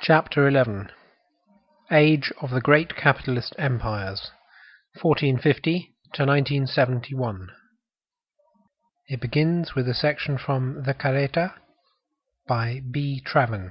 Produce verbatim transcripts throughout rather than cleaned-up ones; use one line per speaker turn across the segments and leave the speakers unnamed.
Chapter eleven. Age of the Great Capitalist Empires, fourteen fifty to nineteen seventy-one. It begins with a section from The Carreta by B. Traven.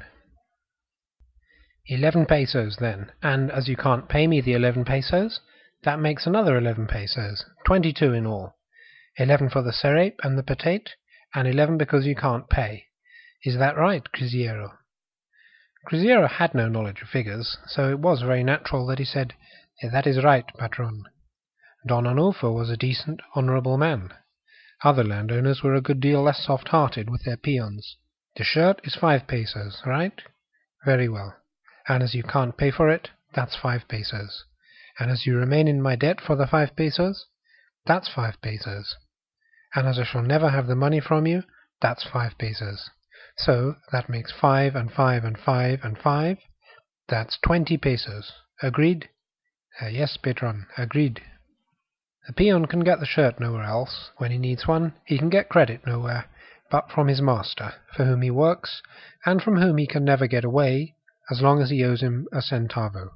Eleven pesos, then, and as you can't pay me the eleven pesos, that makes another eleven pesos, twenty-two in all. Eleven for the serape and the patate, and eleven because you can't pay. Is that right, Criziero? Criziero had no knowledge of figures, so it was very natural that he said, "Eh, that is right, patron." Don Arnulfo was a decent, honourable man. Other landowners were a good deal less soft-hearted with their peons. The shirt is five pesos, right? Very well. And as you can't pay for it, that's five pesos. And as you remain in my debt for the five pesos, that's five pesos. And as I shall never have the money from you, that's five pesos. So that makes five and five and five and five. That's twenty pesos. Agreed? Uh, yes, patron, agreed. The peon can get the shirt nowhere else. When he needs one, he can get credit nowhere, but from his master, for whom he works, and from whom he can never get away, as long as he owes him a centavo.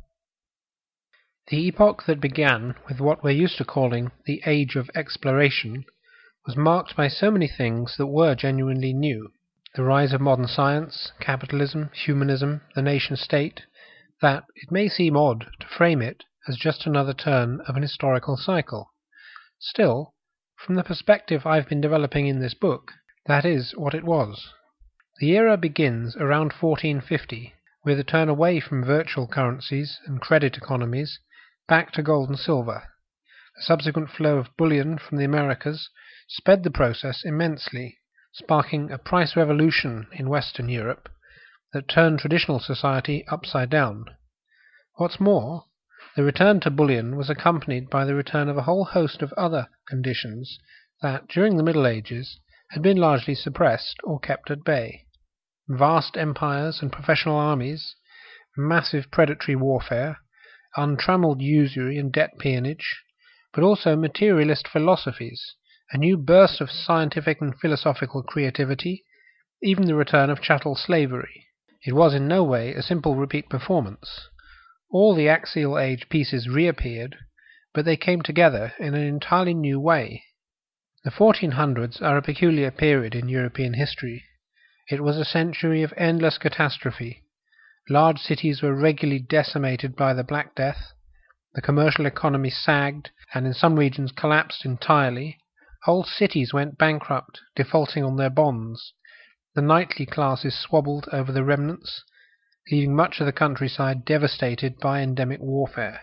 The epoch that began with what we're used to calling the Age of Exploration was marked by so many things that were genuinely new. The rise of modern science, capitalism, humanism, the nation-state, that it may seem odd to frame it as just another turn of an historical cycle. Still, from the perspective I've been developing in this book, that is what it was. The era begins around fourteen fifty, with a turn away from virtual currencies and credit economies back to gold and silver. The subsequent flow of bullion from the Americas sped the process immensely, sparking a price revolution in Western Europe that turned traditional society upside down. What's more, the return to bullion was accompanied by the return of a whole host of other conditions that, during the Middle Ages, had been largely suppressed or kept at bay. Vast empires and professional armies, massive predatory warfare, untrammeled usury and debt peonage, but also materialist philosophies, a new burst of scientific and philosophical creativity, even the return of chattel slavery. It was in no way a simple repeat performance. All the Axial Age pieces reappeared, but they came together in an entirely new way. The fourteen hundreds are a peculiar period in European history. It was a century of endless catastrophe. Large cities were regularly decimated by the Black Death. The commercial economy sagged, and in some regions collapsed entirely. Whole cities went bankrupt, defaulting on their bonds. The knightly classes swabbled over the remnants, leaving much of the countryside devastated by endemic warfare.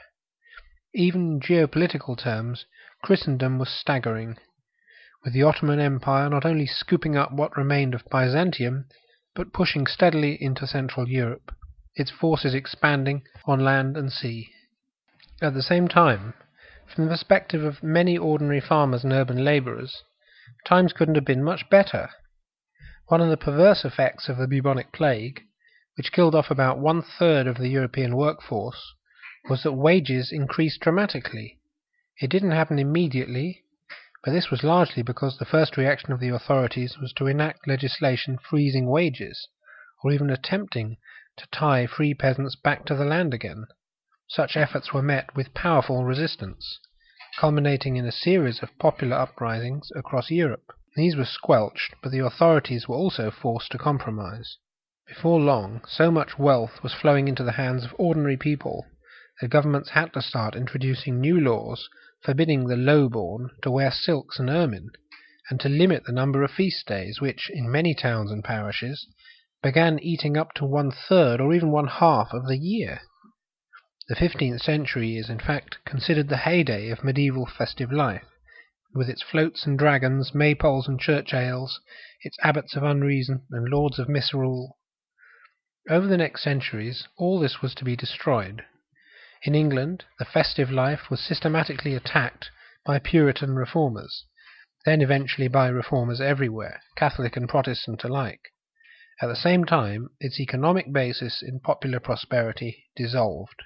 Even in geopolitical terms, Christendom was staggering, with the Ottoman Empire not only scooping up what remained of Byzantium, but pushing steadily into Central Europe, its forces expanding on land and sea. At the same time, from the perspective of many ordinary farmers and urban labourers, times couldn't have been much better. One of the perverse effects of the bubonic plague, which killed off about one-third of the European workforce, was that wages increased dramatically. It didn't happen immediately, but this was largely because the first reaction of the authorities was to enact legislation freezing wages, or even attempting to tie free peasants back to the land again. Such efforts were met with powerful resistance, culminating in a series of popular uprisings across Europe. These were squelched, but the authorities were also forced to compromise. Before long, so much wealth was flowing into the hands of ordinary people that governments had to start introducing new laws forbidding the low-born to wear silks and ermine, and to limit the number of feast days, which, in many towns and parishes, began eating up to one-third or even one-half of the year. The fifteenth century is in fact considered the heyday of medieval festive life, with its floats and dragons, maypoles and church ales, its abbots of unreason and lords of misrule. Over the next centuries, all this was to be destroyed. In England, the festive life was systematically attacked by Puritan reformers, then eventually by reformers everywhere, Catholic and Protestant alike. At the same time, its economic basis in popular prosperity dissolved.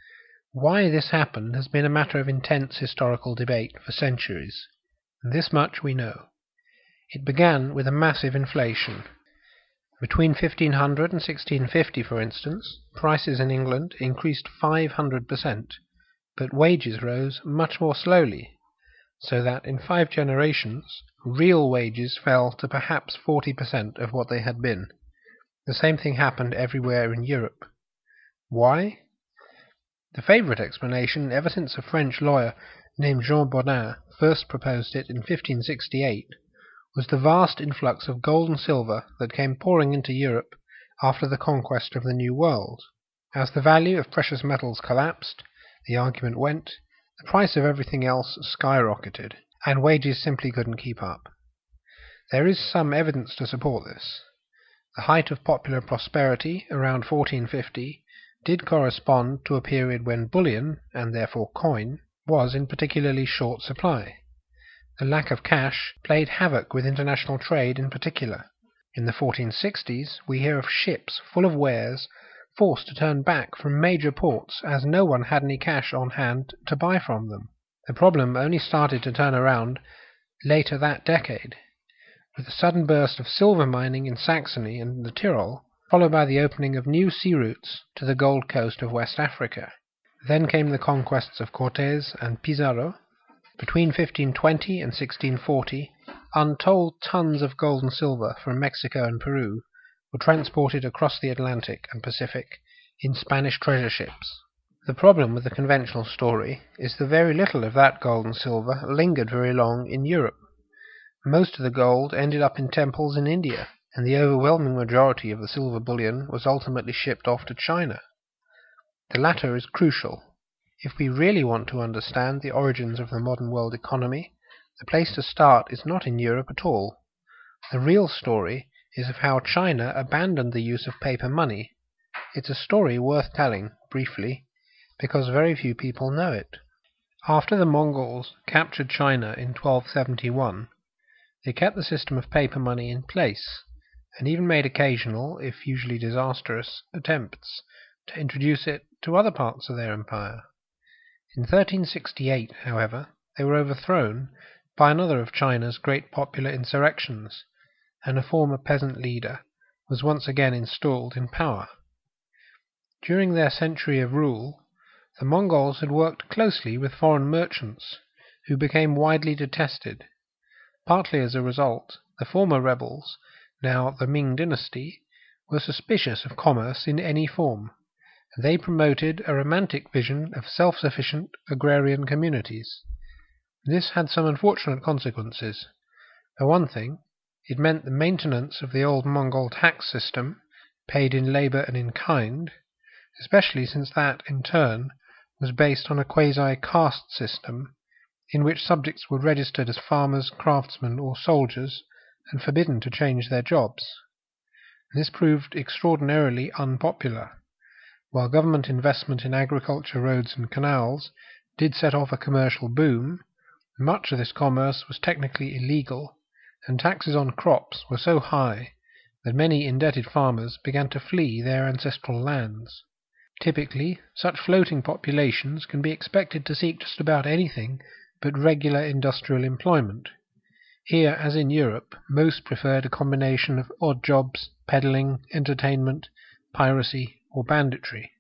Why this happened has been a matter of intense historical debate for centuries, and this much we know. It began with a massive inflation. Between fifteen hundred and sixteen fifty, for instance, prices in England increased five hundred percent, but wages rose much more slowly, so that in five generations real wages fell to perhaps forty percent of what they had been. The same thing happened everywhere in Europe. Why? The favourite explanation, ever since a French lawyer named Jean Bodin first proposed it in fifteen sixty-eight, was the vast influx of gold and silver that came pouring into Europe after the conquest of the New World. As the value of precious metals collapsed, the argument went, the price of everything else skyrocketed, and wages simply couldn't keep up. There is some evidence to support this. The height of popular prosperity, around fourteen fifty, did correspond to a period when bullion, and therefore coin, was in particularly short supply. The lack of cash played havoc with international trade in particular. In the fourteen sixties, we hear of ships full of wares forced to turn back from major ports as no one had any cash on hand to buy from them. The problem only started to turn around later that decade, with the sudden burst of silver mining in Saxony and the Tyrol, followed by the opening of new sea routes to the Gold Coast of West Africa. Then came the conquests of Cortes and Pizarro. Between fifteen twenty and sixteen forty, untold tons of gold and silver from Mexico and Peru were transported across the Atlantic and Pacific in Spanish treasure ships. The problem with the conventional story is that very little of that gold and silver lingered very long in Europe. Most of the gold ended up in temples in India, and the overwhelming majority of the silver bullion was ultimately shipped off to China. The latter is crucial. If we really want to understand the origins of the modern world economy, the place to start is not in Europe at all. The real story is of how China abandoned the use of paper money. It's a story worth telling, briefly, because very few people know it. After the Mongols captured China in twelve seventy-one, they kept the system of paper money in place, and even made occasional, if usually disastrous, attempts to introduce it to other parts of their empire. In thirteen sixty-eight, however, they were overthrown by another of China's great popular insurrections, and a former peasant leader was once again installed in power. During their century of rule, the Mongols had worked closely with foreign merchants, who became widely detested. Partly as a result, the former rebels, now the Ming dynasty, were suspicious of commerce in any form. They promoted a romantic vision of self-sufficient agrarian communities. This had some unfortunate consequences. For one thing, it meant the maintenance of the old Mongol tax system, paid in labour and in kind, especially since that, in turn, was based on a quasi-caste system, in which subjects were registered as farmers, craftsmen, or soldiers, and forbidden to change their jobs. This proved extraordinarily unpopular. While government investment in agriculture, roads, and canals did set off a commercial boom, much of this commerce was technically illegal, and taxes on crops were so high that many indebted farmers began to flee their ancestral lands. Typically, such floating populations can be expected to seek just about anything but regular industrial employment. Here, as in Europe, most preferred a combination of odd jobs, peddling, entertainment, piracy, or banditry.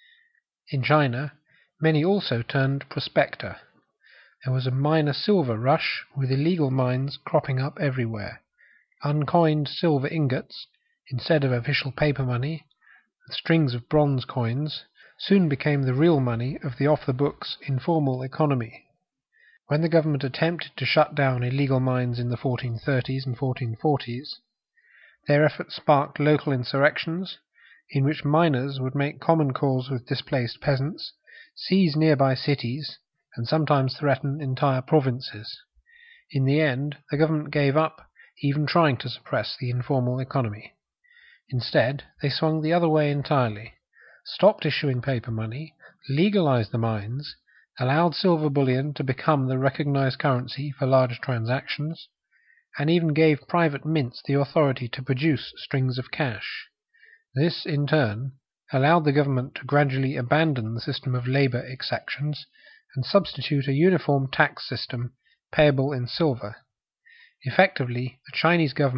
In China, many also turned prospector. There was a miner silver rush, with illegal mines cropping up everywhere. Uncoined silver ingots, instead of official paper money, with strings of bronze coins, soon became the real money of the off-the-books informal economy. When the government attempted to shut down illegal mines in the fourteen thirties and fourteen forties, their efforts sparked local insurrections, in which miners would make common cause with displaced peasants, seize nearby cities, and sometimes threaten entire provinces. In the end, the government gave up even trying to suppress the informal economy. Instead, they swung the other way entirely, stopped issuing paper money, legalized the mines, allowed silver bullion to become the recognized currency for large transactions, and even gave private mints the authority to produce strings of cash. This, in turn, allowed the government to gradually abandon the system of labour exactions and substitute a uniform tax system payable in silver. Effectively, the Chinese government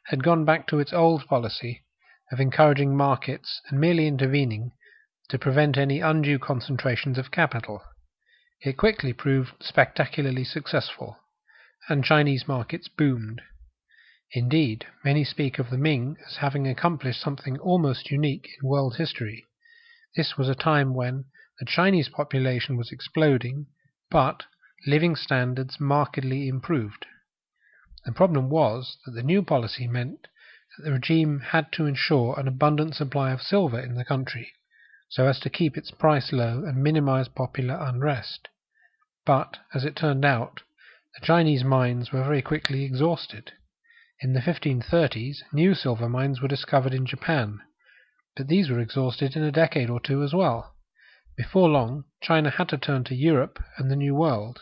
had gone back to its old policy of encouraging markets and merely intervening to prevent any undue concentrations of capital. It quickly proved spectacularly successful, and Chinese markets boomed. Indeed, many speak of the Ming as having accomplished something almost unique in world history. This was a time when the Chinese population was exploding, but living standards markedly improved. The problem was that the new policy meant that the regime had to ensure an abundant supply of silver in the country, so as to keep its price low and minimize popular unrest. But, as it turned out, the Chinese mines were very quickly exhausted. In the fifteen thirties, new silver mines were discovered in Japan, but these were exhausted in a decade or two as well. Before long, China had to turn to Europe and the New World.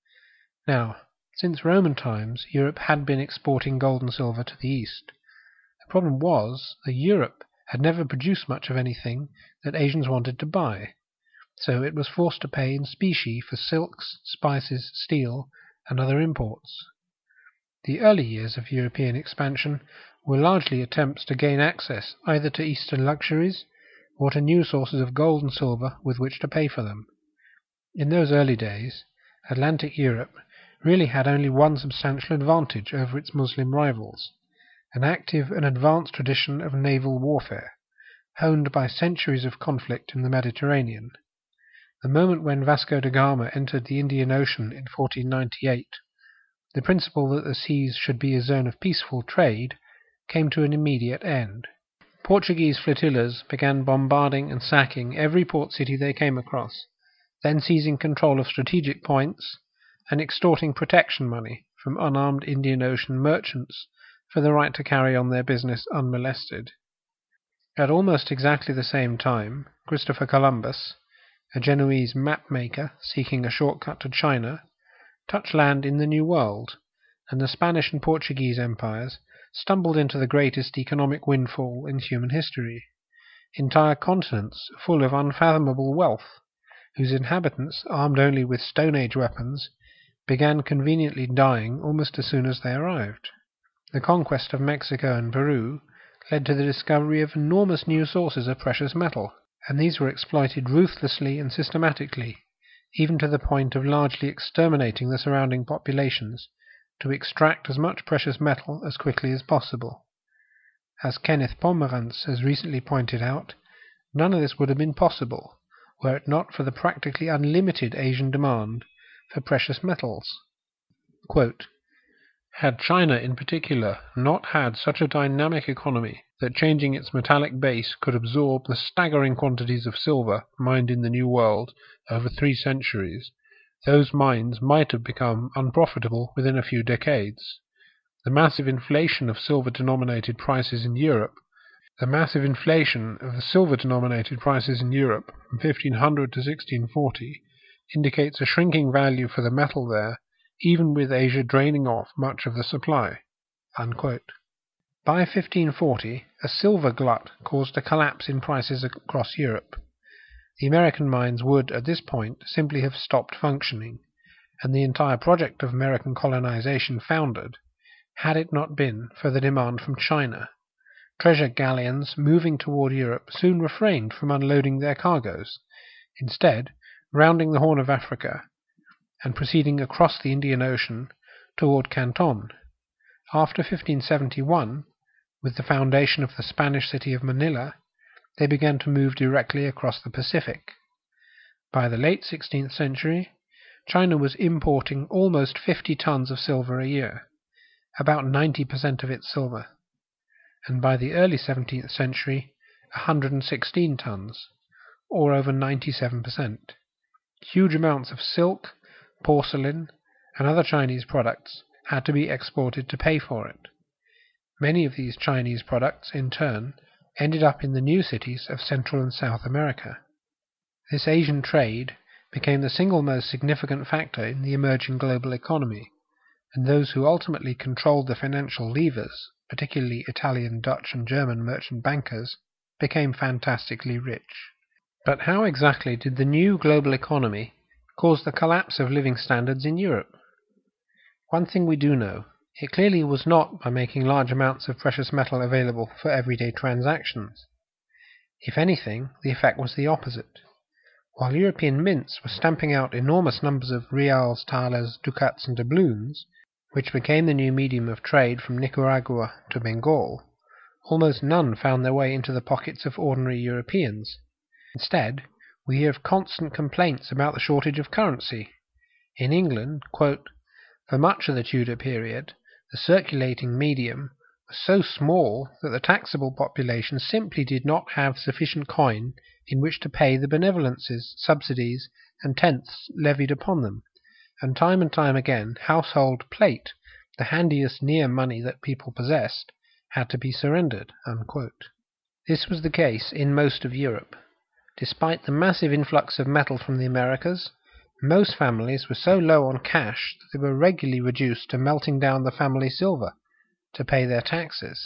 Now, since Roman times, Europe had been exporting gold and silver to the East. The problem was that Europe had never produced much of anything that Asians wanted to buy, so it was forced to pay in specie for silks, spices, steel, and other imports. The early years of European expansion were largely attempts to gain access either to Eastern luxuries or to new sources of gold and silver with which to pay for them. In those early days, Atlantic Europe really had only one substantial advantage over its Muslim rivals: an active and advanced tradition of naval warfare, honed by centuries of conflict in the Mediterranean. The moment when Vasco da Gama entered the Indian Ocean in fourteen ninety-eight, the principle that the seas should be a zone of peaceful trade came to an immediate end. Portuguese flotillas began bombarding and sacking every port city they came across, then seizing control of strategic points and extorting protection money from unarmed Indian Ocean merchants for the right to carry on their business unmolested. At almost exactly the same time, Christopher Columbus, a Genoese map-maker seeking a shortcut to China, touched land in the New World, and the Spanish and Portuguese empires stumbled into the greatest economic windfall in human history: entire continents full of unfathomable wealth, whose inhabitants, armed only with Stone Age weapons, began conveniently dying almost as soon as they arrived. The conquest of Mexico and Peru led to the discovery of enormous new sources of precious metal, and these were exploited ruthlessly and systematically, even to the point of largely exterminating the surrounding populations to extract as much precious metal as quickly as possible. As Kenneth Pomeranz has recently pointed out, none of this would have been possible were it not for the practically unlimited Asian demand for precious metals. Quote, "Had China in particular not had such a dynamic economy that changing its metallic base could absorb the staggering quantities of silver mined in the New World over three centuries, those mines might have become unprofitable within a few decades. The massive inflation of silver-denominated prices in Europe The massive inflation of the silver-denominated prices in Europe from fifteen hundred to sixteen forty indicates a shrinking value for the metal there, even with Asia draining off much of the supply." Unquote. By fifteen forty, a silver glut caused a collapse in prices across Europe. The American mines would, at this point, simply have stopped functioning, and the entire project of American colonization foundered, had it not been for the demand from China. Treasure galleons moving toward Europe soon refrained from unloading their cargoes, instead rounding the Horn of Africa and proceeding across the Indian Ocean toward Canton. After fifteen seventy-one, with the foundation of the Spanish city of Manila, they began to move directly across the Pacific. By the late sixteenth century, China was importing almost fifty tons of silver a year, about ninety percent of its silver, and by the early seventeenth century, one hundred sixteen tons, or over ninety-seven percent. Huge amounts of silk, porcelain, and other Chinese products had to be exported to pay for it. Many of these Chinese products, in turn, ended up in the new cities of Central and South America. This Asian trade became the single most significant factor in the emerging global economy, and those who ultimately controlled the financial levers, particularly Italian, Dutch, and German merchant bankers, became fantastically rich. But how exactly did the new global economy cause the collapse of living standards in Europe? One thing we do know: It clearly was not by making large amounts of precious metal available for everyday transactions. If anything, the effect was the opposite. While European mints were stamping out enormous numbers of reals, thalers, ducats, and doubloons, which became the new medium of trade from Nicaragua to Bengal, almost none found their way into the pockets of ordinary Europeans. Instead, we hear of constant complaints about the shortage of currency. In England, quote, "For much of the Tudor period, the circulating medium was so small that the taxable population simply did not have sufficient coin in which to pay the benevolences, subsidies, and tenths levied upon them, and time and time again household plate, the handiest near money that people possessed, had to be surrendered." Unquote. This was the case in most of Europe. Despite the massive influx of metal from the Americas, most families were so low on cash that they were regularly reduced to melting down the family silver to pay their taxes.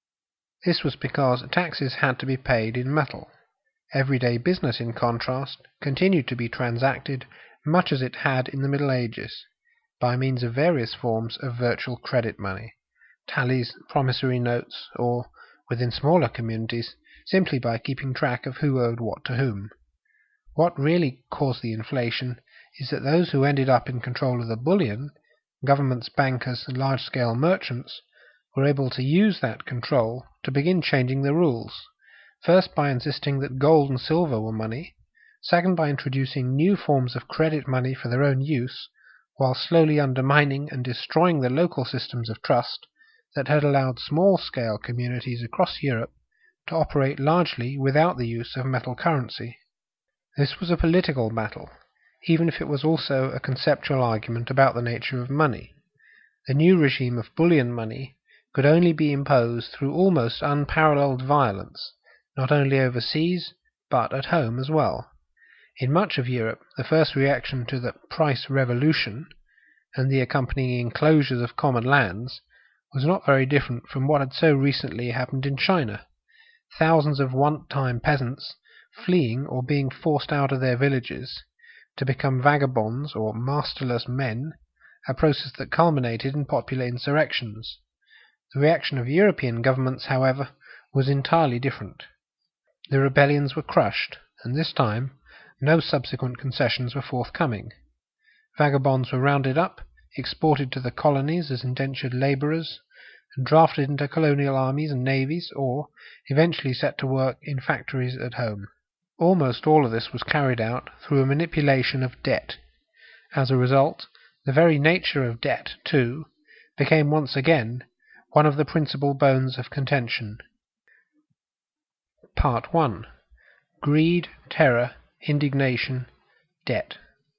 This was because taxes had to be paid in metal. Everyday business, in contrast, continued to be transacted much as it had in the Middle Ages, by means of various forms of virtual credit money, tallies, promissory notes, or, within smaller communities, simply by keeping track of who owed what to whom. What really caused the inflation is that those who ended up in control of the bullion, governments, bankers, and large-scale merchants, were able to use that control to begin changing the rules, first by insisting that gold and silver were money, second by introducing new forms of credit money for their own use, while slowly undermining and destroying the local systems of trust that had allowed small-scale communities across Europe to operate largely without the use of metal currency. This was a political battle, even if it was also a conceptual argument about the nature of money. The new regime of bullion money could only be imposed through almost unparalleled violence, not only overseas, but at home as well. In much of Europe, the first reaction to the price revolution and the accompanying enclosures of common lands was not very different from what had so recently happened in China. Thousands of one-time peasants fleeing or being forced out of their villages to become vagabonds or masterless men, a process that culminated in popular insurrections. The reaction of European governments, however, was entirely different. The rebellions were crushed, and this time no subsequent concessions were forthcoming. Vagabonds were rounded up, exported to the colonies as indentured labourers, and drafted into colonial armies and navies, or eventually set to work in factories at home. Almost all of this was carried out through a manipulation of debt. As a result, the very nature of debt, too, became once again one of the principal bones of contention. Part one. Greed, Terror, Indignation, Debt.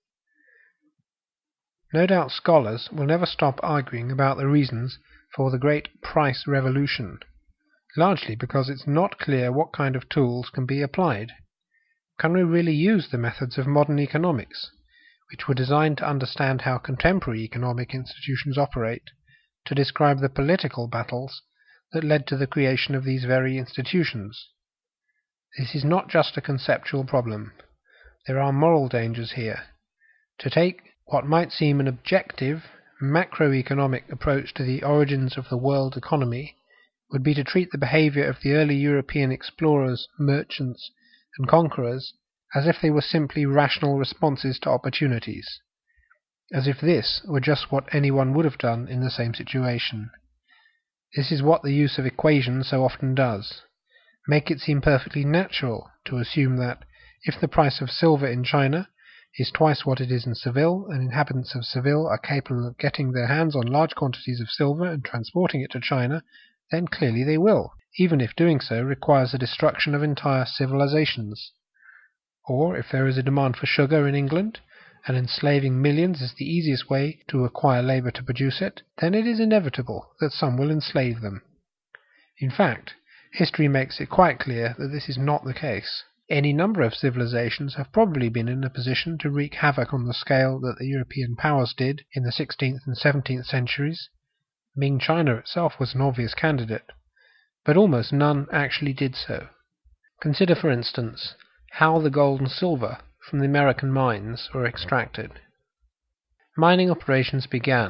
No doubt scholars will never stop arguing about the reasons for the great price revolution, largely because it's not clear what kind of tools can be applied. Can we really use the methods of modern economics, which were designed to understand how contemporary economic institutions operate, to describe the political battles that led to the creation of these very institutions? This is not just a conceptual problem. There are moral dangers here. To take what might seem an objective, macroeconomic approach to the origins of the world economy would be to treat the behavior of the early European explorers, merchants, and conquerors as if they were simply rational responses to opportunities, as if this were just what anyone would have done in the same situation. This is what the use of equations so often does, make it seem perfectly natural to assume that if the price of silver in China is twice what it is in Seville, and inhabitants of Seville are capable of getting their hands on large quantities of silver and transporting it to China, then clearly they will, even if doing so requires the destruction of entire civilizations. Or if there is a demand for sugar in England, and enslaving millions is the easiest way to acquire labour to produce it, then it is inevitable that some will enslave them. In fact, history makes it quite clear that this is not the case. Any number of civilizations have probably been in a position to wreak havoc on the scale that the European powers did in the sixteenth and seventeenth centuries. Ming China itself was an obvious candidate, but almost none actually did so. Consider, for instance, how the gold and silver from the American mines were extracted. Mining operations began,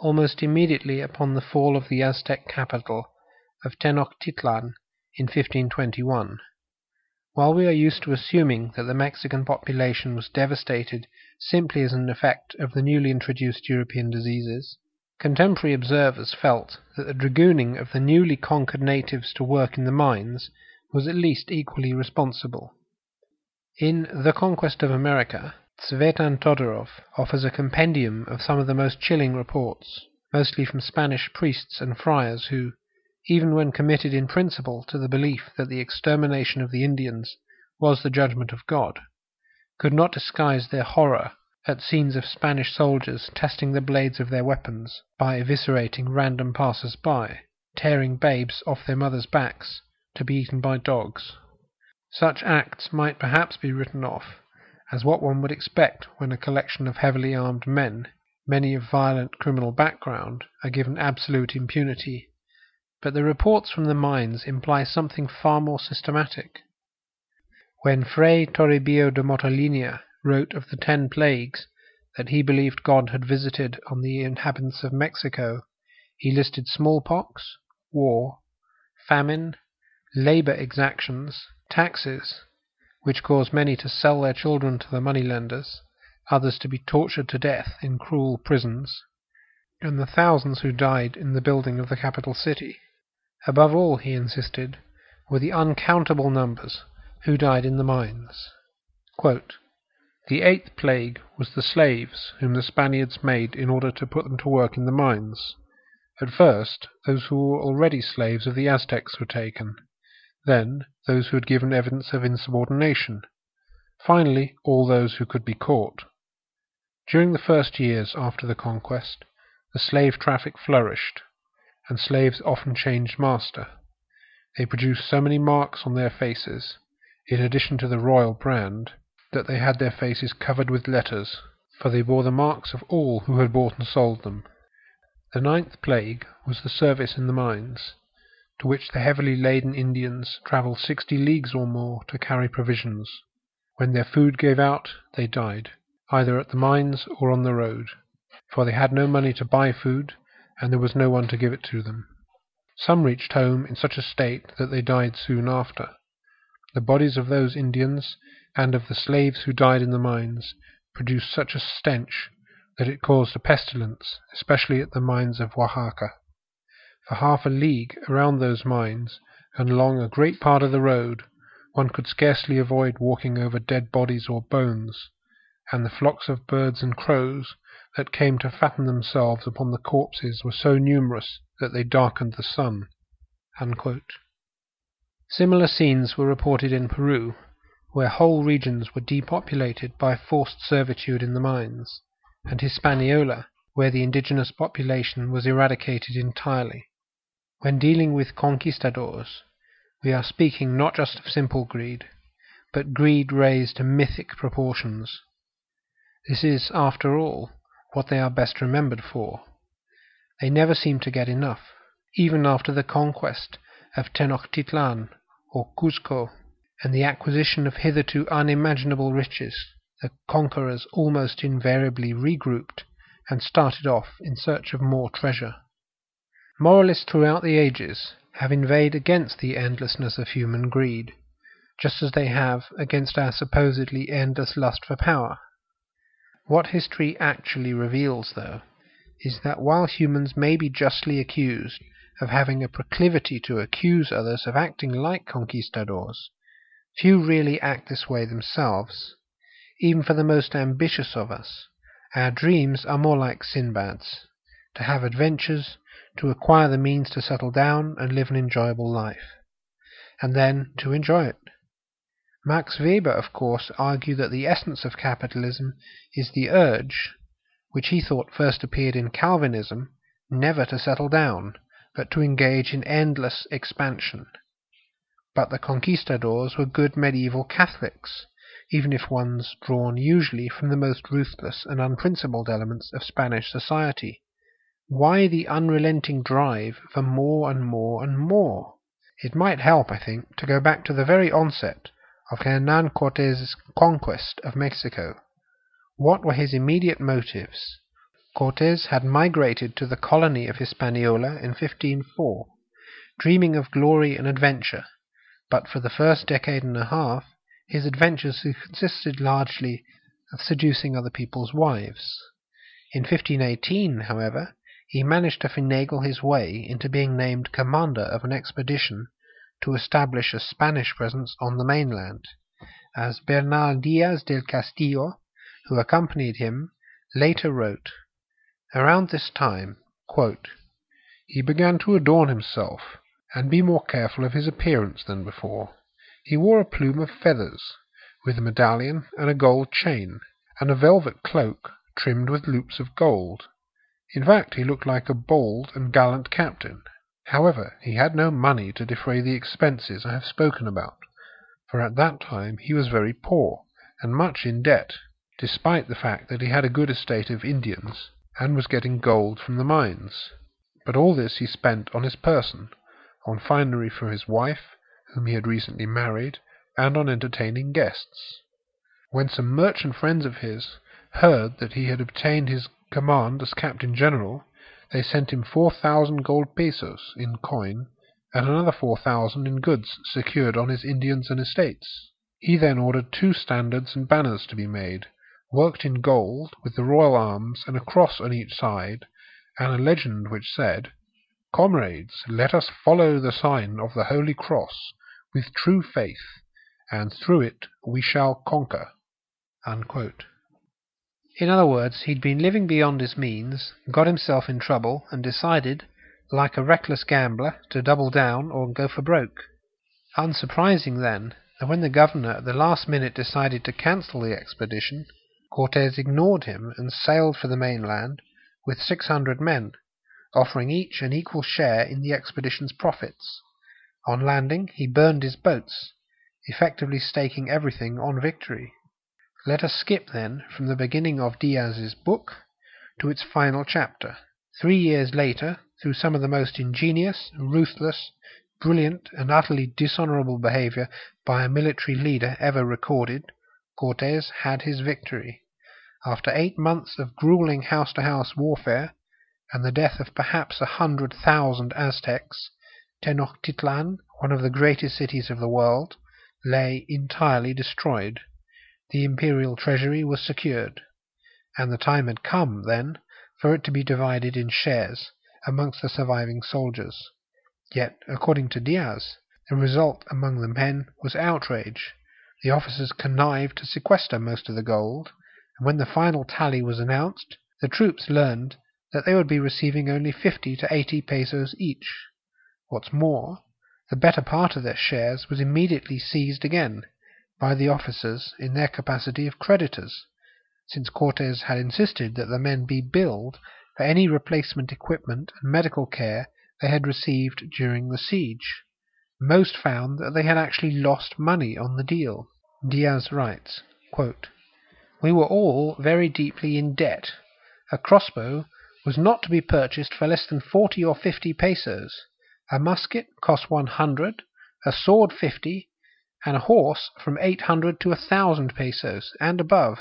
almost immediately upon the fall of the Aztec capital of Tenochtitlan in fifteen twenty-one. While we are used to assuming that the Mexican population was devastated simply as an effect of the newly introduced European diseases, contemporary observers felt that the dragooning of the newly conquered natives to work in the mines was at least equally responsible. In The Conquest of America, Tzvetan Todorov offers a compendium of some of the most chilling reports, mostly from Spanish priests and friars who, even when committed in principle to the belief that the extermination of the Indians was the judgment of God, could not disguise their horror at scenes of Spanish soldiers testing the blades of their weapons by eviscerating random passers-by, tearing babes off their mothers' backs to be eaten by dogs. Such acts might perhaps be written off as what one would expect when a collection of heavily armed men, many of violent criminal background, are given absolute impunity, but the reports from the mines imply something far more systematic. When Fray Toribio de Motolinia wrote of the ten plagues that he believed God had visited on the inhabitants of Mexico, he listed smallpox, war, famine, labor exactions, taxes, which caused many to sell their children to the moneylenders, others to be tortured to death in cruel prisons, and the thousands who died in the building of the capital city. Above all, he insisted, were the uncountable numbers who died in the mines. Quote, "The eighth plague was the slaves whom the Spaniards made in order to put them to work in the mines. At first, those who were already slaves of the Aztecs were taken. Then, those who had given evidence of insubordination. Finally, all those who could be caught. During the first years after the conquest, the slave traffic flourished, and slaves often changed master. They produced so many marks on their faces, in addition to the royal brand, that they had their faces covered with letters, for they bore the marks of all who had bought and sold them. The ninth plague was the service in the mines, to which the heavily laden Indians travelled sixty leagues or more to carry provisions. When their food gave out, they died, either at the mines or on the road, for they had no money to buy food, and there was no one to give it to them. Some reached home in such a state that they died soon after. The bodies of those Indians and of the slaves who died in the mines produced such a stench that it caused a pestilence, especially at the mines of Oaxaca. For half a league around those mines, and along a great part of the road, one could scarcely avoid walking over dead bodies or bones, and the flocks of birds and crows that came to fatten themselves upon the corpses were so numerous that they darkened the sun." Unquote. Similar scenes were reported in Peru, where whole regions were depopulated by forced servitude in the mines, and Hispaniola, where the indigenous population was eradicated entirely. When dealing with conquistadors, we are speaking not just of simple greed, but greed raised to mythic proportions. This is, after all, what they are best remembered for. They never seem to get enough, even after the conquest of Tenochtitlan or Cuzco, and the acquisition of hitherto unimaginable riches. The conquerors almost invariably regrouped and started off in search of more treasure. Moralists throughout the ages have inveighed against the endlessness of human greed, just as they have against our supposedly endless lust for power. What history actually reveals, though, is that while humans may be justly accused of having a proclivity to accuse others of acting like conquistadors, few really act this way themselves. Even for the most ambitious of us, our dreams are more like Sinbad's, to have adventures, to acquire the means to settle down and live an enjoyable life, and then to enjoy it. Max Weber, of course, argued that the essence of capitalism is the urge, which he thought first appeared in Calvinism, never to settle down, but to engage in endless expansion. But the conquistadors were good medieval Catholics, even if one's drawn usually from the most ruthless and unprincipled elements of Spanish society. Why the unrelenting drive for more and more and more? It might help, I think, to go back to the very onset of Hernán Cortés's conquest of Mexico. What were his immediate motives? Cortes had migrated to the colony of Hispaniola in fifteen oh four, dreaming of glory and adventure, but for the first decade and a half his adventures consisted largely of seducing other people's wives. In fifteen eighteen, however, he managed to finagle his way into being named commander of an expedition to establish a Spanish presence on the mainland, as Bernal Diaz del Castillo, who accompanied him, later wrote. Around this time, quote, "he began to adorn himself and be more careful of his appearance than before. He wore a plume of feathers, with a medallion and a gold chain, and a velvet cloak trimmed with loops of gold. In fact, he looked like a bold and gallant captain. However, he had no money to defray the expenses I have spoken about, for at that time he was very poor, and much in debt, despite the fact that he had a good estate of Indians, and was getting gold from the mines. But all this he spent on his person, on finery for his wife, whom he had recently married, and on entertaining guests. When some merchant friends of his heard that he had obtained his command as captain general, they sent him four thousand gold pesos in coin, and another four thousand in goods secured on his Indians and estates. He then ordered two standards and banners to be made, worked in gold, with the royal arms and a cross on each side, and a legend which said, 'Comrades, let us follow the sign of the Holy Cross with true faith, and through it we shall conquer.'" Unquote. In other words, he'd been living beyond his means, got himself in trouble, and decided, like a reckless gambler, to double down or go for broke. Unsurprising, then, that when the governor at the last minute decided to cancel the expedition, Cortes ignored him and sailed for the mainland with six hundred men, offering each an equal share in the expedition's profits. On landing, he burned his boats, effectively staking everything on victory. Let us skip, then, from the beginning of Diaz's book to its final chapter. Three years later, through some of the most ingenious, ruthless, brilliant, and utterly dishonorable behavior by a military leader ever recorded, Cortes had his victory. After eight months of grueling house-to-house warfare, and the death of perhaps a hundred thousand Aztecs, Tenochtitlan, one of the greatest cities of the world, lay entirely destroyed. The imperial treasury was secured, and the time had come, then, for it to be divided in shares amongst the surviving soldiers. Yet, according to Diaz, the result among the men was outrage. The officers connived to sequester most of the gold, and when the final tally was announced, the troops learned that they would be receiving only fifty to eighty pesos each. What's more, the better part of their shares was immediately seized again by the officers in their capacity of creditors, since Cortes had insisted that the men be billed for any replacement equipment and medical care they had received during the siege. Most found that they had actually lost money on the deal. Diaz writes, quote, "We were all very deeply in debt. A crossbow was not to be purchased for less than forty or fifty pesos. A musket cost one hundred, a sword fifty, and a horse from eight hundred to a thousand pesos, and above.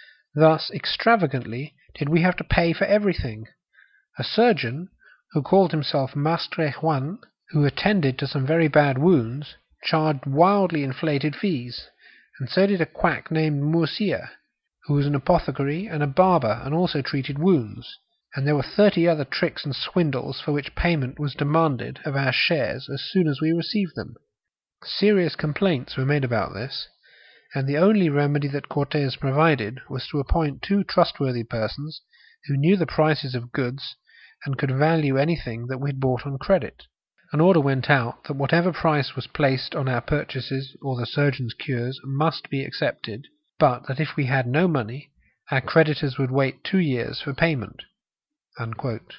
Thus extravagantly did we have to pay for everything. A surgeon, who called himself Mastre Juan, who attended to some very bad wounds, charged wildly inflated fees, and so did a quack named Murcia, who was an apothecary and a barber, and also treated wounds, and there were thirty other tricks and swindles for which payment was demanded of our shares as soon as we received them." Serious complaints were made about this, and the only remedy that Cortes provided was to appoint two trustworthy persons who knew the prices of goods and could value anything that we had bought on credit. An order went out that whatever price was placed on our purchases or the surgeon's cures must be accepted, but that if we had no money, our creditors would wait two years for payment. Unquote.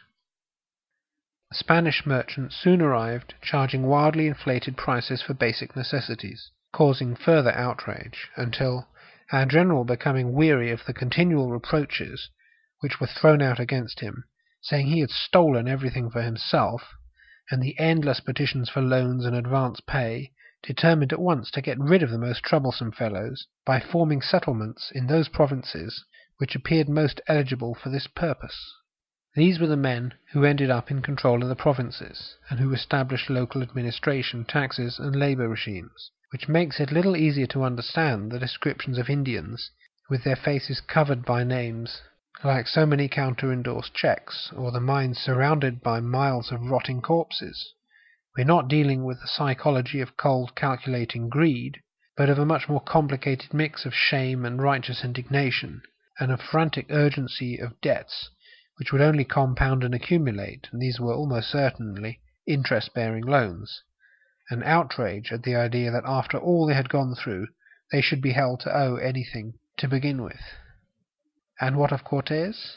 The Spanish merchants soon arrived, charging wildly inflated prices for basic necessities, causing further outrage, until, our general becoming weary of the continual reproaches which were thrown out against him, saying he had stolen everything for himself, and the endless petitions for loans and advance pay, determined at once to get rid of the most troublesome fellows by forming settlements in those provinces which appeared most eligible for this purpose. These were the men who ended up in control of the provinces, and who established local administration, taxes, and labour regimes, which makes it little easier to understand the descriptions of Indians with their faces covered by names like so many counter-endorsed cheques, or the minds surrounded by miles of rotting corpses. We're not dealing with the psychology of cold calculating greed, but of a much more complicated mix of shame and righteous indignation, and of frantic urgency of debts which would only compound and accumulate, and these were almost certainly interest-bearing loans, an outrage at the idea that after all they had gone through they should be held to owe anything to begin with. And what of Cortés?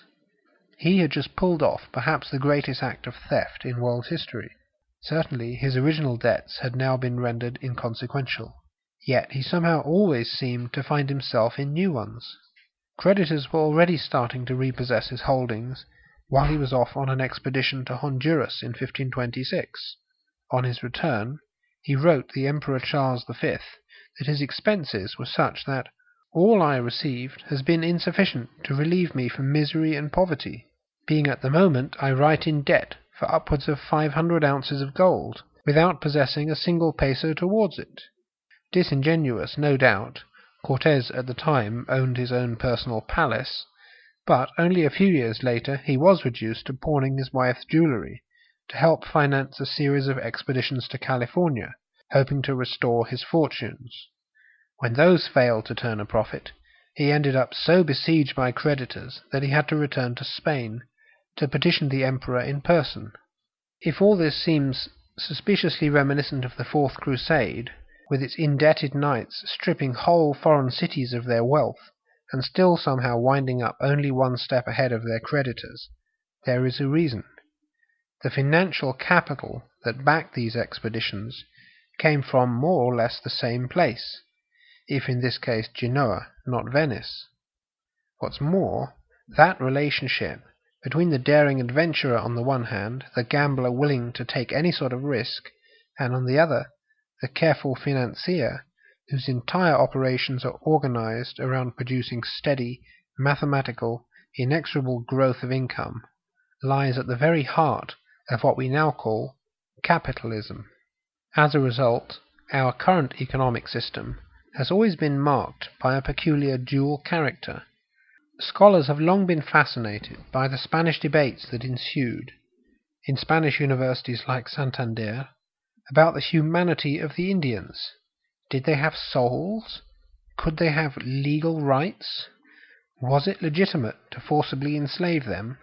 He had just pulled off perhaps the greatest act of theft in world history. Certainly his original debts had now been rendered inconsequential, yet he somehow always seemed to find himself in new ones. Creditors were already starting to repossess his holdings while he was off on an expedition to Honduras in fifteen twenty-six. On his return, he wrote the Emperor Charles the Fifth that his expenses were such that all I received has been insufficient to relieve me from misery and poverty, being at the moment I write in debt for upwards of five hundred ounces of gold, without possessing a single peso towards it. Disingenuous, no doubt. Cortés at the time owned his own personal palace, but only a few years later he was reduced to pawning his wife's jewellery to help finance a series of expeditions to California, hoping to restore his fortunes. When those failed to turn a profit, he ended up so besieged by creditors that he had to return to Spain to petition the emperor in person. If all this seems suspiciously reminiscent of the Fourth Crusade, with its indebted knights stripping whole foreign cities of their wealth, and still somehow winding up only one step ahead of their creditors, there is a reason. The financial capital that backed these expeditions came from more or less the same place, if in this case Genoa, not Venice. What's more, that relationship between the daring adventurer on the one hand, the gambler willing to take any sort of risk, and on the other, the careful financier whose entire operations are organized around producing steady, mathematical, inexorable growth of income, lies at the very heart of what we now call capitalism. As a result, our current economic system has always been marked by a peculiar dual character. Scholars have long been fascinated by the Spanish debates that ensued, in Spanish universities like Santander, about the humanity of the Indians. Did they have souls? Could they have legal rights? Was it legitimate to forcibly enslave them?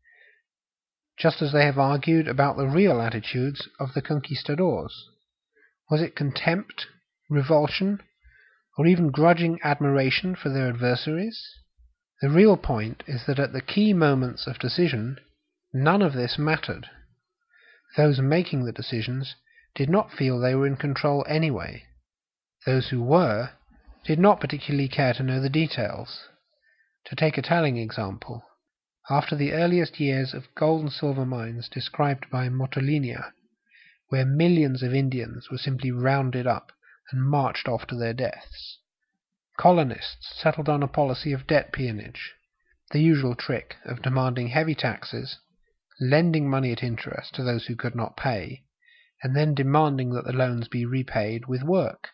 Just as they have argued about the real attitudes of the conquistadors. Was it contempt, revulsion, or even grudging admiration for their adversaries? The real point is that at the key moments of decision, none of this mattered. Those making the decisions did not feel they were in control anyway. Those who were did not particularly care to know the details. To take a telling example, after the earliest years of gold and silver mines described by Motolinia, where millions of Indians were simply rounded up and marched off to their deaths, colonists settled on a policy of debt peonage, the usual trick of demanding heavy taxes, lending money at interest to those who could not pay, and then demanding that the loans be repaid with work.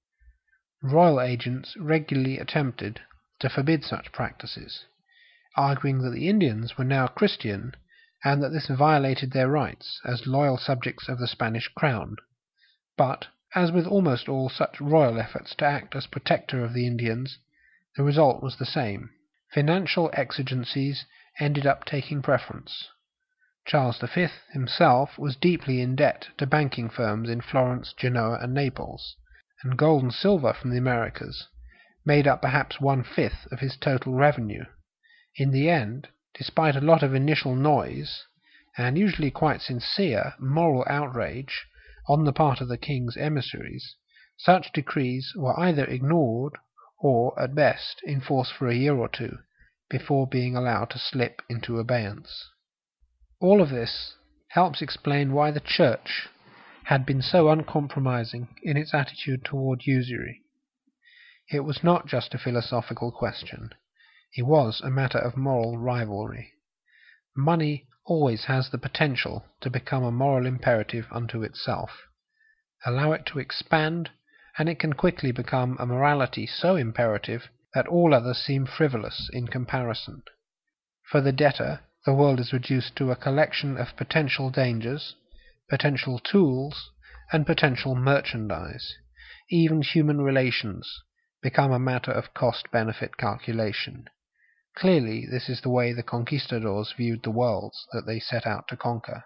Royal agents regularly attempted to forbid such practices, arguing that the Indians were now Christian and that this violated their rights as loyal subjects of the Spanish crown. But, as with almost all such royal efforts to act as protector of the Indians, the result was the same. Financial exigencies ended up taking preference. Charles the Fifth himself was deeply in debt to banking firms in Florence, Genoa, and Naples, and gold and silver from the Americas made up perhaps one-fifth of his total revenue. In the end, despite a lot of initial noise, and usually quite sincere moral outrage on the part of the king's emissaries, such decrees were either ignored or, at best, enforced for a year or two, before being allowed to slip into abeyance. All of this helps explain why the Church had been so uncompromising in its attitude toward usury. It was not just a philosophical question. It was a matter of moral rivalry. Money always has the potential to become a moral imperative unto itself. Allow it to expand, and it can quickly become a morality so imperative that all others seem frivolous in comparison. For the debtor, the world is reduced to a collection of potential dangers, potential tools, and potential merchandise. Even human relations become a matter of cost-benefit calculation. Clearly, this is the way the conquistadors viewed the worlds that they set out to conquer.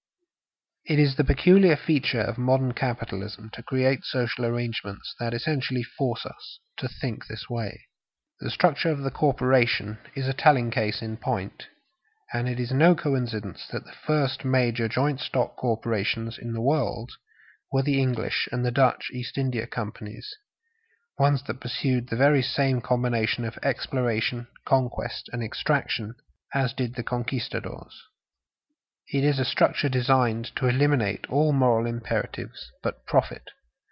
It is the peculiar feature of modern capitalism to create social arrangements that essentially force us to think this way. The structure of the corporation is a telling case in point, and it is no coincidence that the first major joint stock corporations in the world were the English and the Dutch East India Companies, ones that pursued the very same combination of exploration, conquest, and extraction as did the conquistadors. It is a structure designed to eliminate all moral imperatives but profit.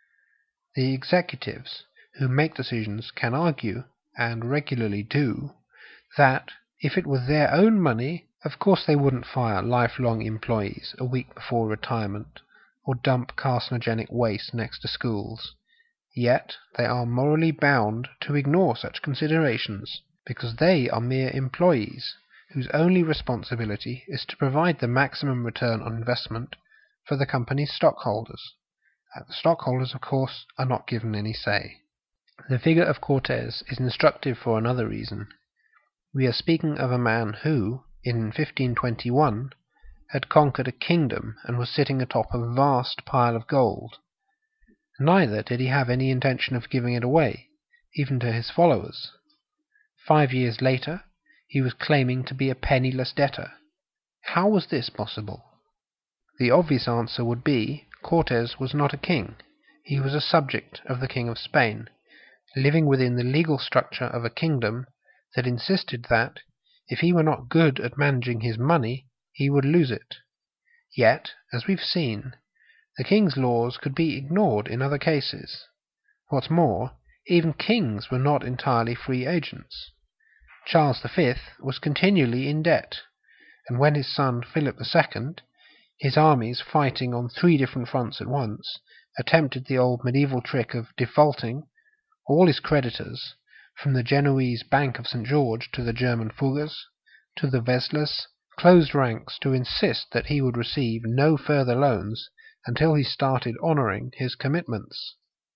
The executives who make decisions can argue, and regularly do, that if it were their own money, of course they wouldn't fire lifelong employees a week before retirement, or dump carcinogenic waste next to schools. Yet they are morally bound to ignore such considerations, because they are mere employees, whose only responsibility is to provide the maximum return on investment for the company's stockholders. And the stockholders, of course, are not given any say. The figure of Cortes is instructive for another reason. We are speaking of a man who, in fifteen twenty-one, had conquered a kingdom and was sitting atop a vast pile of gold. Neither did he have any intention of giving it away, even to his followers. Five years later, he was claiming to be a penniless debtor. How was this possible? The obvious answer would be, Cortes was not a king. He was a subject of the King of Spain, living within the legal structure of a kingdom that insisted that, if he were not good at managing his money, he would lose it. Yet, as we've seen, the king's laws could be ignored in other cases. What's more, even kings were not entirely free agents. Charles the Fifth was continually in debt, and when his son Philip the Second, his armies fighting on three different fronts at once, attempted the old medieval trick of defaulting, all his creditors, from the Genoese Bank of Saint George to the German Fuggers, to the Veslers, closed ranks to insist that he would receive no further loans until he started honouring his commitments.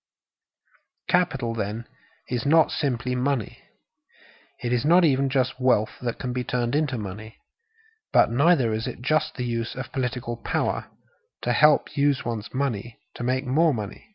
Capital, then, is not simply money. It is not even just wealth that can be turned into money, but neither is it just the use of political power to help use one's money to make more money.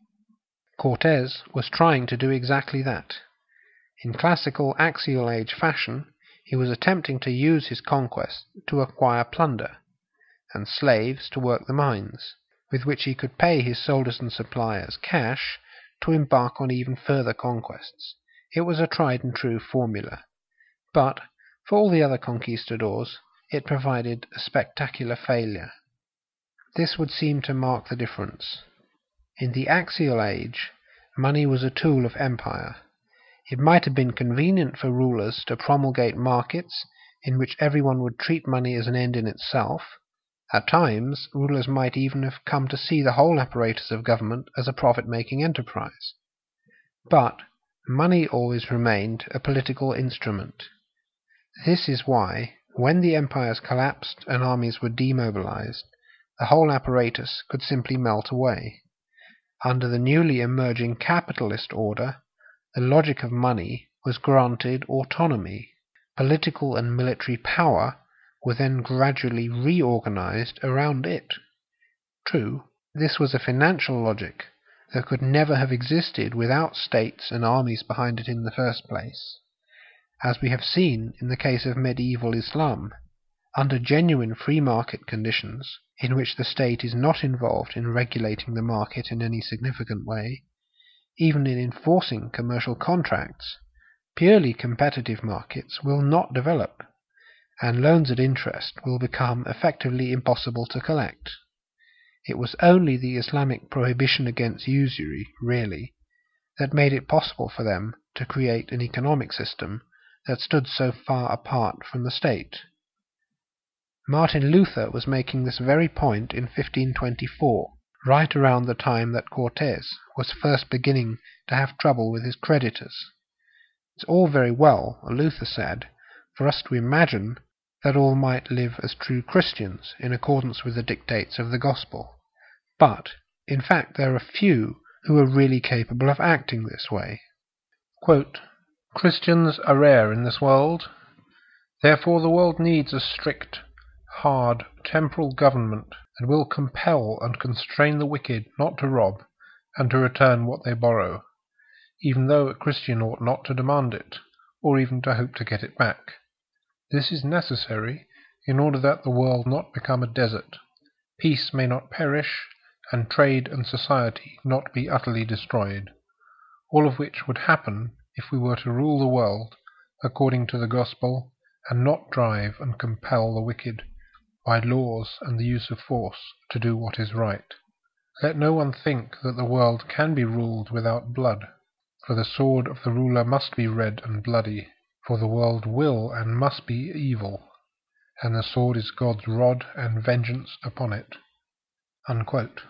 Cortes was trying to do exactly that. In classical axial age fashion, he was attempting to use his conquest to acquire plunder, and slaves to work the mines, with which he could pay his soldiers and suppliers cash to embark on even further conquests. It was a tried and true formula. But, for all the other conquistadors, it provided a spectacular failure. This would seem to mark the difference. In the axial age, money was a tool of empire. It might have been convenient for rulers to promulgate markets in which everyone would treat money as an end in itself. At times, rulers might even have come to see the whole apparatus of government as a profit-making enterprise. But money always remained a political instrument. This is why, when the empires collapsed and armies were demobilized, the whole apparatus could simply melt away. Under the newly emerging capitalist order, the logic of money was granted autonomy. Political and military power were then gradually reorganized around it. True, this was a financial logic that could never have existed without states and armies behind it in the first place. As we have seen in the case of medieval Islam, under genuine free market conditions, in which the state is not involved in regulating the market in any significant way, even in enforcing commercial contracts, purely competitive markets will not develop, and loans at interest will become effectively impossible to collect. It was only the Islamic prohibition against usury, really, that made it possible for them to create an economic system that stood so far apart from the state. Martin Luther was making this very point in fifteen twenty-four, right around the time that Cortes was first beginning to have trouble with his creditors. It's all very well, Luther said, for us to imagine that all might live as true Christians in accordance with the dictates of the gospel. But, in fact, there are few who are really capable of acting this way. Quote, "Christians are rare in this world. Therefore the world needs a strict, hard, temporal government that will compel and constrain the wicked not to rob and to return what they borrow, even though a Christian ought not to demand it, or even to hope to get it back. This is necessary in order that the world not become a desert, peace may not perish, and trade and society not be utterly destroyed, all of which would happen if we were to rule the world according to the gospel and not drive and compel the wicked by laws and the use of force to do what is right. Let no one think that the world can be ruled without blood, for the sword of the ruler must be red and bloody, for the world will and must be evil, and the sword is God's rod and vengeance upon it." Unquote.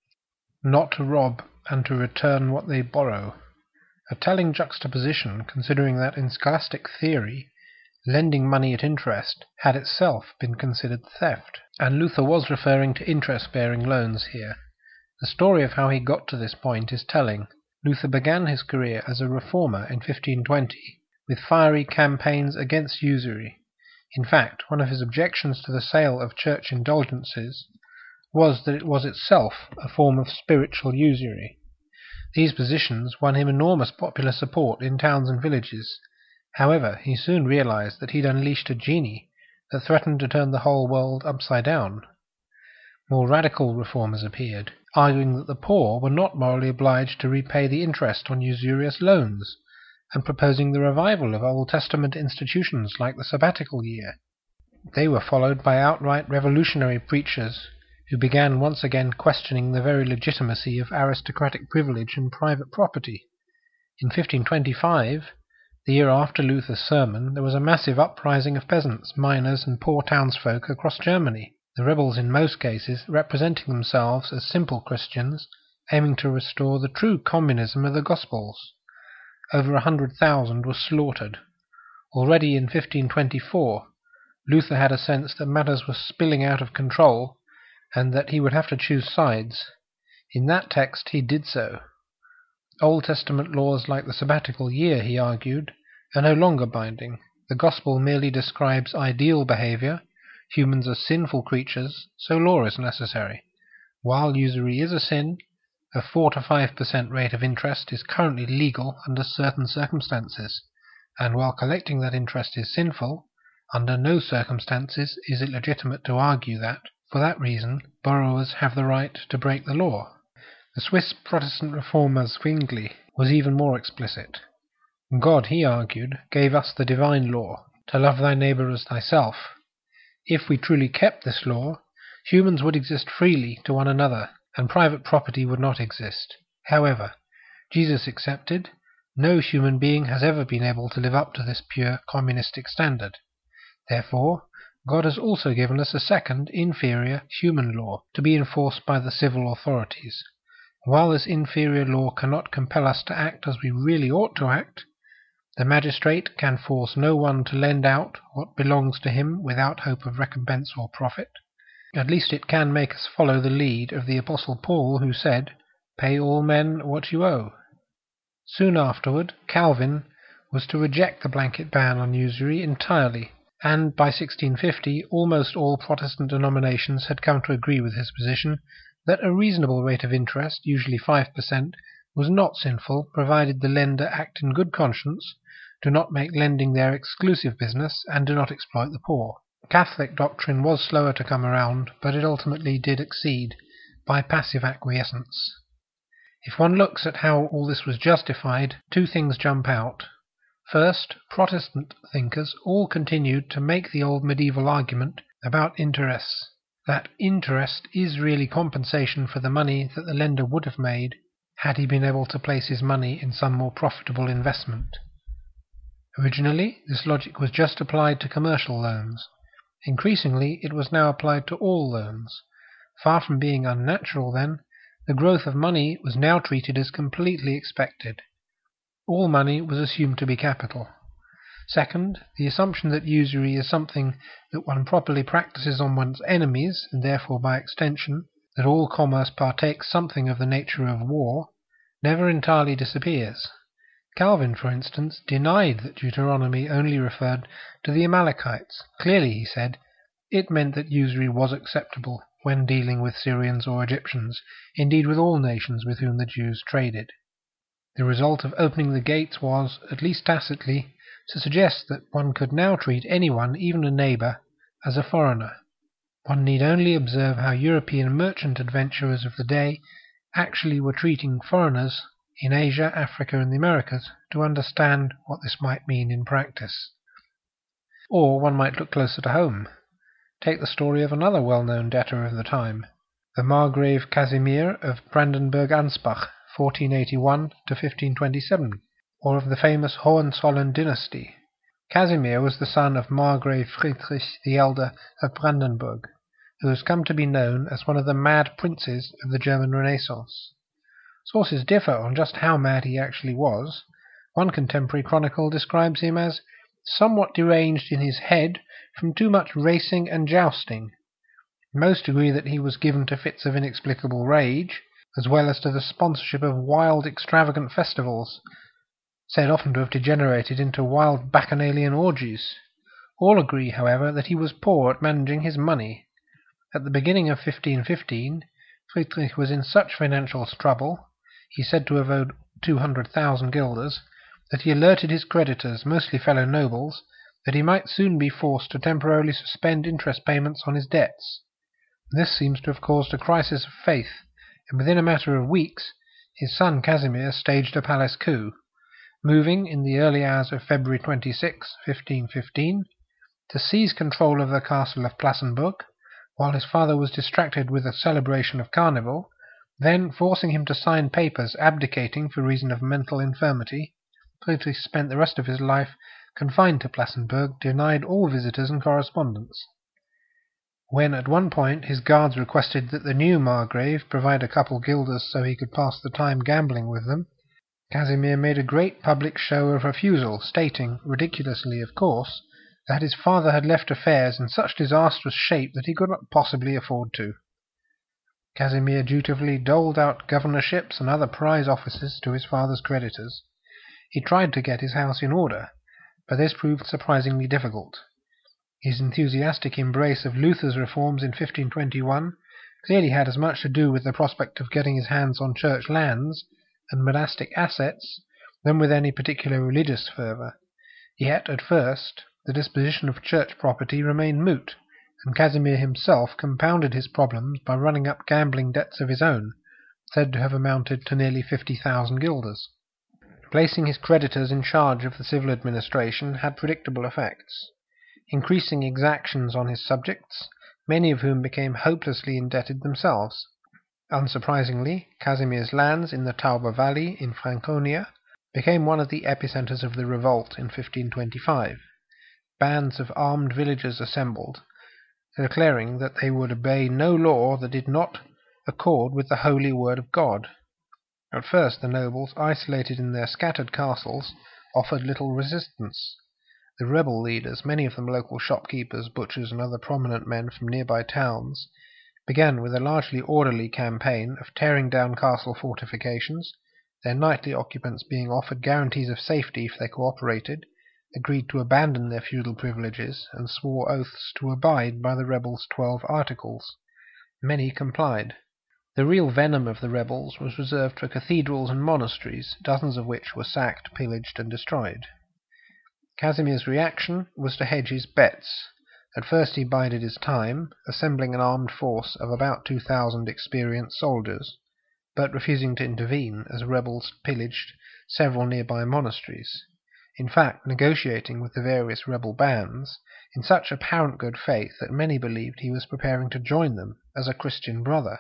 Not to rob and to return what they borrow. A telling juxtaposition, considering that in scholastic theory, lending money at interest had itself been considered theft, and Luther was referring to interest-bearing loans here. The story of how he got to this point is telling. Luther began his career as a reformer in fifteen twenty, with fiery campaigns against usury. In fact, one of his objections to the sale of church indulgences was that it was itself a form of spiritual usury. These positions won him enormous popular support in towns and villages. However, he soon realized that he'd unleashed a genie that threatened to turn the whole world upside down. More radical reformers appeared, arguing that the poor were not morally obliged to repay the interest on usurious loans, and proposing the revival of Old Testament institutions like the sabbatical year. They were followed by outright revolutionary preachers who began once again questioning the very legitimacy of aristocratic privilege and private property. In fifteen twenty-five, the year after Luther's sermon, there was a massive uprising of peasants, miners, and poor townsfolk across Germany, the rebels in most cases representing themselves as simple Christians aiming to restore the true communism of the Gospels. Over a hundred thousand were slaughtered. Already in fifteen twenty-four, Luther had a sense that matters were spilling out of control, and that he would have to choose sides. In that text he did so. Old Testament laws like the sabbatical year, he argued, are no longer binding. The gospel merely describes ideal behavior. Humans are sinful creatures, so law is necessary. While usury is a sin, a four to five percent rate of interest is currently legal under certain circumstances, and while collecting that interest is sinful, under no circumstances is it legitimate to argue that, for that reason, borrowers have the right to break the law. The Swiss Protestant reformer Zwingli was even more explicit. God, he argued, gave us the divine law, to love thy neighbour as thyself. If we truly kept this law, humans would exist freely to one another, and private property would not exist. However, Jesus accepted, no human being has ever been able to live up to this pure communistic standard. Therefore, God has also given us a second, inferior, human law to be enforced by the civil authorities. While this inferior law cannot compel us to act as we really ought to act, the magistrate can force no one to lend out what belongs to him without hope of recompense or profit. At least it can make us follow the lead of the Apostle Paul, who said, "Pay all men what you owe." Soon afterward, Calvin was to reject the blanket ban on usury entirely, and by sixteen fifty almost all Protestant denominations had come to agree with his position that a reasonable rate of interest, usually five percent, was not sinful, provided the lender act in good conscience, do not make lending their exclusive business, and do not exploit the poor. Catholic doctrine was slower to come around, but it ultimately did accede by passive acquiescence. If one looks at how all this was justified, two things jump out. First, Protestant thinkers all continued to make the old medieval argument about interests, that interest is really compensation for the money that the lender would have made had he been able to place his money in some more profitable investment. Originally, this logic was just applied to commercial loans. Increasingly, it was now applied to all loans. Far from being unnatural, then, the growth of money was now treated as completely expected. All money was assumed to be capital. Second, the assumption that usury is something that one properly practices on one's enemies, and therefore by extension that all commerce partakes something of the nature of war, never entirely disappears. Calvin, for instance, denied that Deuteronomy only referred to the Amalekites. Clearly, he said, it meant that usury was acceptable when dealing with Syrians or Egyptians, indeed with all nations with whom the Jews traded. The result of opening the gates was, at least tacitly, to suggest that one could now treat anyone, even a neighbour, as a foreigner. One need only observe how European merchant adventurers of the day actually were treating foreigners in Asia, Africa, and the Americas to understand what this might mean in practice. Or one might look closer to home. Take the story of another well-known debtor of the time, the Margrave Casimir of Brandenburg-Ansbach, fourteen eighty-one to fifteen twenty-seven, or of the famous Hohenzollern dynasty. Casimir was the son of Margrave Friedrich the Elder of Brandenburg, who has come to be known as one of the mad princes of the German Renaissance. Sources differ on just how mad he actually was. One contemporary chronicle describes him as somewhat deranged in his head from too much racing and jousting. Most agree that he was given to fits of inexplicable rage, as well as to the sponsorship of wild, extravagant festivals, said often to have degenerated into wild bacchanalian orgies. All agree, however, that he was poor at managing his money. At the beginning of fifteen fifteen, Friedrich was in such financial trouble, he said to have owed two hundred thousand guilders, that he alerted his creditors, mostly fellow nobles, that he might soon be forced to temporarily suspend interest payments on his debts. This seems to have caused a crisis of faith, and within a matter of weeks his son Casimir staged a palace coup, moving in the early hours of February twenty-sixth, fifteen fifteen, to seize control of the castle of Plassenburg, while his father was distracted with a celebration of carnival, then forcing him to sign papers abdicating for reason of mental infirmity. Friedrich spent the rest of his life confined to Plassenburg, denied all visitors and correspondence. When at one point his guards requested that the new Margrave provide a couple guilders so he could pass the time gambling with them, Casimir made a great public show of refusal, stating, ridiculously of course, that his father had left affairs in such disastrous shape that he could not possibly afford to. Casimir dutifully doled out governorships and other prize offices to his father's creditors. He tried to get his house in order, but this proved surprisingly difficult. His enthusiastic embrace of Luther's reforms in fifteen twenty-one clearly had as much to do with the prospect of getting his hands on church lands and monastic assets than with any particular religious fervour. Yet, at first, the disposition of church property remained moot, and Casimir himself compounded his problems by running up gambling debts of his own, said to have amounted to nearly fifty thousand guilders. Placing his creditors in charge of the civil administration had predictable effects. Increasing exactions on his subjects, many of whom became hopelessly indebted themselves. Unsurprisingly, Casimir's lands in the Tauber Valley in Franconia became one of the epicenters of the revolt in fifteen twenty-five. Bands of armed villagers assembled, declaring that they would obey no law that did not accord with the holy word of God. At first the nobles, isolated in their scattered castles, offered little resistance. The rebel leaders, many of them local shopkeepers, butchers, and other prominent men from nearby towns, began with a largely orderly campaign of tearing down castle fortifications, their nightly occupants being offered guarantees of safety if they cooperated, agreed to abandon their feudal privileges, and swore oaths to abide by the rebels' twelve articles. Many complied. The real venom of the rebels was reserved for cathedrals and monasteries, dozens of which were sacked, pillaged, and destroyed. Casimir's reaction was to hedge his bets. At first he bided his time, assembling an armed force of about two thousand experienced soldiers, but refusing to intervene as rebels pillaged several nearby monasteries. In fact, negotiating with the various rebel bands in such apparent good faith that many believed he was preparing to join them as a Christian brother.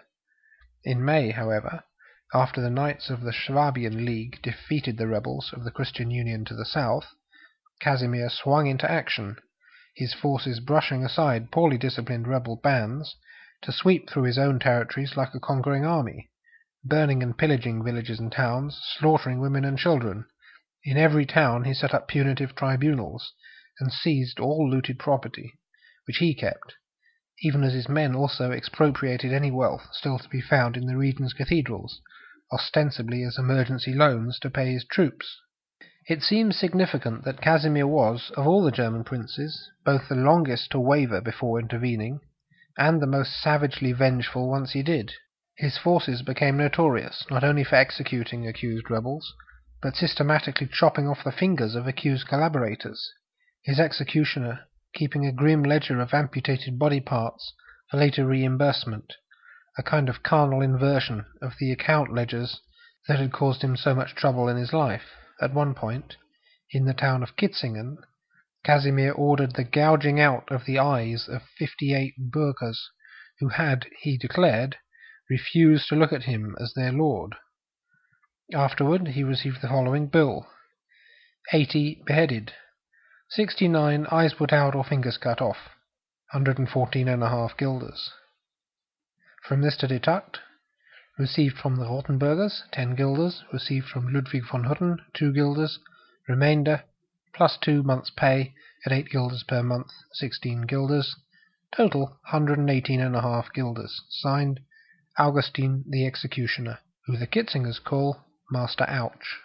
In May, however, after the Knights of the Swabian League defeated the rebels of the Christian Union to the south, Casimir swung into action, his forces brushing aside poorly disciplined rebel bands to sweep through his own territories like a conquering army, burning and pillaging villages and towns, slaughtering women and children. In every town he set up punitive tribunals, and seized all looted property, which he kept, even as his men also expropriated any wealth still to be found in the region's cathedrals, ostensibly as emergency loans to pay his troops. It seems significant that Casimir was, of all the German princes, both the longest to waver before intervening, and the most savagely vengeful once he did. His forces became notorious not only for executing accused rebels, but systematically chopping off the fingers of accused collaborators, his executioner keeping a grim ledger of amputated body parts for later reimbursement, a kind of carnal inversion of the account ledgers that had caused him so much trouble in his life. At one point, in the town of Kitzingen, Casimir ordered the gouging out of the eyes of fifty-eight burghers who had, he declared, refused to look at him as their lord. Afterward he received the following bill: eighty beheaded, sixty-nine eyes put out or fingers cut off, one hundred fourteen and a half guilders. From Mister de Tucht, received from the Rothenburgers, ten guilders, received from Ludwig von Hutten, two guilders, remainder, plus two months' pay at eight guilders per month, sixteen guilders, total one hundred eighteen and a half guilders, signed Augustin the Executioner, who the Kitzingers call Master Ouch.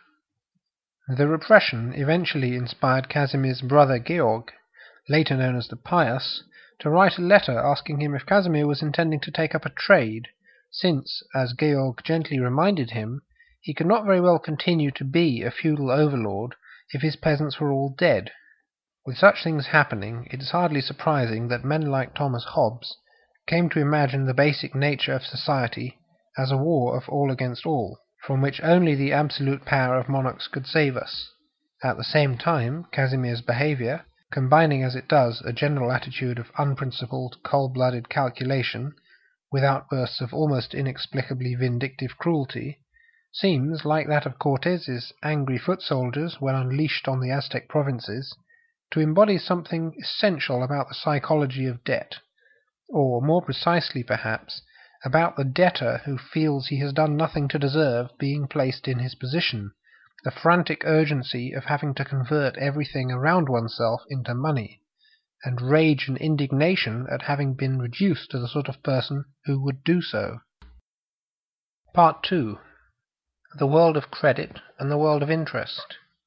The repression eventually inspired Casimir's brother Georg, later known as the Pious, to write a letter asking him if Casimir was intending to take up a trade, since, as Georg gently reminded him, he could not very well continue to be a feudal overlord if his peasants were all dead. With such things happening, it is hardly surprising that men like Thomas Hobbes came to imagine the basic nature of society as a war of all against all, from which only the absolute power of monarchs could save us. At the same time, Casimir's behaviour, combining as it does a general attitude of unprincipled, cold-blooded calculation, with outbursts of almost inexplicably vindictive cruelty, seems, like that of Cortez's angry foot soldiers when unleashed on the Aztec provinces, to embody something essential about the psychology of debt, or, more precisely perhaps, about the debtor who feels he has done nothing to deserve being placed in his position, the frantic urgency of having to convert everything around oneself into money, and rage and indignation at having been reduced to the sort of person who would do so. Part two. The world of credit and the world of interest.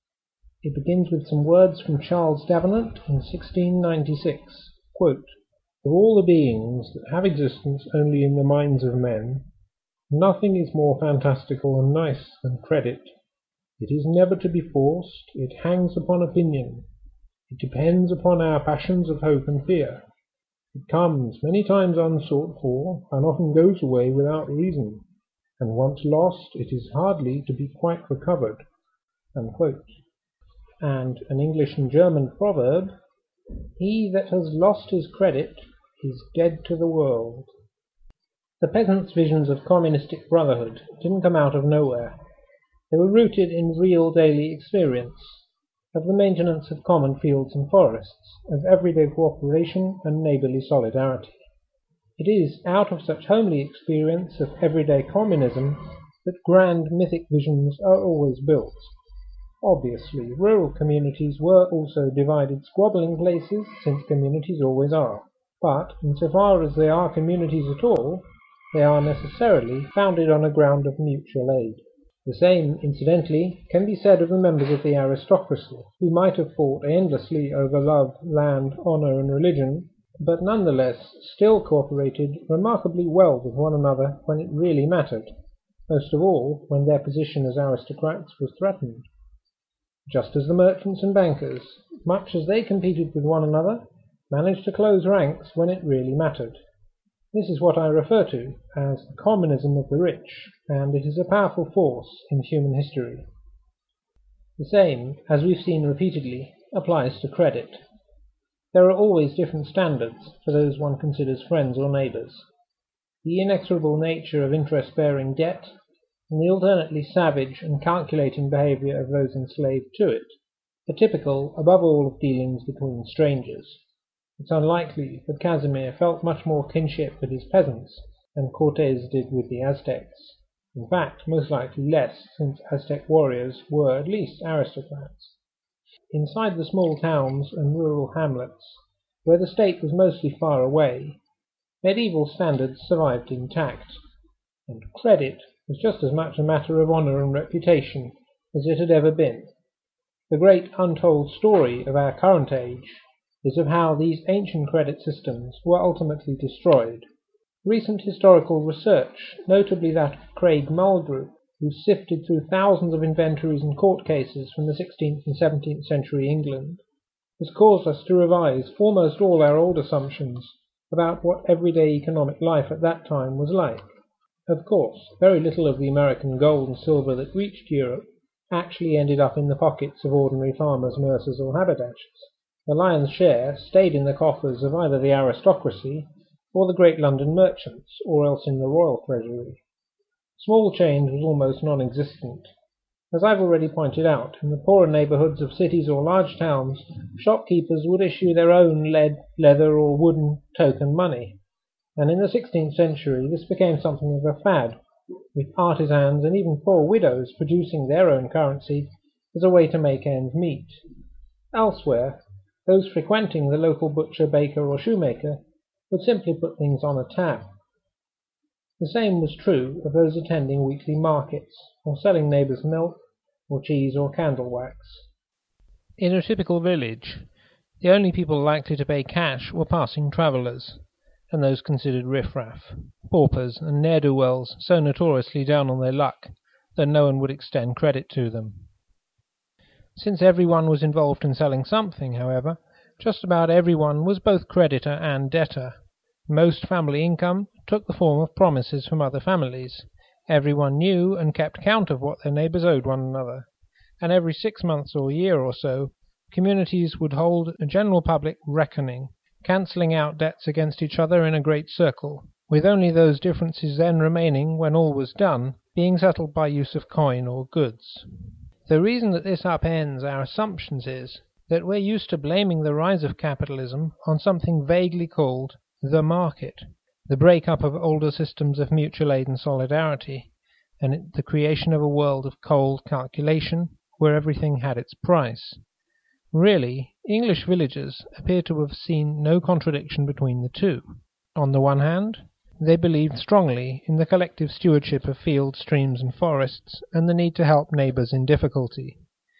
It begins with some words from Charles Davenant in sixteen ninety-six. Quote, "Of all the beings that have existence only in the minds of men, nothing is more fantastical and nice than credit. It is never to be forced, it hangs upon opinion. It depends upon our passions of hope and fear. It comes many times unsought for, and often goes away without reason, and once lost it is hardly to be quite recovered." Unquote. And an English and German proverb, "He that has lost his credit is dead to the world." The peasants' visions of communistic brotherhood didn't come out of nowhere. They were rooted in real daily experience, of the maintenance of common fields and forests, of everyday cooperation and neighbourly solidarity. It is out of such homely experience of everyday communism that grand mythic visions are always built. Obviously, rural communities were also divided squabbling places, since communities always are, but insofar as they are communities at all, they are necessarily founded on a ground of mutual aid. The same, incidentally, can be said of the members of the aristocracy, who might have fought endlessly over love, land, honour and religion, but nonetheless still cooperated remarkably well with one another when it really mattered, most of all when their position as aristocrats was threatened. Just as the merchants and bankers, much as they competed with one another, managed to close ranks when it really mattered. This is what I refer to as the communism of the rich, and it is a powerful force in human history. The same, as we've seen repeatedly, applies to credit. There are always different standards for those one considers friends or neighbours. The inexorable nature of interest-bearing debt, and the alternately savage and calculating behaviour of those enslaved to it, are typical, above all, of dealings between strangers. It's unlikely that Casimir felt much more kinship with his peasants than Cortes did with the Aztecs. In fact, most likely less, since Aztec warriors were at least aristocrats. Inside the small towns and rural hamlets, where the state was mostly far away, medieval standards survived intact, and credit was just as much a matter of honor and reputation as it had ever been. The great untold story of our current age is of how these ancient credit systems were ultimately destroyed. Recent historical research, notably that of Craig Muldrew, who sifted through thousands of inventories and court cases from the sixteenth and seventeenth century England, has caused us to revise almost all our old assumptions about what everyday economic life at that time was like. Of course, very little of the American gold and silver that reached Europe actually ended up in the pockets of ordinary farmers, mercers, or haberdashers. The lion's share stayed in the coffers of either the aristocracy or the great London merchants, or else in the royal treasury. Small change was almost non-existent. As I've already pointed out, in the poorer neighbourhoods of cities or large towns, shopkeepers would issue their own lead, leather, or wooden token money, and in the sixteenth century this became something of a fad, with artisans and even poor widows producing their own currency as a way to make ends meet. Elsewhere, those frequenting the local butcher, baker, or shoemaker would simply put things on a tab. The same was true of those attending weekly markets, or selling neighbours' milk, or cheese, or candle wax.
In a typical village, the only people likely to pay cash were passing travellers, and those considered riff-raff, paupers, and ne'er-do-wells so notoriously down on their luck that no one would extend credit to them. Since everyone was involved in selling something, however, just about everyone was both creditor and debtor. Most family income took the form of promises from other families. Everyone knew and kept count of what their neighbours owed one another, and every six months or year or so, communities would hold a general public reckoning, cancelling out debts against each other in a great circle, with only those differences then remaining when all was done, being settled by use of coin or goods. The reason that this upends our assumptions is that we're used to blaming the rise of capitalism on something vaguely called the market, the break-up of older systems of mutual aid and solidarity, and the creation of a world of cold calculation where everything had its price. Really, English villagers appear to have seen no contradiction between the two. On the one hand, they believed strongly in the collective stewardship of fields, streams, and forests, and the need to help neighbours in difficulty.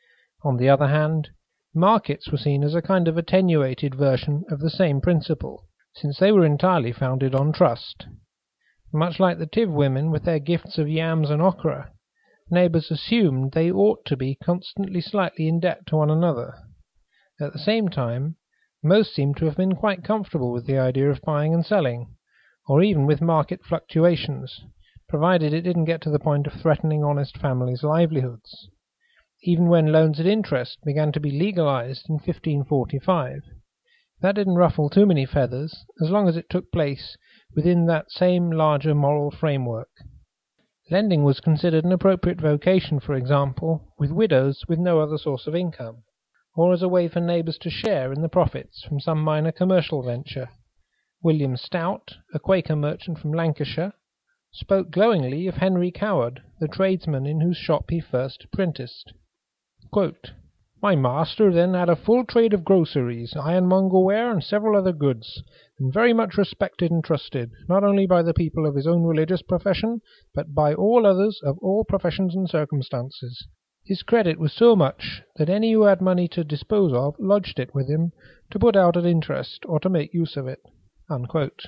On the other hand, markets were seen as a kind of attenuated version of the same principle, since they were entirely founded on trust. Much like the Tiv women with their gifts of yams and ochre, neighbours assumed they ought to be constantly slightly in debt to one another. At the same time, most seemed to have been quite comfortable with the idea of buying and selling, or even with market fluctuations, provided it didn't get to the point of threatening honest families' livelihoods. Even when loans at interest began to be legalized in fifteen forty-five, that didn't ruffle too many feathers, as long as it took place within that same larger moral framework. Lending was considered an appropriate vocation, for example, with widows with no other source of income, or as a way for neighbours to share in the profits from some minor commercial venture. William Stout, a Quaker merchant from Lancashire, spoke glowingly of Henry Coward, the tradesman in whose shop he first apprenticed. Quote, "My master then had a full trade of groceries, ironmonger ware, and several other goods, and very much respected and trusted, not only by the people of his own religious profession, but by all others of all professions and circumstances. His credit was so much that any who had money to dispose of lodged it with him, to put out at interest, or to make use of it." Unquote.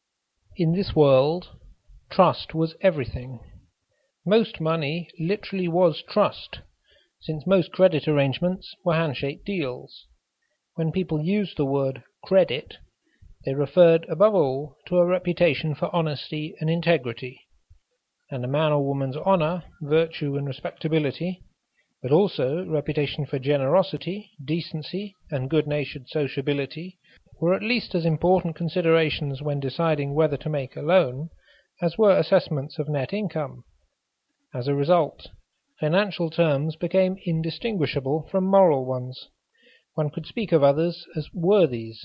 In this world, trust was everything. Most money literally was trust, since most credit arrangements were handshake deals. When people used the word credit, they referred above all to a reputation for honesty and integrity, and a man or woman's honour, virtue, and respectability, but also reputation for generosity, decency, and good-natured sociability, were at least as important considerations when deciding whether to make a loan as were assessments of net income. As a result,
financial terms became indistinguishable from moral ones. One could speak of others as worthies,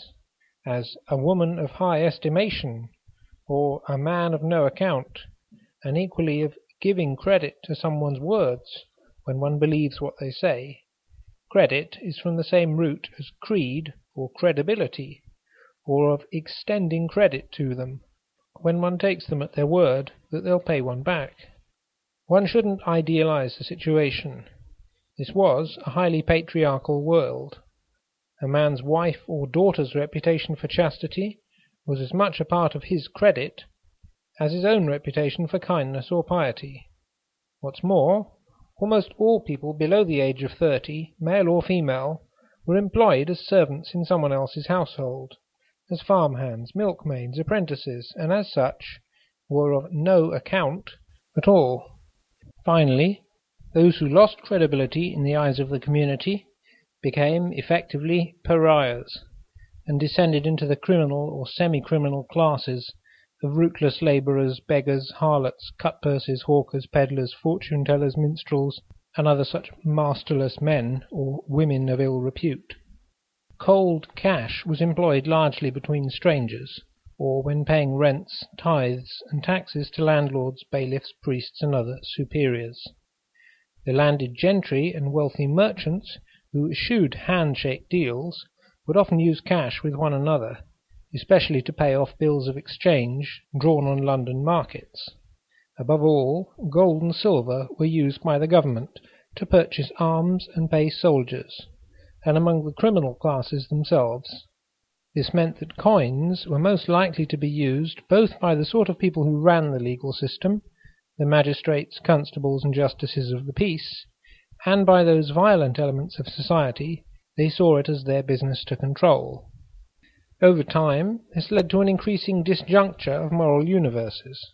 as a woman of high estimation, or a man of no account, and equally of giving credit to someone's words when one believes what they say. Credit is from the same root as creed or credibility, or of extending credit to them, when one takes them at their word that they'll pay one back. One shouldn't idealize the situation. This was a highly patriarchal world. A man's wife or daughter's reputation for chastity was as much a part of his credit as his own reputation for kindness or piety. What's more, almost all people below the age of thirty, male or female, were employed as servants in someone else's household, as farmhands, milkmaids, apprentices, and as such were of no account at all. Finally, those who lost credibility in the eyes of the community became effectively pariahs, and descended into the criminal or semi-criminal classes of rootless labourers, beggars, harlots, cutpurses, hawkers, peddlers, fortune-tellers, minstrels, and other such masterless men or women of ill repute. Cold cash was employed largely between strangers, or when paying rents, tithes, and taxes to landlords, bailiffs, priests, and other superiors. The landed gentry and wealthy merchants who eschewed handshake deals would often use cash with one another, especially to pay off bills of exchange drawn on London markets. Above all, gold and silver were used by the government to purchase arms and pay soldiers, and among the criminal classes themselves. This meant that coins were most likely to be used both by the sort of people who ran the legal system, the magistrates, constables, and justices of the peace, and by those violent elements of society they saw it as their business to control. Over time, this led to an increasing disjuncture of moral universes.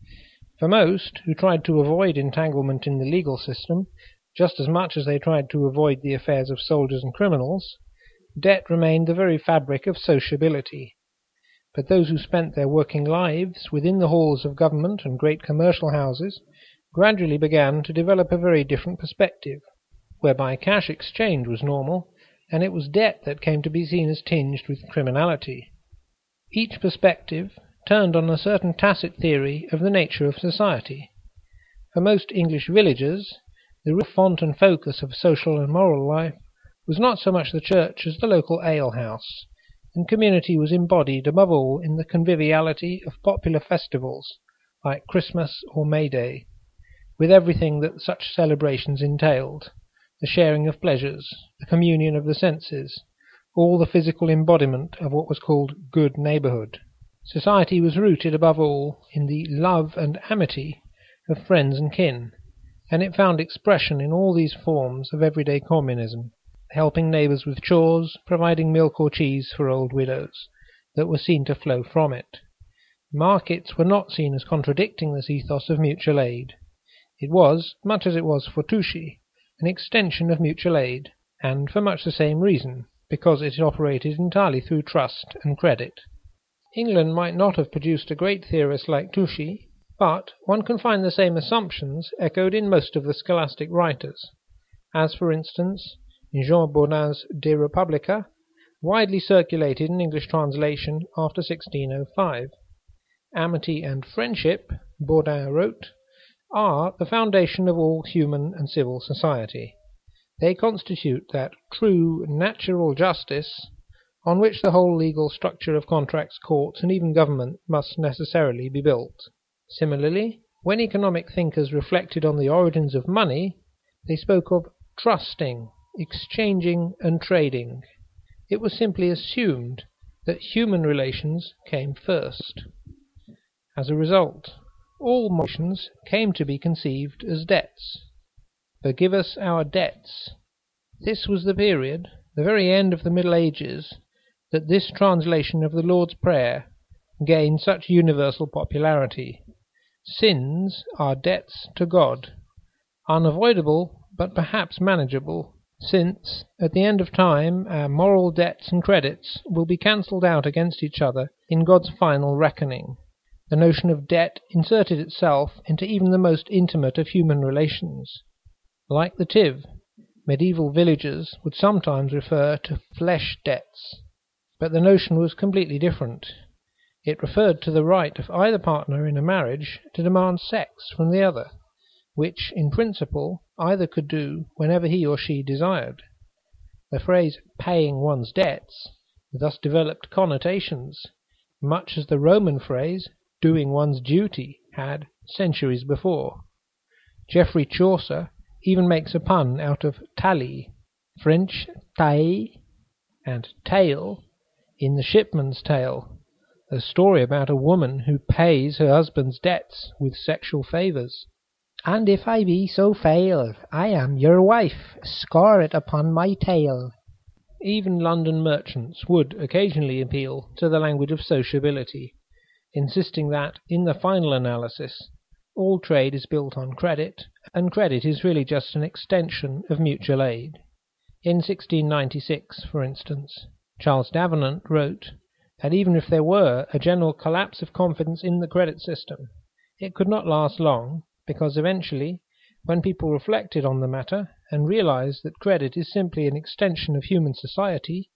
For most who tried to avoid entanglement in the legal system, just as much as they tried to avoid the affairs of soldiers and criminals, debt remained the very fabric of sociability. But those who spent their working lives within the halls of government and great commercial houses gradually began to develop a very different perspective, whereby cash exchange was normal, and it was debt that came to be seen as tinged with criminality. Each perspective turned on a certain tacit theory of the nature of society. For most English villagers, the real font and focus of social and moral life was not so much the church as the local ale-house, and community was embodied above all in the conviviality of popular festivals like Christmas or May Day, with everything that such celebrations entailed, the sharing of pleasures, the communion of the senses, all the physical embodiment of what was called good neighbourhood. Society was rooted above all in the love and amity of friends and kin, and it found expression in all these forms of everyday communism, helping neighbours with chores, providing milk or cheese for old widows, that were seen to flow from it. Markets were not seen as contradicting this ethos of mutual aid. It was, much as it was for Touchy, an extension of mutual aid, and for much the same reason, because it operated entirely through trust and credit. England might not have produced a great theorist like Touchy, but one can find the same assumptions echoed in most of the scholastic writers, as for instance in Jean Baudin's De Republica, widely circulated in English translation after sixteen oh five. Amity and friendship, Baudin wrote, are the foundation of all human and civil society. They constitute that true natural justice on which the whole legal structure of contracts, courts, and even government must necessarily be built. Similarly, when economic thinkers reflected on the origins of money, they spoke of trusting, exchanging, and trading. It was simply assumed that human relations came first. As a result, all motions came to be conceived as debts. Forgive us our debts. This was the period, the very end of the Middle Ages, that this translation of the Lord's Prayer gained such universal popularity. Sins are debts to God, unavoidable but perhaps manageable, since at the end of time our moral debts and credits will be cancelled out against each other in God's final reckoning. The notion of debt inserted itself into even the most intimate of human relations. Like the Tiv, medieval villagers would sometimes refer to flesh debts, but the notion was completely different. It referred to the right of either partner in a marriage to demand sex from the other, which, in principle, either could do whenever he or she desired. The phrase paying one's debts thus developed connotations, much as the Roman phrase doing one's duty had centuries before. Geoffrey Chaucer even makes a pun out of tally, French taille, and tale in The Shipman's Tale, a story about a woman who pays her husband's debts with sexual favours. "And if I be so fail, I am your wife, score it upon my tail." Even London merchants would occasionally appeal to the language of sociability, insisting that, in the final analysis, all trade is built on credit, and credit is really just an extension of mutual aid. In sixteen ninety-six, for instance, Charles Davenant wrote that even if there were a general collapse of confidence in the credit system, it could not last long, because eventually, when people reflected on the matter and realized that credit is simply an extension of human society,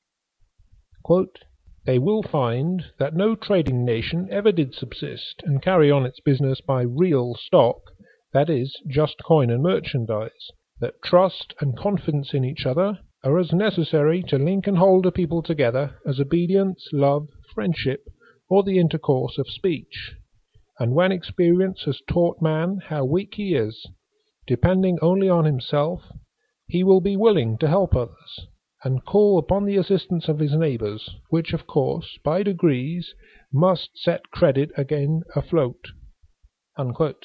quote, "they will find that no trading nation ever did subsist and carry on its business by real stock, that is, just coin and merchandise, that trust and confidence in each other are as necessary to link and hold a people together as obedience, love, friendship, or the intercourse of speech. And when experience has taught man how weak he is, depending only on himself, he will be willing to help others, and call upon the assistance of his neighbours, which, of course, by degrees, must set credit again afloat." Unquote.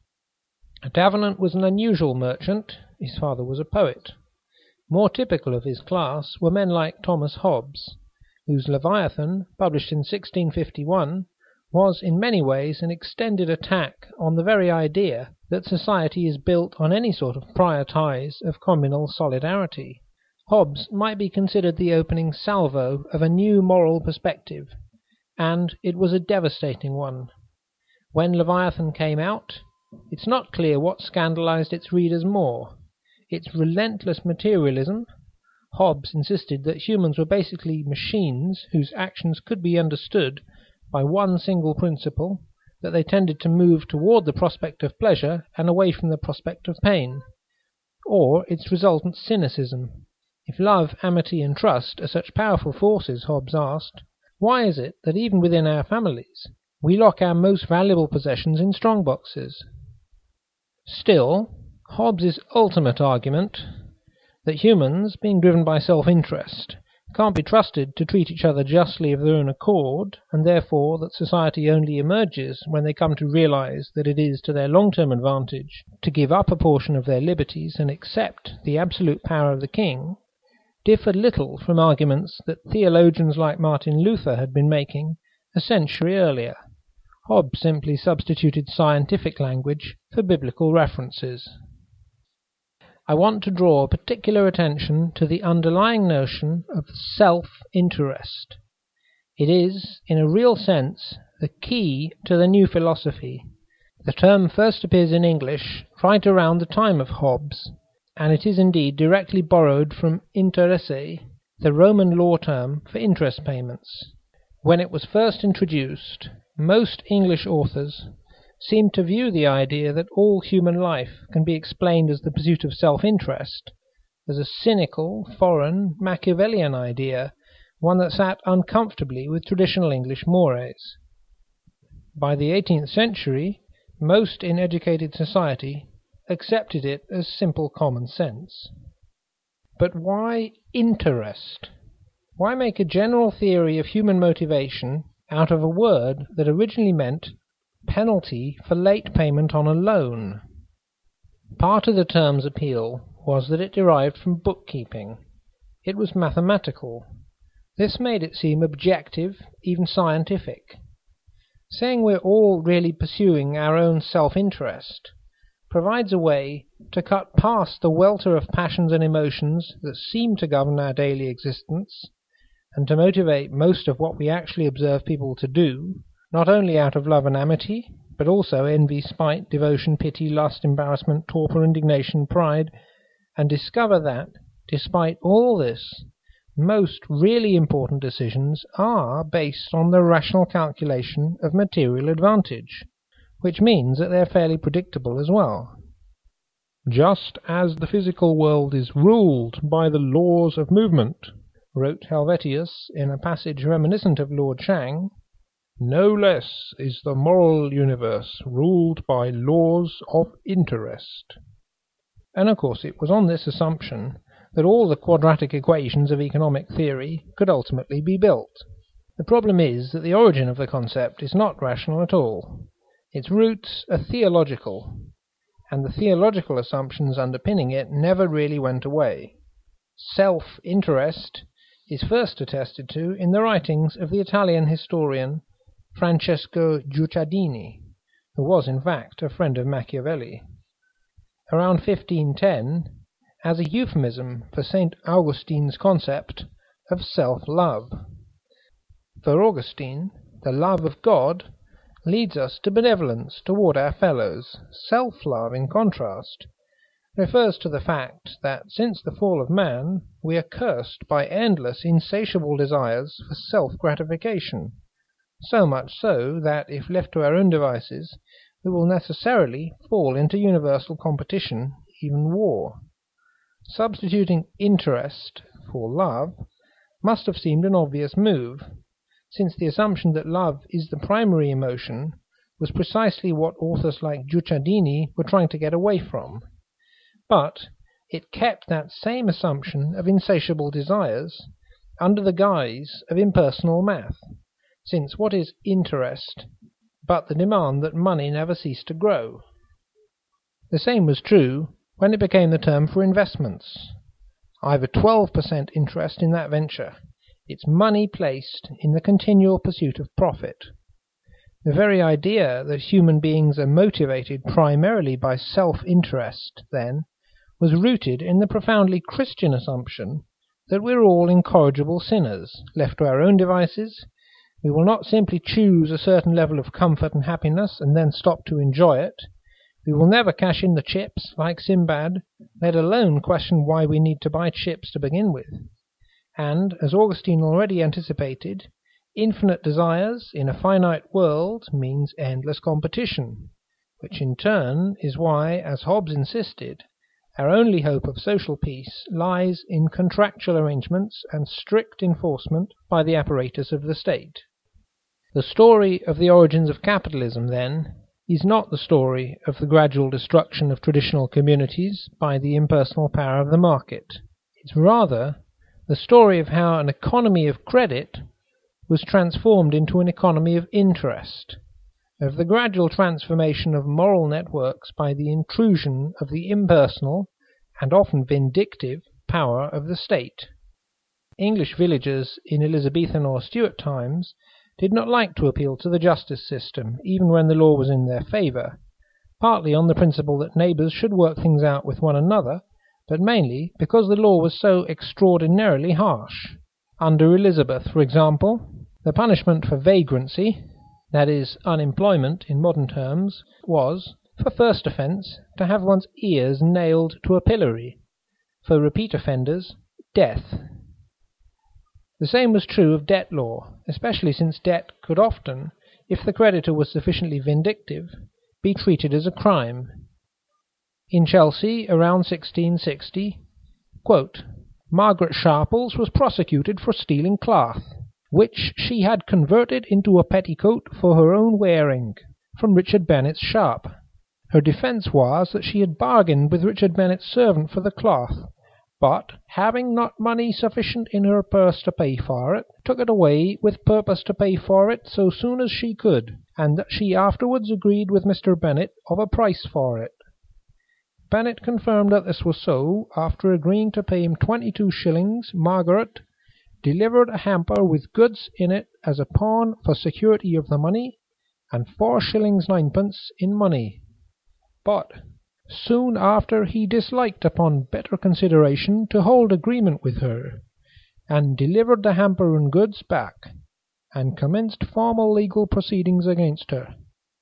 Davenant was an unusual merchant. His father was a poet. More typical of his class were men like Thomas Hobbes, whose Leviathan, published in sixteen fifty-one, was in many ways an extended attack on the very idea that society is built on any sort of prior ties of communal solidarity. Hobbes might be considered the opening salvo of a new moral perspective, and it was a devastating one. When Leviathan came out, it's not clear what scandalized its readers more, its relentless materialism. Hobbes insisted that humans were basically machines whose actions could be understood by one single principle, that they tended to move toward the prospect of pleasure and away from the prospect of pain, or its resultant cynicism. If love, amity, and trust are such powerful forces, Hobbes asked, why is it that even within our families we lock our most valuable possessions in strong boxes? Still, Hobbes's ultimate argument, that humans, being driven by self-interest, can't be trusted to treat each other justly of their own accord, and therefore that society only emerges when they come to realize that it is to their long-term advantage to give up a portion of their liberties and accept the absolute power of the king, differed little from arguments that theologians like Martin Luther had been making a century earlier. Hobbes simply substituted scientific language for biblical references. I want to draw particular attention to the underlying notion of self-interest. It is, in a real sense, the key to the new philosophy. The term first appears in English right around the time of Hobbes, and it is indeed directly borrowed from interesse, the Roman law term for interest payments. When it was first introduced, most English authors seem to view the idea that all human life can be explained as the pursuit of self-interest as a cynical, foreign, Machiavellian idea, one that sat uncomfortably with traditional English mores. By the eighteenth century, most in educated society accepted it as simple common sense. But why interest? Why make a general theory of human motivation out of a word that originally meant penalty for late payment on a loan? Part of the term's appeal was that it derived from bookkeeping. It was mathematical. This made it seem objective, even scientific. Saying we're all really pursuing our own self-interest provides a way to cut past the welter of passions and emotions that seem to govern our daily existence, and to motivate most of what we actually observe people to do, not only out of love and amity, but also envy, spite, devotion, pity, lust, embarrassment, torpor, indignation, pride, and discover that, despite all this, most really important decisions are based on the rational calculation of material advantage, which means that they're fairly predictable as well. Just as the physical world is ruled by the laws of movement, wrote Helvetius in a passage reminiscent of Lord Chang, no less is the moral universe ruled by laws of interest. And of course it was on this assumption that all the quadratic equations of economic theory could ultimately be built. The problem is that the origin of the concept is not rational at all. Its roots are theological, and the theological assumptions underpinning it never really went away. Self-interest is first attested to in the writings of the Italian historian Francesco Guicciardini, who was in fact a friend of Machiavelli. Around fifteen ten, as a euphemism for Saint Augustine's concept of self-love. For Augustine, the love of God leads us to benevolence toward our fellows. Self-love, in contrast, refers to the fact that since the fall of man, we are cursed by endless, insatiable desires for self-gratification, so much so that, if left to our own devices, we will necessarily fall into universal competition, even war. Substituting interest for love must have seemed an obvious move, since the assumption that love is the primary emotion was precisely what authors like Guicciardini were trying to get away from. But it kept that same assumption of insatiable desires under the guise of impersonal math, since what is interest but the demand that money never cease to grow? The same was true when it became the term for investments. I've a twelve percent interest in that venture. It's money placed in the continual pursuit of profit. The very idea that human beings are motivated primarily by self-interest, then, was rooted in the profoundly Christian assumption that we're all incorrigible sinners. Left to our own devices, we will not simply choose a certain level of comfort and happiness and then stop to enjoy it. We will never cash in the chips like Sinbad, let alone question why we need to buy chips to begin with. And, as Augustine already anticipated, infinite desires in a finite world means endless competition, which in turn is why, as Hobbes insisted, our only hope of social peace lies in contractual arrangements and strict enforcement by the apparatus of the state. The story of the origins of capitalism, then, is not the story of the gradual destruction of traditional communities by the impersonal power of the market. It's rather the story of how an economy of credit was transformed into an economy of interest, of the gradual transformation of moral networks by the intrusion of the impersonal and often vindictive power of the state. English villagers in Elizabethan or Stuart times did not like to appeal to the justice system, even when the law was in their favour, partly on the principle that neighbours should work things out with one another, but mainly because the law was so extraordinarily harsh. Under Elizabeth, for example, the punishment for vagrancy, that is, unemployment in modern terms, was, for first offence, to have one's ears nailed to a pillory; for repeat offenders, death. The same was true of debt law, especially since debt could often, if the creditor was sufficiently vindictive, be treated as a crime. In Chelsea, around sixteen sixty, quote, Margaret Sharples was prosecuted for stealing cloth, which she had converted into a petticoat for her own wearing, from Richard Bennet's shop. Her defence was that she had bargained with Richard Bennet's servant for the cloth, but, having not money sufficient in her purse to pay for it, took it away with purpose to pay for it so soon as she could, and that she afterwards agreed with Mister Bennet of a price for it. Bennet confirmed that this was so. After agreeing to pay him twenty-two shillings, Margaret delivered a hamper with goods in it as a pawn for security of the money, and four shillings ninepence in money. But soon after he disliked upon better consideration to hold agreement with her, and delivered the hamper and goods back, and commenced formal legal proceedings against her.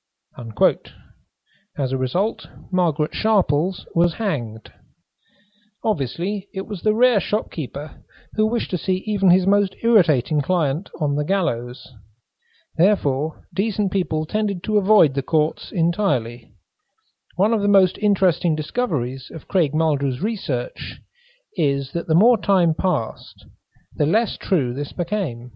Unquote. As a result, Margaret Sharples was hanged. Obviously, it was the rare shopkeeper who wished to see even his most irritating client on the gallows. Therefore, decent people tended to avoid the courts entirely. One of the most interesting discoveries of Craig Muldrew's research is that the more time passed, the less true this became.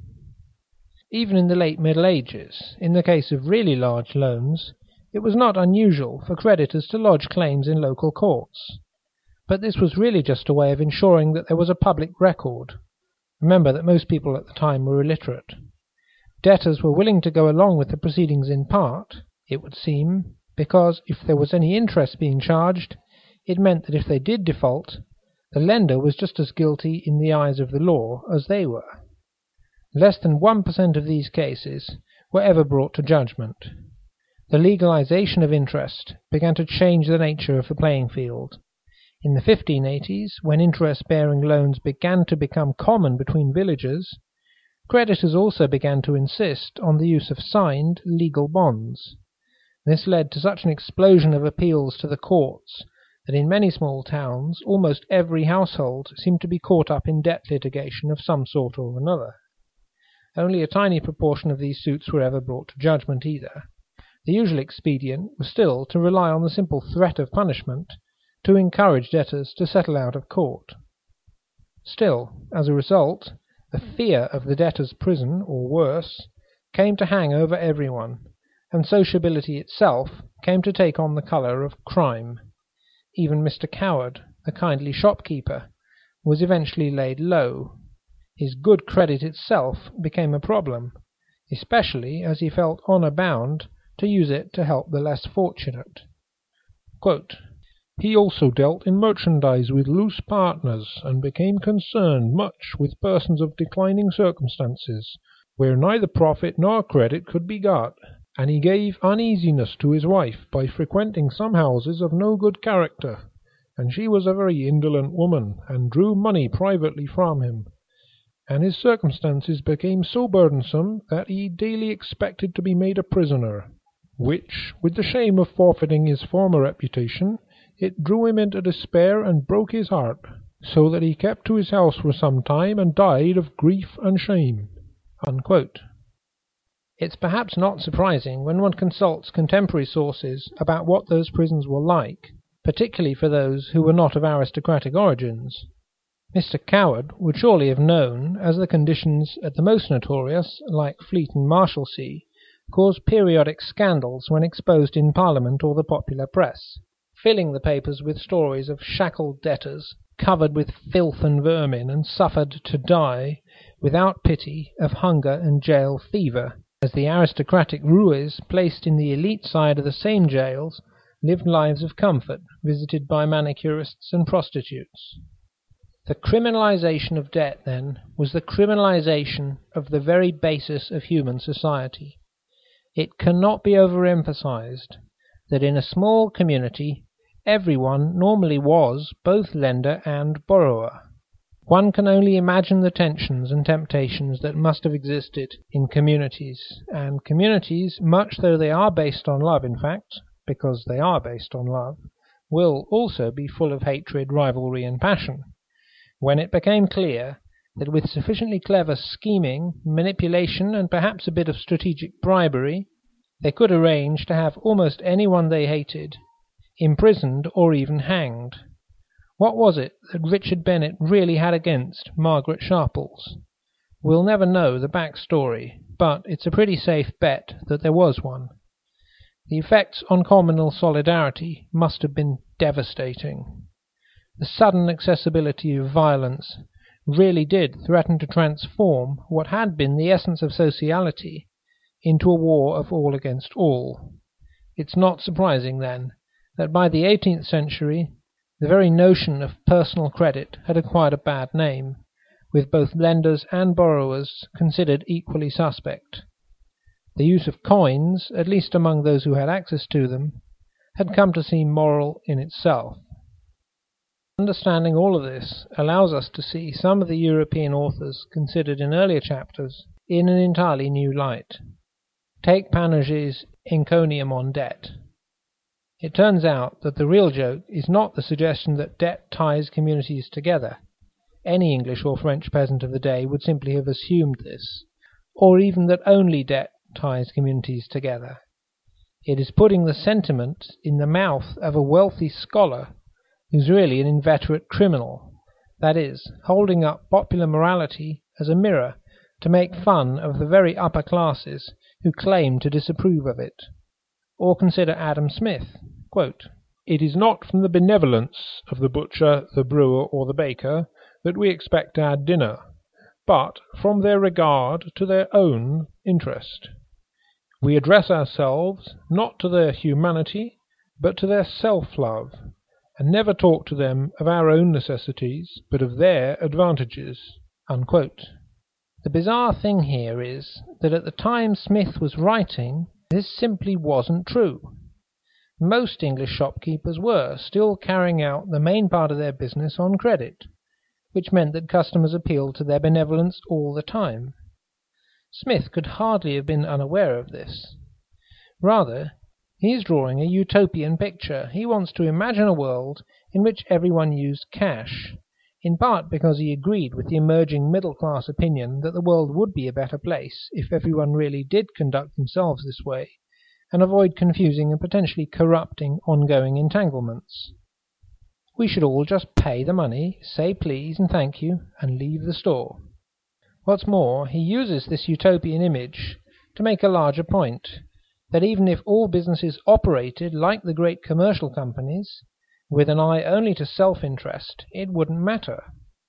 Even in the late Middle Ages, in the case of really large loans, it was not unusual for creditors to lodge claims in local courts. But this was really just a way of ensuring that there was a public record. Remember that most people at the time were illiterate. Debtors were willing to go along with the proceedings in part, it would seem, because if there was any interest being charged, it meant that if they did default, the lender was just as guilty in the eyes of the law as they were. Less than one percent of these cases were ever brought to judgment. The legalization of interest began to change the nature of the playing field. In the fifteen eighties, when interest-bearing loans began to become common between villagers, creditors also began to insist on the use of signed legal bonds. This led to such an explosion of appeals to the courts that in many small towns almost every household seemed to be caught up in debt litigation of some sort or another. Only a tiny proportion of these suits were ever brought to judgment either. The usual expedient was still to rely on the simple threat of punishment to encourage debtors to settle out of court. Still, as a result, the fear of the debtor's prison, or worse, came to hang over everyone, and sociability itself came to take on the colour of crime. Even Mister Coward, the kindly shopkeeper, was eventually laid low. His good credit itself became a problem, especially as he felt honour bound to use it to help the less fortunate. Quote, "He also dealt in merchandise with loose partners, and became concerned much with persons of declining circumstances, where neither profit nor credit could be got, and he gave uneasiness to his wife by frequenting some houses of no good character, and she was a very indolent woman, and drew money privately from him, and his circumstances became so burdensome that he daily expected to be made a prisoner, which, with the shame of forfeiting his former reputation, it drew him into despair and broke his heart, so that he kept to his house for some time and died of grief and shame." Unquote. It's perhaps not surprising when one consults contemporary sources about what those prisons were like, particularly for those who were not of aristocratic origins. Mister Coward would surely have known, as the conditions at the most notorious, like Fleet and Marshalsea, caused periodic scandals when exposed in Parliament or the popular press, filling the papers with stories of shackled debtors covered with filth and vermin and suffered to die without pity of hunger and jail fever, as the aristocratic roués placed in the elite side of the same jails lived lives of comfort, visited by manicurists and prostitutes. The criminalization of debt, then, was the criminalization of the very basis of human society. It cannot be overemphasized that in a small community everyone normally was both lender and borrower. One can only imagine the tensions and temptations that must have existed in communities, and communities, much though they are based on love, in fact, because they are based on love, will also be full of hatred, rivalry, and passion. When it became clear that with sufficiently clever scheming, manipulation, and perhaps a bit of strategic bribery, they could arrange to have almost anyone they hated imprisoned or even hanged. What was it that Richard Bennett really had against Margaret Sharples? We'll never know the back story, but it's a pretty safe bet that there was one. The effects on communal solidarity must have been devastating. The sudden accessibility of violence really did threaten to transform what had been the essence of sociality into a war of all against all. It's not surprising, then, that by the eighteenth century the very notion of personal credit had acquired a bad name, with both lenders and borrowers considered equally suspect. The use of coins, at least among those who had access to them, had come to seem moral in itself. Understanding all of this allows us to see some of the European authors considered in earlier chapters in an entirely new light. Take Panurge's Encomium on Debt. It turns out that the real joke is not the suggestion that debt ties communities together. Any English or French peasant of the day would simply have assumed this, or even that only debt ties communities together. It is putting the sentiment in the mouth of a wealthy scholar who's really an inveterate criminal, that is, holding up popular morality as a mirror to make fun of the very upper classes who claim to disapprove of it. Or consider Adam Smith. Quote, "It is not from the benevolence of the butcher, the brewer, or the baker that we expect our dinner, but from their regard to their own interest. We address ourselves not to their humanity, but to their self-love, and never talk to them of our own necessities, but of their advantages." Unquote. The bizarre thing here is that at the time Smith was writing, this simply wasn't true. Most English shopkeepers were still carrying out the main part of their business on credit, which meant that customers appealed to their benevolence all the time. Smith could hardly have been unaware of this. Rather, he is drawing a utopian picture. He wants to imagine a world in which everyone used cash, in part because he agreed with the emerging middle-class opinion that the world would be a better place if everyone really did conduct themselves this way, and avoid confusing and potentially corrupting ongoing entanglements. We should all just pay the money, say please and thank you, and leave the store. What's more, he uses this utopian image to make a larger point, that even if all businesses operated like the great commercial companies, with an eye only to self-interest, it wouldn't matter.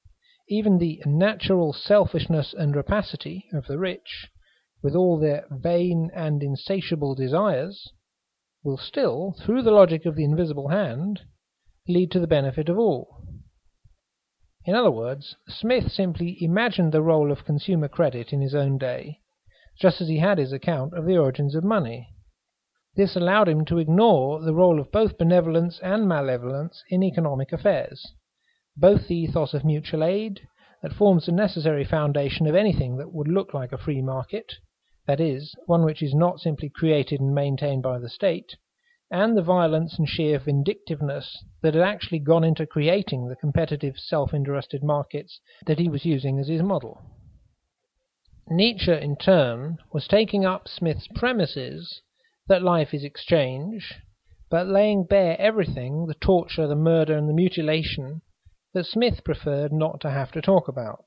Even the natural selfishness and rapacity of the rich, with all their vain and insatiable desires, will still, through the logic of the invisible hand, lead to the benefit of all. In other words, Smith simply imagined the role of consumer credit in his own day, just as he had his account of the origins of money. This allowed him to ignore the role of both benevolence and malevolence in economic affairs, both the ethos of mutual aid that forms the necessary foundation of anything that would look like a free market, that is, one which is not simply created and maintained by the state, and the violence and sheer vindictiveness that had actually gone into creating the competitive self-interested markets that he was using as his model. Nietzsche, in turn, was taking up Smith's premises that life is exchange, but laying bare everything, the torture, the murder, and the mutilation, that Smith preferred not to have to talk about.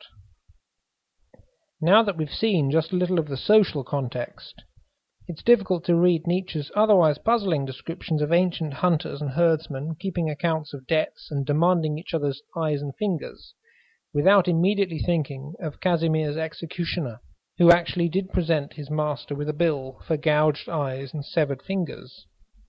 Now that we've seen just a little of the social context, it's difficult to read Nietzsche's otherwise puzzling descriptions of ancient hunters and herdsmen keeping accounts of debts and demanding each other's eyes and fingers, without immediately thinking of Casimir's executioner, who actually did present his master with a bill for gouged eyes and severed fingers.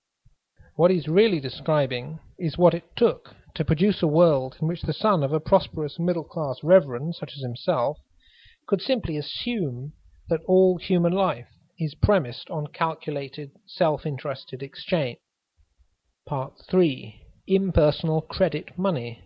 What he's really describing is what it took to produce a world in which the son of a prosperous middle-class reverend, such as himself, could simply assume that all human life is premised on calculated, self-interested exchange. Part three. Impersonal credit money.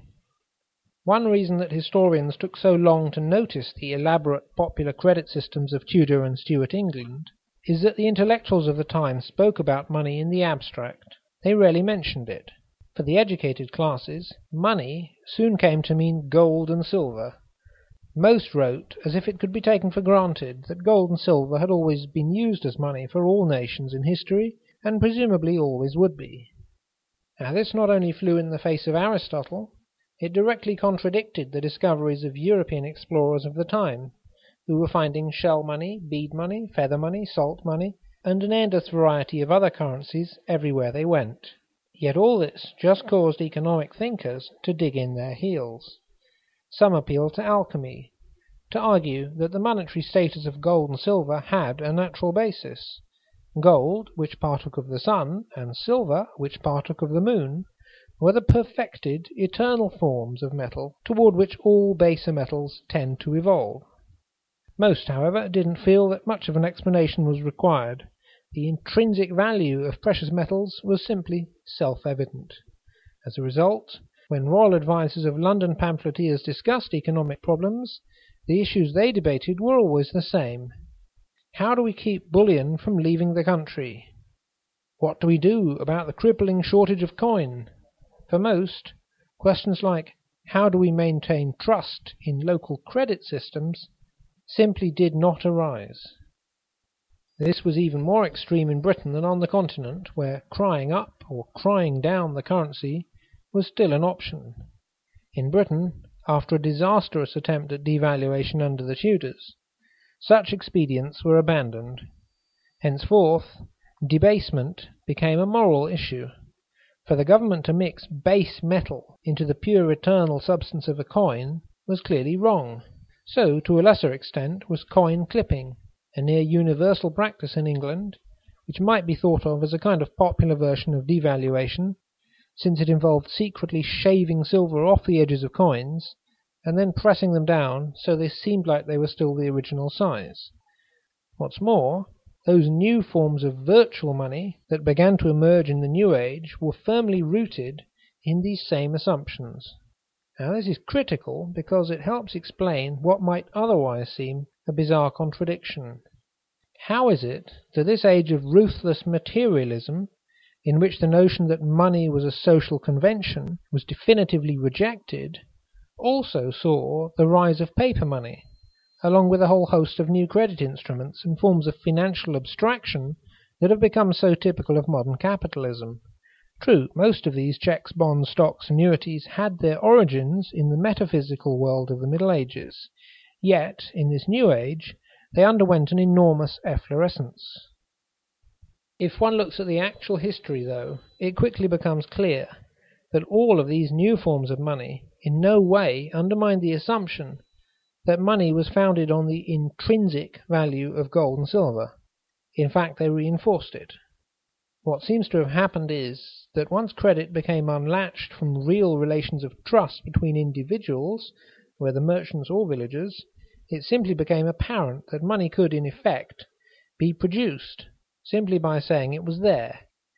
One reason that historians took so long to notice the elaborate popular credit systems of Tudor and Stuart England is that the intellectuals of the time spoke about money in the abstract. They rarely mentioned it. For the educated classes, money soon came to mean gold and silver. Most wrote as if it could be taken for granted that gold and silver had always been used as money for all nations in history, and presumably always would be. Now this not only flew in the face of Aristotle, it directly contradicted the discoveries of European explorers of the time, who were finding shell money, bead money, feather money, salt money, and an endless variety of other currencies everywhere they went. Yet all this just caused economic thinkers to dig in their heels. Some appealed to alchemy, to argue that the monetary status of gold and silver had a natural basis. Gold, which partook of the sun, and silver, which partook of the moon, were the perfected, eternal forms of metal toward which all baser metals tend to evolve. Most, however, didn't feel that much of an explanation was required. The intrinsic value of precious metals was simply self-evident. As a result, when royal advisers of London pamphleteers discussed economic problems, the issues they debated were always the same. How do we keep bullion from leaving the country? What do we do about the crippling shortage of coin? For most, questions like how do we maintain trust in local credit systems simply did not arise. This was even more extreme in Britain than on the continent, where crying up or crying down the currency was still an option. In Britain, after a disastrous attempt at devaluation under the Tudors, such expedients were abandoned. Henceforth, debasement became a moral issue. For the government to mix base metal into the pure eternal substance of a coin was clearly wrong. So, to a lesser extent, was coin clipping, a near universal practice in England, which might be thought of as a kind of popular version of devaluation, since it involved secretly shaving silver off the edges of coins and then pressing them down so they seemed like they were still the original size. What's more, those new forms of virtual money that began to emerge in the New Age were firmly rooted in these same assumptions. Now this is critical because it helps explain what might otherwise seem a bizarre contradiction. How is it that this age of ruthless materialism, in which the notion that money was a social convention was definitively rejected, also saw the rise of paper money, along with a whole host of new credit instruments and forms of financial abstraction that have become so typical of modern capitalism? True, most of these checks, bonds, stocks, annuities had their origins in the metaphysical world of the Middle Ages, yet, in this New Age, they underwent an enormous efflorescence. If one looks at the actual history, though, it quickly becomes clear that all of these new forms of money in no way undermined the assumption that money was founded on the intrinsic value of gold and silver. In fact, they reinforced it. What seems to have happened is that once credit became unlatched from real relations of trust between individuals, whether merchants or villagers, it simply became apparent that money could, in effect, be produced simply by saying it was there,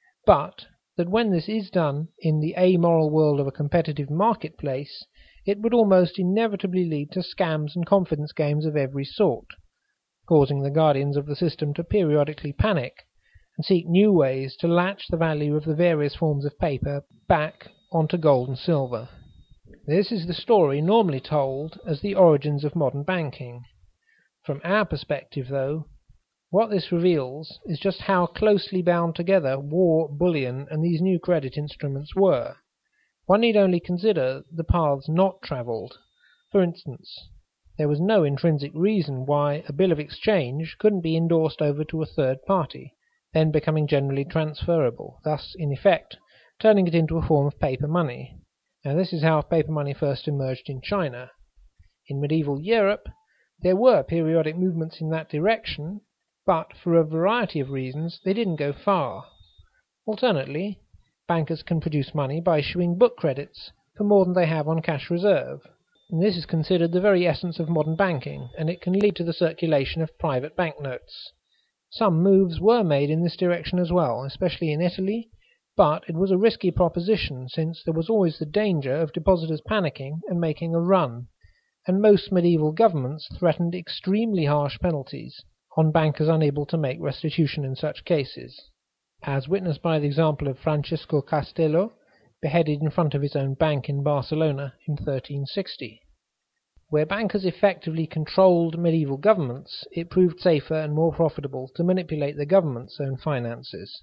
but that when this is done in the amoral world of a competitive marketplace, it would almost inevitably lead to scams and confidence games of every sort, causing the guardians of the system to periodically panic and seek new ways to latch the value of the various forms of paper back onto gold and silver. This is the story normally told as the origins of modern banking. From our perspective, though, what this reveals is just how closely bound together war, bullion, and these new credit instruments were. One need only consider the paths not travelled. For instance, there was no intrinsic reason why a bill of exchange couldn't be endorsed over to a third party, then becoming generally transferable, thus, in effect, turning it into a form of paper money. Now, this is how paper money first emerged in China. In medieval Europe, there were periodic movements in that direction, but for a variety of reasons they didn't go far. Alternately, bankers can produce money by issuing book credits for more than they have on cash reserve. And this is considered the very essence of modern banking, and it can lead to the circulation of private banknotes. Some moves were made in this direction as well, especially in Italy, but it was a risky proposition since there was always the danger of depositors panicking and making a run, and most medieval governments threatened extremely harsh penalties on bankers unable to make restitution in such cases, as witnessed by the example of Francisco Castello, beheaded in front of his own bank in Barcelona in thirteen sixty. Where bankers effectively controlled medieval governments, it proved safer and more profitable to manipulate the government's own finances.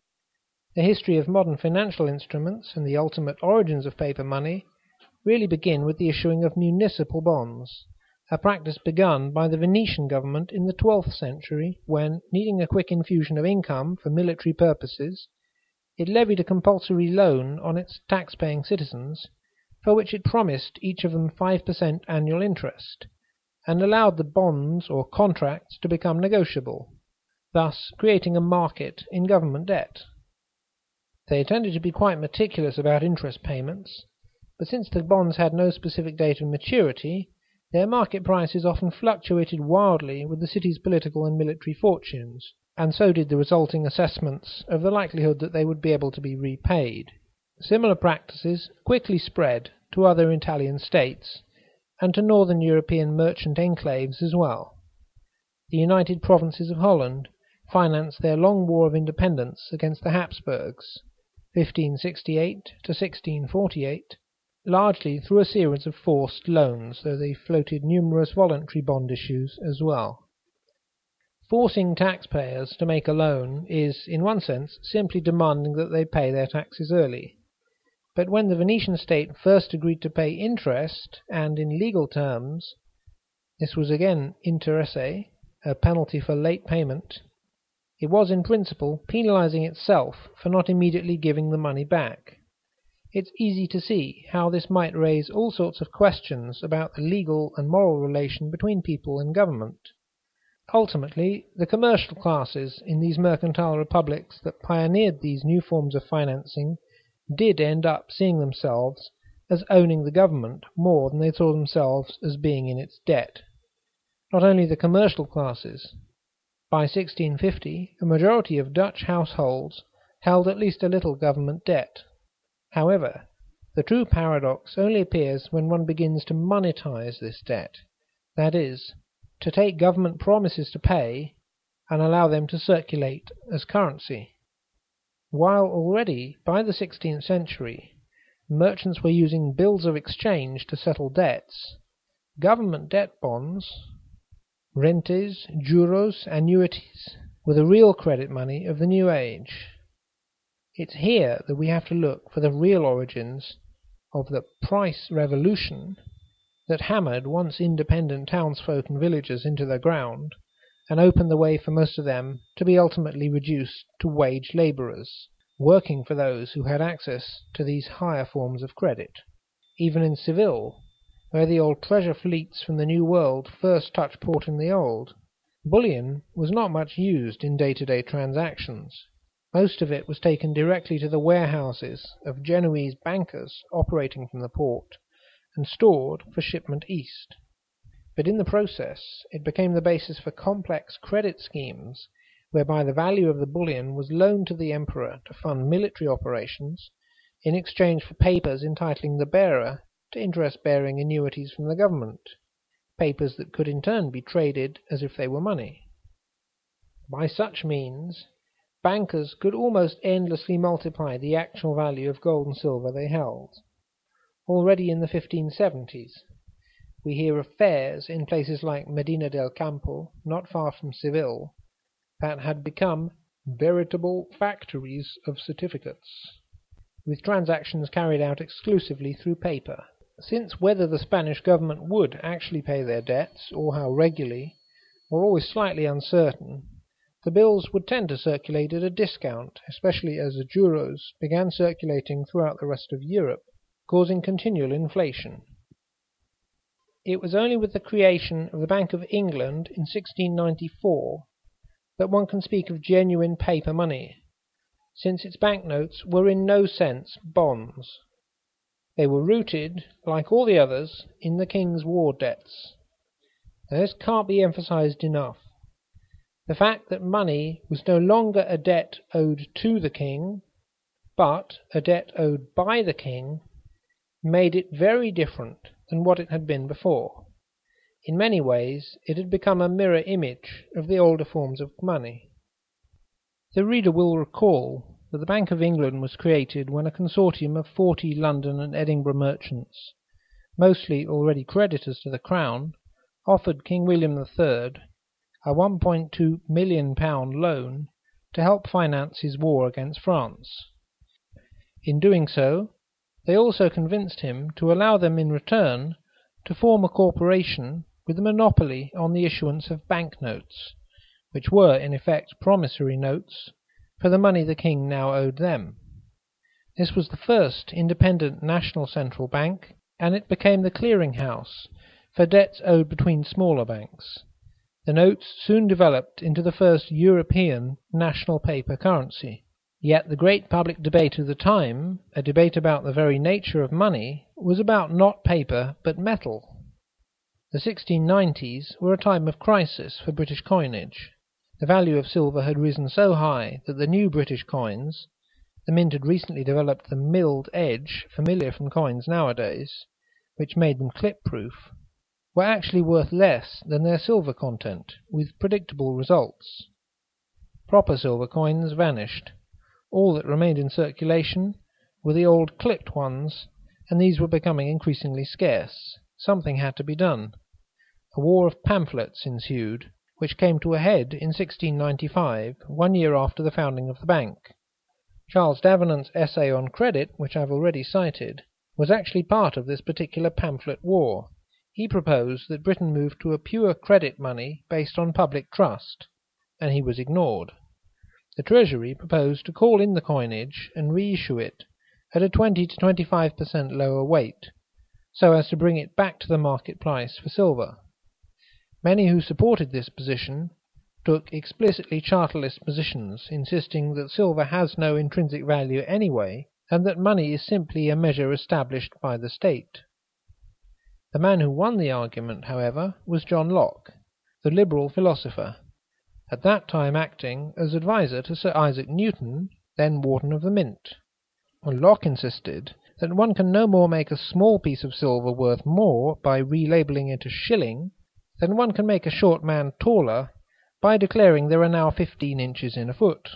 The history of modern financial instruments and the ultimate origins of paper money really begin with the issuing of municipal bonds, a practice begun by the Venetian government in the twelfth century when, needing a quick infusion of income for military purposes, it levied a compulsory loan on its tax-paying citizens, for which it promised each of them five percent annual interest, and allowed the bonds or contracts to become negotiable, thus creating a market in government debt. They tended to be quite meticulous about interest payments, but since the bonds had no specific date of maturity, their market prices often fluctuated wildly with the city's political and military fortunes, and so did the resulting assessments of the likelihood that they would be able to be repaid. Similar practices quickly spread to other Italian states, and to northern European merchant enclaves as well. The United Provinces of Holland financed their long war of independence against the Habsburgs, fifteen sixty-eight to sixteen forty-eight, largely through a series of forced loans, though they floated numerous voluntary bond issues as well. Forcing taxpayers to make a loan is, in one sense, simply demanding that they pay their taxes early. But when the Venetian state first agreed to pay interest, and in legal terms, this was again interesse, a penalty for late payment, it was in principle penalizing itself for not immediately giving the money back. It's easy to see how this might raise all sorts of questions about the legal and moral relation between people and government. Ultimately, the commercial classes in these mercantile republics that pioneered these new forms of financing did end up seeing themselves as owning the government more than they saw themselves as being in its debt. Not only the commercial classes. By sixteen fifty, a majority of Dutch households held at least a little government debt. However, the true paradox only appears when one begins to monetize this debt, that is, to take government promises to pay and allow them to circulate as currency. While already, by the sixteenth century, merchants were using bills of exchange to settle debts, government debt bonds, rentes, juros, annuities, were the real credit money of the new age. It's here that we have to look for the real origins of the price revolution that hammered once independent townsfolk and villagers into the ground, and opened the way for most of them to be ultimately reduced to wage labourers, working for those who had access to these higher forms of credit. Even in Seville, where the old treasure fleets from the New World first touched port in the Old, bullion was not much used in day-to-day transactions. Most of it was taken directly to the warehouses of Genoese bankers operating from the port, and stored for shipment east. But in the process it became the basis for complex credit schemes, whereby the value of the bullion was loaned to the emperor to fund military operations, in exchange for papers entitling the bearer to interest-bearing annuities from the government, papers that could in turn be traded as if they were money. By such means, bankers could almost endlessly multiply the actual value of gold and silver they held. Already in the fifteen seventies, we hear of fairs in places like Medina del Campo, not far from Seville, that had become veritable factories of certificates, with transactions carried out exclusively through paper. Since whether the Spanish government would actually pay their debts, or how regularly, were always slightly uncertain, the bills would tend to circulate at a discount, especially as the juros began circulating throughout the rest of Europe, causing continual inflation. It was only with the creation of the Bank of England in sixteen ninety-four that one can speak of genuine paper money, since its banknotes were in no sense bonds. They were rooted, like all the others, in the king's war debts. Now, this can't be emphasized enough. The fact that money was no longer a debt owed to the king, but a debt owed by the king, made it very different than what it had been before. In many ways it had become a mirror image of the older forms of money. The reader will recall that the Bank of England was created when a consortium of forty London and Edinburgh merchants, mostly already creditors to the Crown, offered King William the Third a one point two million pound loan to help finance his war against France. In doing so, they also convinced him to allow them in return to form a corporation with a monopoly on the issuance of banknotes, which were in effect promissory notes for the money the king now owed them. This was the first independent national central bank, and it became the clearing house for debts owed between smaller banks. The notes soon developed into the first European national paper currency. Yet the great public debate of the time, a debate about the very nature of money, was about not paper but metal. The sixteen nineties were a time of crisis for British coinage. The value of silver had risen so high that the new British coins, the Mint had recently developed the milled edge familiar from coins nowadays, which made them clip-proof, were actually worth less than their silver content, with predictable results. Proper silver coins vanished. All that remained in circulation were the old clipped ones, and these were becoming increasingly scarce. Something had to be done. A war of pamphlets ensued, which came to a head in sixteen ninety-five, one year after the founding of the bank. Charles Davenant's essay on credit, which I have already cited, was actually part of this particular pamphlet war. He proposed that Britain move to a pure credit money based on public trust, and he was ignored. The Treasury proposed to call in the coinage and reissue it at a twenty to twenty-five percent lower weight, so as to bring it back to the market price for silver. Many who supported this position took explicitly charterless positions, insisting that silver has no intrinsic value anyway, and that money is simply a measure established by the state. The man who won the argument, however, was John Locke, the liberal philosopher, at that time acting as adviser to Sir Isaac Newton, then Warden of the Mint. Locke insisted that one can no more make a small piece of silver worth more by relabelling it a shilling than one can make a short man taller by declaring there are now fifteen inches in a foot.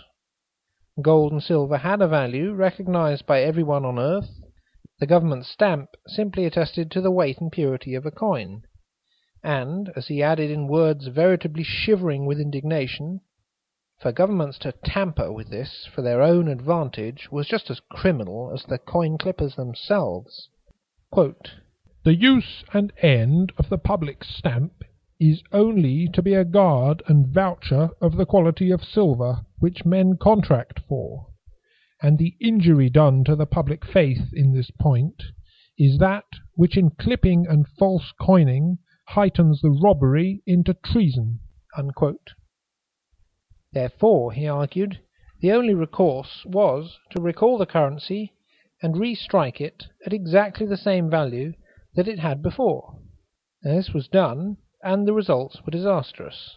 Gold and silver had a value recognized by everyone on earth. The government stamp simply attested to the weight and purity of a coin, and, as he added in words veritably shivering with indignation, for governments to tamper with this for their own advantage was just as criminal as the coin-clippers themselves. Quote, "The use and end of the public stamp is only to be a guard and voucher of the quality of silver which men contract for, and the injury done to the public faith in this point is that which in clipping and false coining heightens the robbery into treason." Unquote. Therefore, he argued, the only recourse was to recall the currency and re-strike it at exactly the same value that it had before. This was done, and the results were disastrous.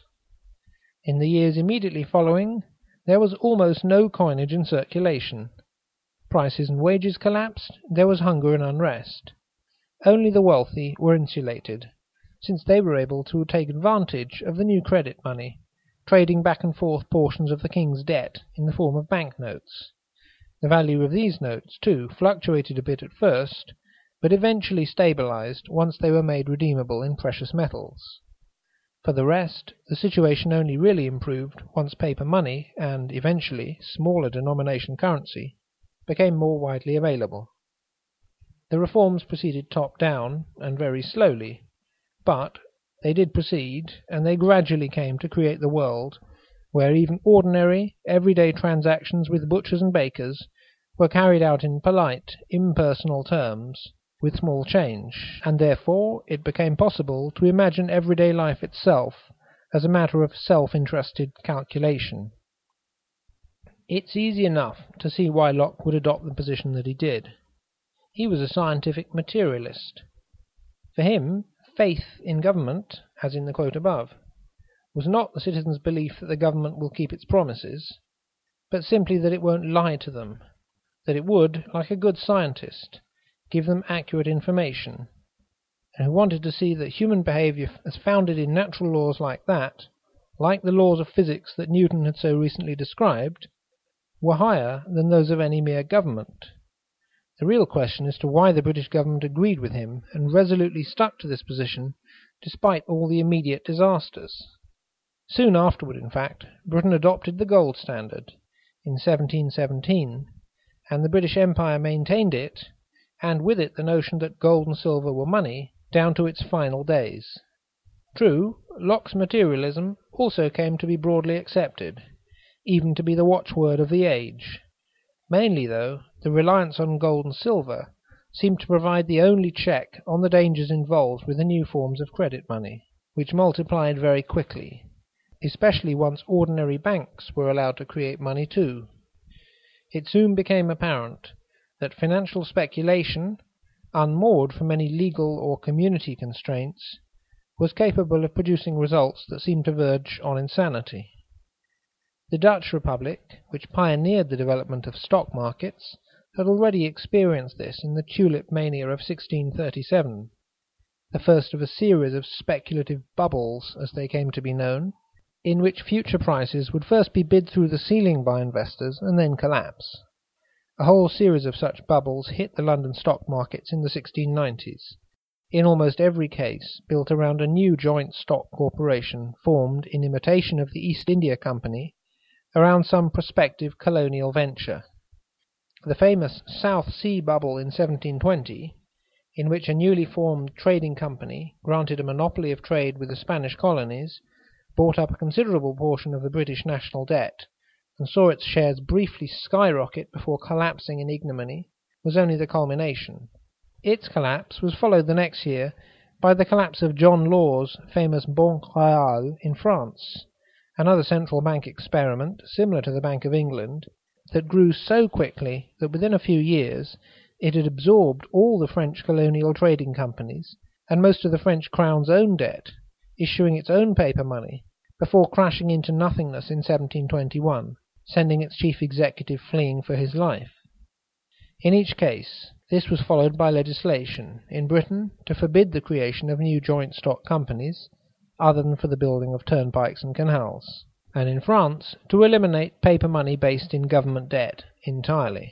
In the years immediately following, there was almost no coinage in circulation. Prices and wages collapsed, there was hunger and unrest. Only the wealthy were insulated, since they were able to take advantage of the new credit money, trading back and forth portions of the king's debt in the form of banknotes. The value of these notes, too, fluctuated a bit at first, but eventually stabilized once they were made redeemable in precious metals. For the rest, the situation only really improved once paper money, and eventually smaller denomination currency, became more widely available. The reforms proceeded top-down and very slowly, but they did proceed, and they gradually came to create the world where even ordinary, everyday transactions with butchers and bakers were carried out in polite, impersonal terms, with small change, and therefore it became possible to imagine everyday life itself as a matter of self-interested calculation. It's easy enough to see why Locke would adopt the position that he did. He was a scientific materialist. For him, faith in government, as in the quote above, was not the citizens' belief that the government will keep its promises, but simply that it won't lie to them, that it would, like a good scientist, give them accurate information, and who wanted to see that human behaviour as founded in natural laws like that, like the laws of physics that Newton had so recently described, were higher than those of any mere government. The real question as to why the British government agreed with him and resolutely stuck to this position despite all the immediate disasters. Soon afterward, in fact, Britain adopted the gold standard in seventeen seventeen, and the British Empire maintained it, and with it the notion that gold and silver were money, down to its final days. True, Locke's materialism also came to be broadly accepted, even to be the watchword of the age. Mainly, though, the reliance on gold and silver seemed to provide the only check on the dangers involved with the new forms of credit money, which multiplied very quickly, especially once ordinary banks were allowed to create money too. It soon became apparent that financial speculation, unmoored from any legal or community constraints, was capable of producing results that seemed to verge on insanity. The Dutch Republic, which pioneered the development of stock markets, had already experienced this in the tulip mania of sixteen thirty-seven, the first of a series of speculative bubbles, as they came to be known. in which future prices would first be bid through the ceiling by investors and then collapse. A whole series of such bubbles hit the London stock markets in the sixteen nineties, in almost every case built around a new joint stock corporation formed in imitation of the East India Company around some prospective colonial venture. The famous South Sea bubble in seventeen twenty, in which a newly formed trading company, granted a monopoly of trade with the Spanish colonies, bought up a considerable portion of the British national debt, and saw its shares briefly skyrocket before collapsing in ignominy, was only the culmination. Its collapse was followed the next year by the collapse of John Law's famous Banque Royale in France, another central bank experiment, similar to the Bank of England, that grew so quickly that within a few years it had absorbed all the French colonial trading companies and most of the French crown's own debt, issuing its own paper money, before crashing into nothingness in seventeen twenty-one, sending its chief executive fleeing for his life. In each case, this was followed by legislation in Britain to forbid the creation of new joint stock companies, other than for the building of turnpikes and canals, and in France to eliminate paper money based in government debt entirely.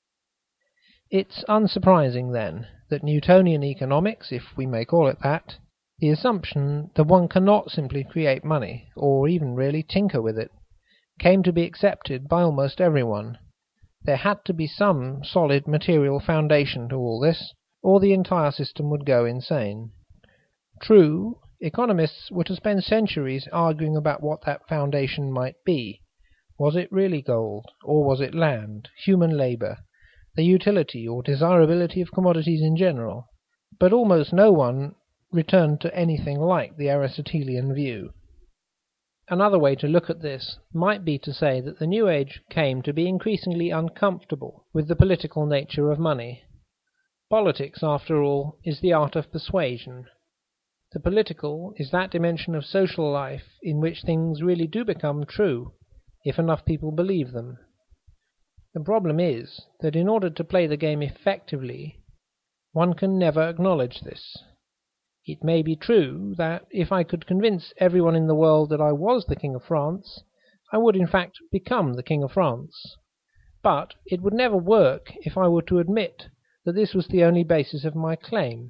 It's unsurprising, then, that Newtonian economics, if we may call it that, the assumption that one cannot simply create money, or even really tinker with it, came to be accepted by almost everyone. There had to be some solid material foundation to all this, or the entire system would go insane. True, economists were to spend centuries arguing about what that foundation might be. Was it really gold, or was it land, human labour, the utility or desirability of commodities in general? But almost no one returned to anything like the Aristotelian view. Another way to look at this might be to say that the New Age came to be increasingly uncomfortable with the political nature of money. Politics, after all, is the art of persuasion. The political is that dimension of social life in which things really do become true, if enough people believe them. The problem is that in order to play the game effectively, one can never acknowledge this. It may be true that if I could convince everyone in the world that I was the King of France, I would in fact become the King of France. But it would never work if I were to admit that this was the only basis of my claim.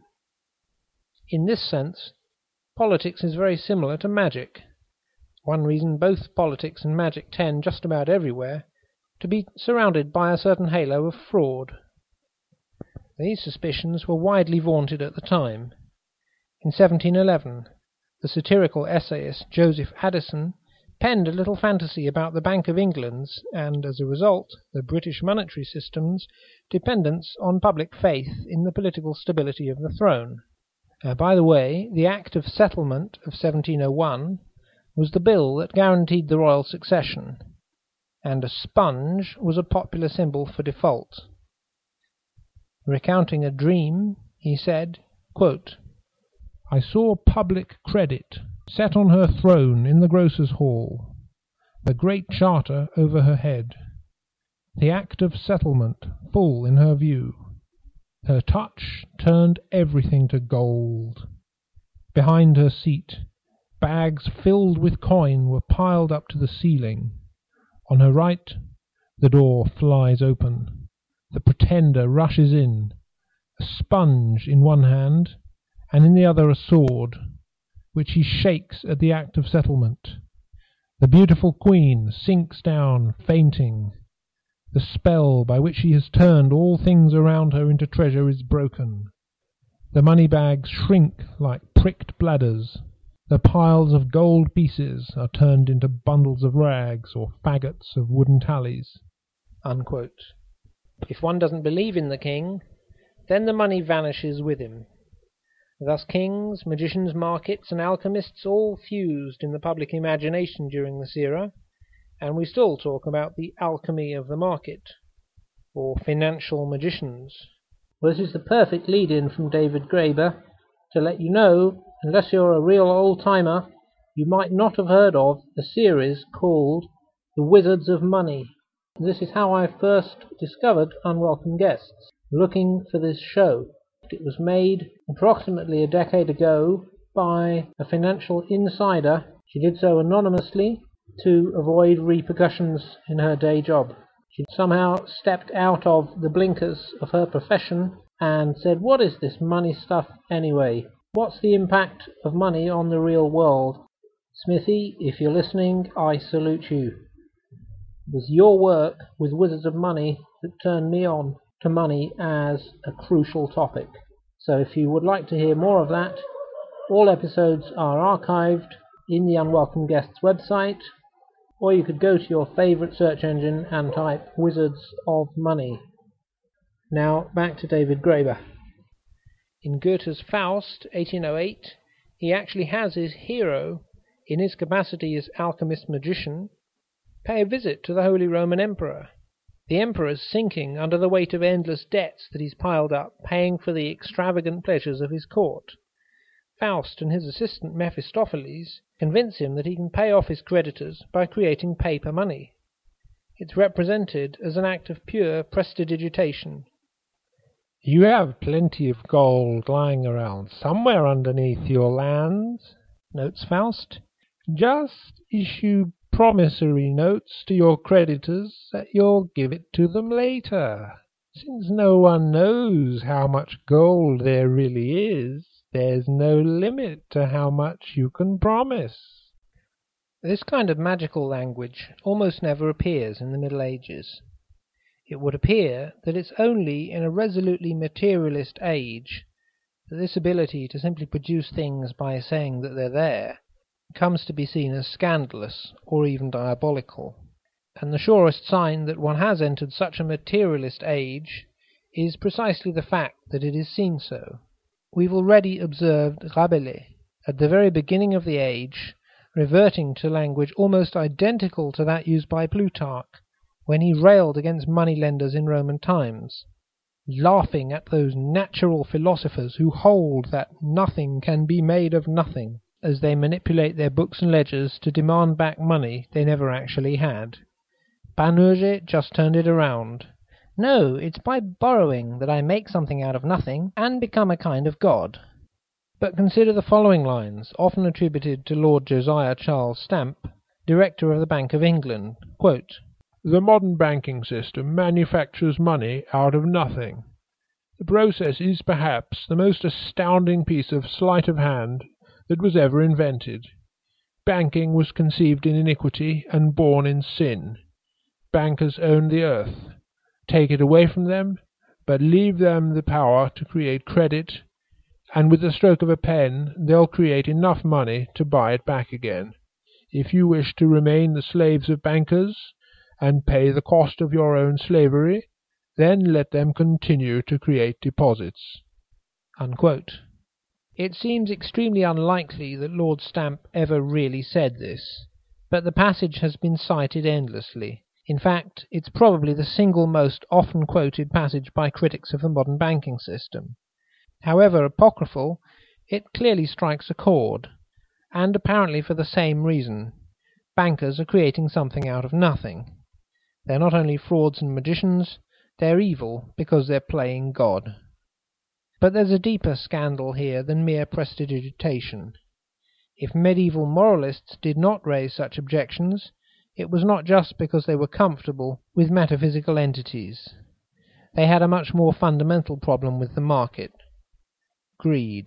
In this sense, politics is very similar to magic. One reason both politics and magic tend just about everywhere to be surrounded by a certain halo of fraud. These suspicions were widely vaunted at the time. In seventeen eleven, the satirical essayist Joseph Addison penned a little fantasy about the Bank of England's, and as a result, the British monetary system's, dependence on public faith in the political stability of the throne. Uh, by the way, the Act of Settlement of seventeen oh one was the bill that guaranteed the royal succession, and a sponge was a popular symbol for default. Recounting a dream, he said, quote, "I saw public credit set on her throne in the grocer's hall, the great charter over her head, the act of settlement full in her view. Her touch turned everything to gold. Behind her seat, bags filled with coin were piled up to the ceiling. On her right, the door flies open. The pretender rushes in, a sponge in one hand, and in the other a sword, which he shakes at the act of settlement. The beautiful queen sinks down, fainting. The spell by which she has turned all things around her into treasure is broken. The money bags shrink like pricked bladders. The piles of gold pieces are turned into bundles of rags or faggots of wooden tallies." Unquote. If one doesn't believe in the king, then the money vanishes with him. Thus kings, magicians, markets, and alchemists all fused in the public imagination during this era, and we still talk about the alchemy of the market, or financial magicians. This is the perfect lead-in from David Graeber to let you know, unless you're a real old-timer, you might not have heard of a series called The Wizards of Money. This is how I first discovered Unwelcome Guests, looking for this show. It was made approximately a decade ago by a financial insider, She did so anonymously to avoid repercussions in her day job. She somehow stepped out of the blinkers of her profession and said, "What is this money stuff anyway? What's the impact of money on the real world?" Smithy, if you're listening, I salute you. It was your work with Wizards of Money that turned me on to money as a crucial topic. So if you would like to hear more of that, all episodes are archived in the Unwelcome Guests website, or you could go to your favourite search engine and type Wizards of Money. Now back to David Graeber. In Goethe's Faust, eighteen oh eight, he actually has his hero, in his capacity as alchemist-magician, pay a visit to the Holy Roman Emperor. The Emperor's sinking under the weight of endless debts that he's piled up, paying for the extravagant pleasures of his court. Faust and his assistant Mephistopheles convince him that he can pay off his creditors by creating paper money. It's represented as an act of pure prestidigitation.
"You have plenty of gold lying around somewhere underneath your lands," notes Faust. "Just issue promissory notes to your creditors that you'll give it to them later. Since no one knows how much gold there really is, there's no limit to how much you can promise." This kind of magical language almost never appears in the Middle Ages. It would appear that it's only in a resolutely materialist age that this ability to simply produce things by saying that they're there comes to be seen as scandalous or even diabolical. And the surest sign that one has entered such a materialist age is precisely the fact that it is seen so. We've already observed Rabelais, at the very beginning of the age, reverting to language almost identical to that used by Plutarch when he railed against moneylenders in Roman times, laughing at those natural philosophers who hold that nothing can be made of nothing, as they manipulate their books and ledgers to demand back money they never actually had. Panurge just turned it around. "No, it's by borrowing that I make something out of nothing and become a kind of god." But consider the following lines, often attributed to Lord Josiah Charles Stamp, Director of the Bank of England. Quote, "The modern banking system manufactures money out of nothing. The process is perhaps the most astounding piece of sleight of hand that was ever invented. Banking was conceived in iniquity and born in sin. Bankers own the earth. Take it away from them, but leave them the power to create credit, and with the stroke of a pen they'll create enough money to buy it back again. If you wish to remain the slaves of bankers, and pay the cost of your own slavery, then let them continue to create deposits." Unquote. It seems extremely unlikely that Lord Stamp ever really said this, but the passage has been cited endlessly. In fact, it's probably the single most often quoted passage by critics of the modern banking system. However apocryphal, it clearly strikes a chord, and apparently for the same reason. Bankers are creating something out of nothing. They're not only frauds and magicians, they're evil because they're playing God. But there's a deeper scandal here than mere prestidigitation. If medieval moralists did not raise such objections, it was not just because they were comfortable with metaphysical entities. They had a much more fundamental problem with the market: greed.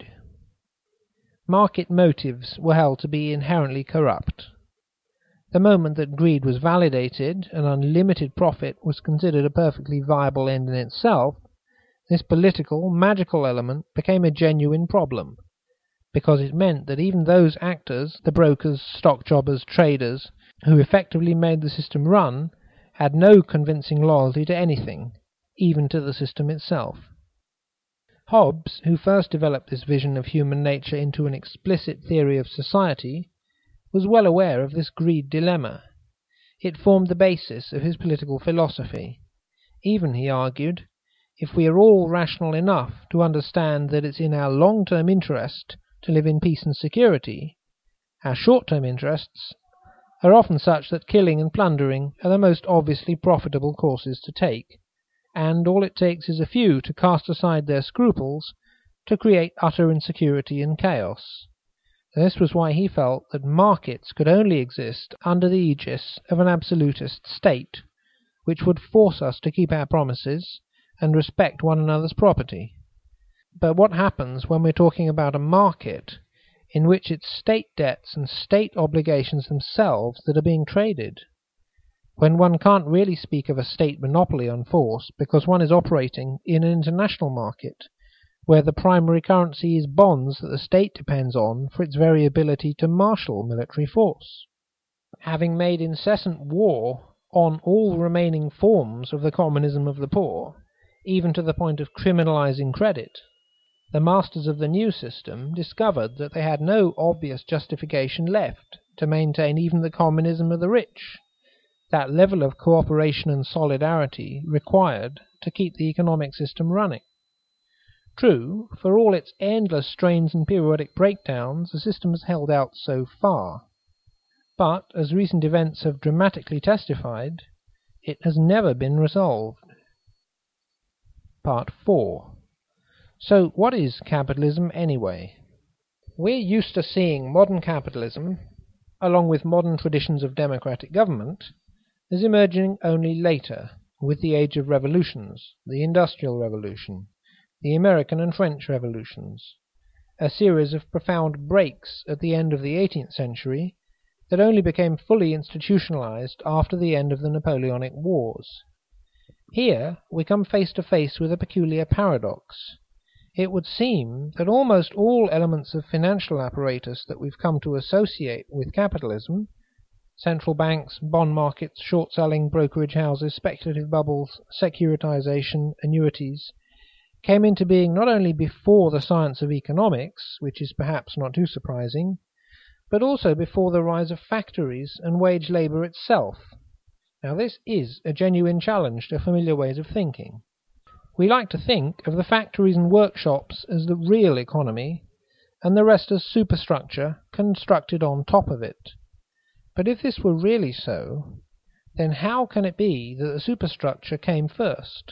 Market motives were held to be inherently corrupt. The moment that greed was validated and unlimited profit was considered a perfectly viable end in itself, this political, magical element became a genuine problem, because it meant that even those actors, the brokers, stock jobbers, traders, who effectively made the system run, had no convincing loyalty to anything, even to the system itself. Hobbes, who first developed this vision of human nature into an explicit theory of society, was well aware of this greed dilemma. It formed the basis of his political philosophy. Even, he argued, if we are all rational enough to understand that it's in our long-term interest to live in peace and security, our short-term interests are often such that killing and plundering are the most obviously profitable courses to take, and all it takes is a few to cast aside their scruples to create utter insecurity and chaos.
This was why he felt that markets could only exist under the aegis of an absolutist state, which would force us to keep our promises and respect one another's property. But what happens when we're talking about a market in which it's state debts and state obligations themselves that are being traded? When one can't really speak of a state monopoly on force because one is operating in an international market, where the primary currency is bonds that the state depends on for its very ability to marshal military force. Having made incessant war on all remaining forms of the communism of the poor, even to the point of criminalizing credit, the masters of the new system discovered that they had no obvious justification left to maintain even the communism of the rich, that level of cooperation and solidarity required to keep the economic system running. True, for all its endless strains and periodic breakdowns, the system has held out so far. But, as recent events have dramatically testified, it has never been resolved. Part four. So, what is capitalism anyway? We're used to seeing modern capitalism, along with modern traditions of democratic government, as emerging only later, with the age of revolutions, the Industrial Revolution, the American and French revolutions, a series of profound breaks at the end of the eighteenth century that only became fully institutionalized after the end of the Napoleonic Wars. Here we come face to face with a peculiar paradox. It would seem that almost all elements of financial apparatus that we've come to associate with capitalism, central banks, bond markets, short-selling, brokerage houses, speculative bubbles, securitization, annuities, came into being not only before the science of economics, which is perhaps not too surprising, but also before the rise of factories and wage labour itself. Now this is a genuine challenge to familiar ways of thinking. We like to think of the factories and workshops as the real economy, and the rest as superstructure constructed on top of it. But if this were really so, then how can it be that the superstructure came first?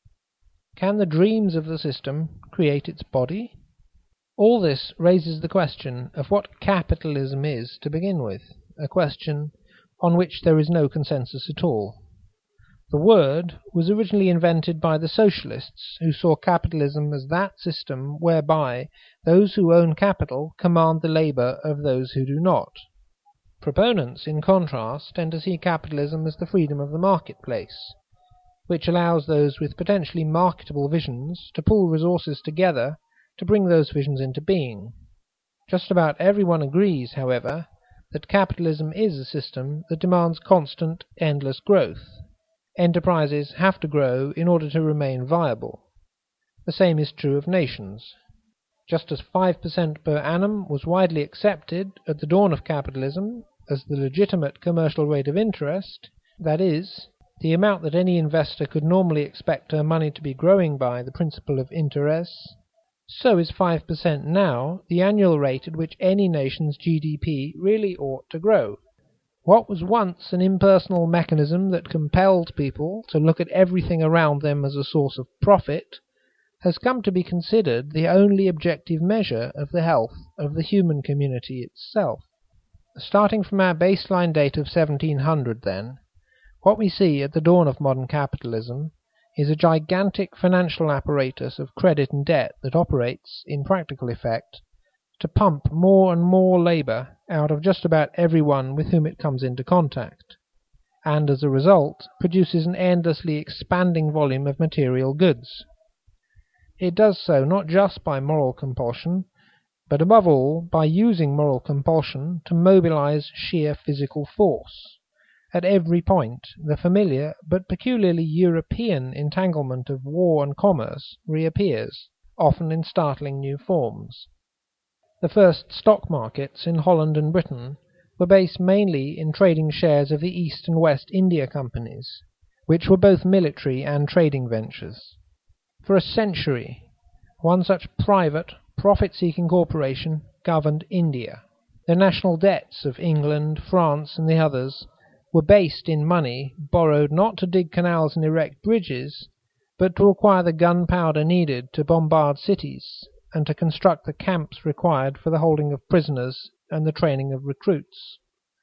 Can the dreams of the system create its body? All this raises the question of what capitalism is to begin with, a question on which there is no consensus at all. The word was originally invented by the socialists, who saw capitalism as that system whereby those who own capital command the labour of those who do not. Proponents, in contrast, tend to see capitalism as the freedom of the marketplace, which allows those with potentially marketable visions to pool resources together to bring those visions into being. Just about everyone agrees, however, that capitalism is a system that demands constant, endless growth. Enterprises have to grow in order to remain viable. The same is true of nations. Just as five percent per annum was widely accepted at the dawn of capitalism as the legitimate commercial rate of interest, that is, the amount that any investor could normally expect her money to be growing by the principle of interest, so is five percent now the annual rate at which any nation's G D P really ought to grow. What was once an impersonal mechanism that compelled people to look at everything around them as a source of profit has come to be considered the only objective measure of the health of the human community itself. Starting from our baseline date of seventeen hundred, then, what we see at the dawn of modern capitalism is a gigantic financial apparatus of credit and debt that operates, in practical effect, to pump more and more labour out of just about everyone with whom it comes into contact, and as a result produces an endlessly expanding volume of material goods. It does so not just by moral compulsion, but above all by using moral compulsion to mobilize sheer physical force. At every point, the familiar but peculiarly European entanglement of war and commerce reappears, often in startling new forms. The first stock markets in Holland and Britain were based mainly in trading shares of the East and West India Companies, which were both military and trading ventures. For a century, one such private, profit-seeking corporation governed India. The national debts of England, France, and the others were based in money borrowed not to dig canals and erect bridges, but to acquire the gunpowder needed to bombard cities and to construct the camps required for the holding of prisoners and the training of recruits.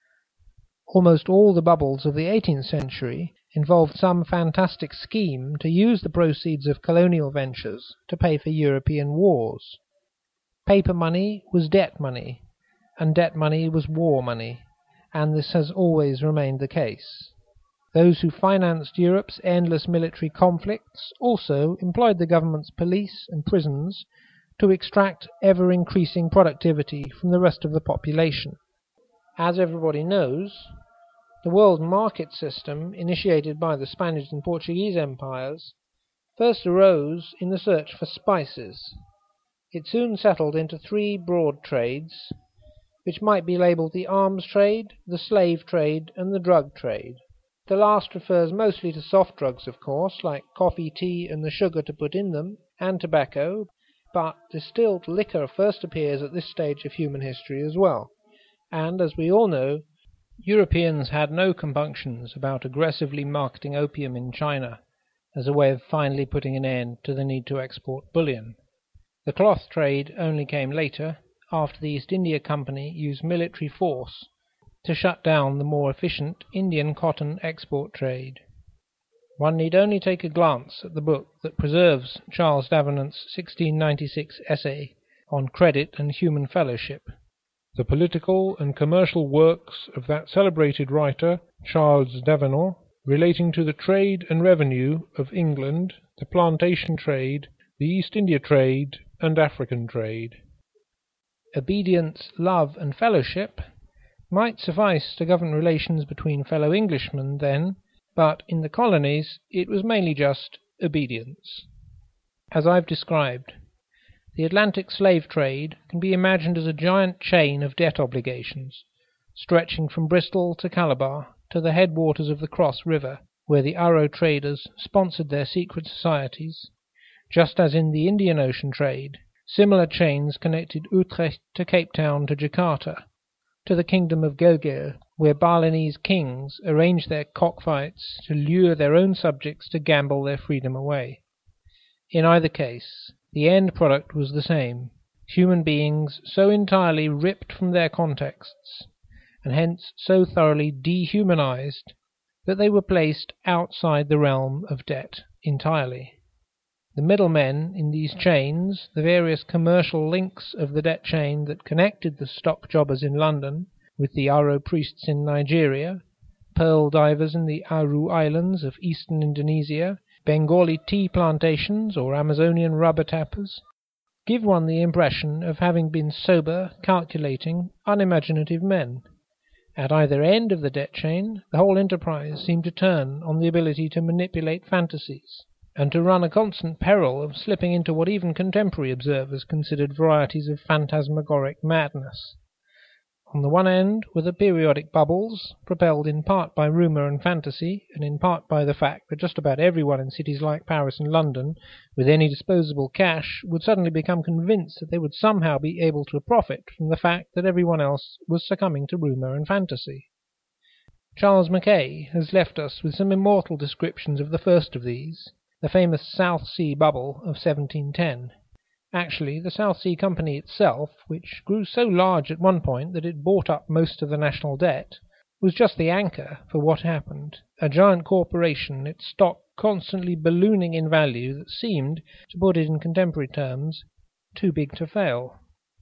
Almost all the bubbles of the eighteenth century involved some fantastic scheme to use the proceeds of colonial ventures to pay for European wars. Paper money was debt money, and debt money was war money, and this has always remained the case. Those who financed Europe's endless military conflicts also employed the government's police and prisons to extract ever-increasing productivity from the rest of the population. As everybody knows, the world market system, initiated by the Spanish and Portuguese empires, first arose in the search for spices. It soon settled into three broad trades, which might be labelled the arms trade, the slave trade, and the drug trade. The last refers mostly to soft drugs, of course, like coffee, tea, and the sugar to put in them, and tobacco, but distilled liquor first appears at this stage of human history as well. And, as we all know, Europeans had no compunctions about aggressively marketing opium in China as a way of finally putting an end to the need to export bullion. The cloth trade only came later, after the East India Company used military force to shut down the more efficient Indian cotton export trade. One need only take a glance at the book that preserves Charles Davenant's sixteen ninety-six essay on Credit and Human Fellowship.
The political and commercial works of that celebrated writer, Charles Davenant, relating to the trade and revenue of England, the plantation trade, the East India trade, and African trade.
Obedience, love, and fellowship might suffice to govern relations between fellow Englishmen then, but in the colonies it was mainly just obedience. As I've described, the Atlantic slave trade can be imagined as a giant chain of debt obligations, stretching from Bristol to Calabar to the headwaters of the Cross River, where the Aro traders sponsored their secret societies, just as in the Indian Ocean trade. Similar chains connected Utrecht to Cape Town to Jakarta, to the kingdom of Gelgel, where Balinese kings arranged their cockfights to lure their own subjects to gamble their freedom away. In either case, the end product was the same: human beings so entirely ripped from their contexts, and hence so thoroughly dehumanized, that they were placed outside the realm of debt entirely. The middlemen in these chains, the various commercial links of the debt chain that connected the stock jobbers in London with the Aro priests in Nigeria, pearl divers in the Aru Islands of eastern Indonesia, Bengali tea plantations, or Amazonian rubber tappers, give one the impression of having been sober, calculating, unimaginative men. At either end of the debt chain, the whole enterprise seemed to turn on the ability to manipulate fantasies, and to run a constant peril of slipping into what even contemporary observers considered varieties of phantasmagoric madness. On the one end were the periodic bubbles, propelled in part by rumour and fantasy, and in part by the fact that just about everyone in cities like Paris and London, with any disposable cash, would suddenly become convinced that they would somehow be able to profit from the fact that everyone else was succumbing to rumour and fantasy. Charles Mackay has left us with some immortal descriptions of the first of these, the famous South Sea Bubble of seventeen ten. Actually, the South Sea Company itself, which grew so large at one point that it bought up most of the national debt, was just the anchor for what happened, a giant corporation, its stock constantly ballooning in value that seemed, to put it in contemporary terms, too big to fail.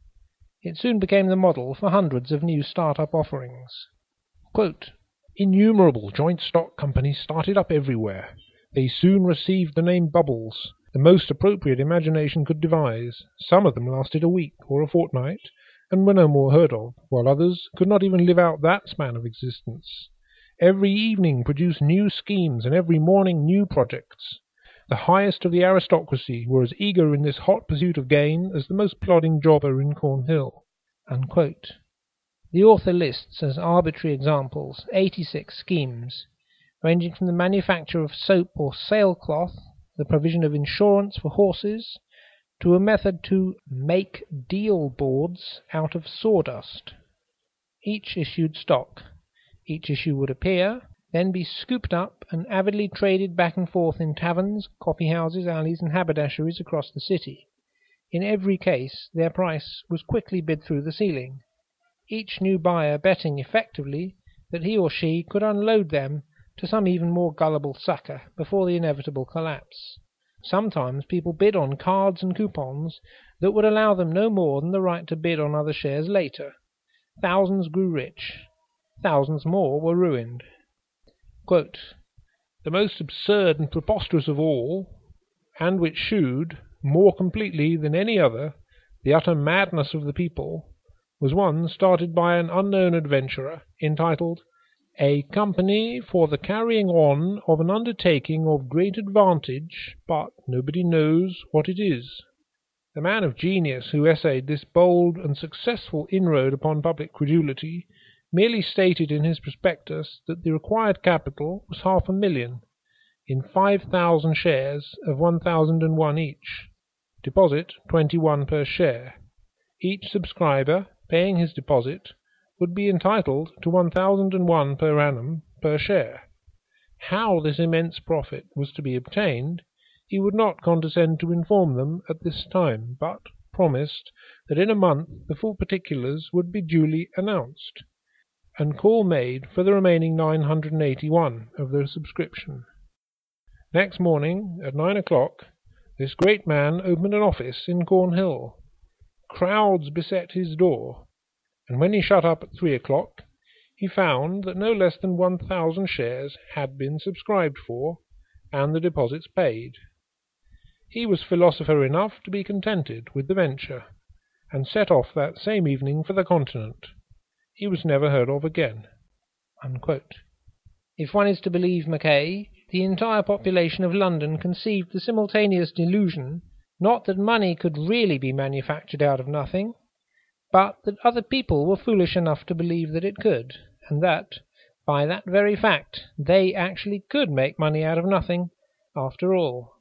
It soon became the model for hundreds of new start-up offerings.
Quote, "Innumerable joint stock companies started up everywhere. They soon received the name bubbles, the most appropriate imagination could devise. Some of them lasted a week or a fortnight, and were no more heard of, while others could not even live out that span of existence. Every evening produced new schemes, and every morning new projects. The highest of the aristocracy were as eager in this hot pursuit of gain as the most plodding jobber in Cornhill." Unquote.
The author lists as arbitrary examples eighty-six schemes, ranging from the manufacture of soap or sailcloth, the provision of insurance for horses, to a method to make deal boards out of sawdust. Each issued stock. Each issue would appear, then be scooped up and avidly traded back and forth in taverns, coffee-houses, alleys, and haberdasheries across the city. In every case their price was quickly bid through the ceiling.
each new buyer betting effectively that he or she could unload them to some even more gullible sucker before the inevitable collapse. Sometimes people bid on cards and coupons that would allow them no more than the right to bid on other shares later. Thousands grew rich. Thousands more were ruined. Quote, "The most absurd and preposterous of all, and which shewed, more completely than any other, the utter madness of the people, was one started by an unknown adventurer, entitled, 'A Company for the carrying on of an undertaking of great advantage, but nobody knows what it is.' The man of genius who essayed this bold and successful inroad upon public credulity merely stated in his prospectus that the required capital was half a million, in five thousand shares of one thousand and one each, deposit twenty-one per share. Each subscriber, paying his deposit, would be entitled to one thousand and one per annum per share. How this immense profit was to be obtained he would not condescend to inform them at this time, but promised that in a month the full particulars would be duly announced, and call made for the remaining nine hundred and eighty-one of the subscription. Next morning, at nine o'clock, this great man opened an office in Cornhill. Crowds beset his door, and when he shut up at three o'clock, he found that no less than one thousand shares had been subscribed for, and the deposits paid. He was philosopher enough to be contented with the venture, and set off that same evening for the Continent. He was never heard of again." Unquote. If one is to believe Mackay, the entire population of London conceived the simultaneous delusion, not that money could really be manufactured out of nothing, but that other people were foolish enough to believe that it could, and that, by that very fact, they actually could make money out of nothing, after all.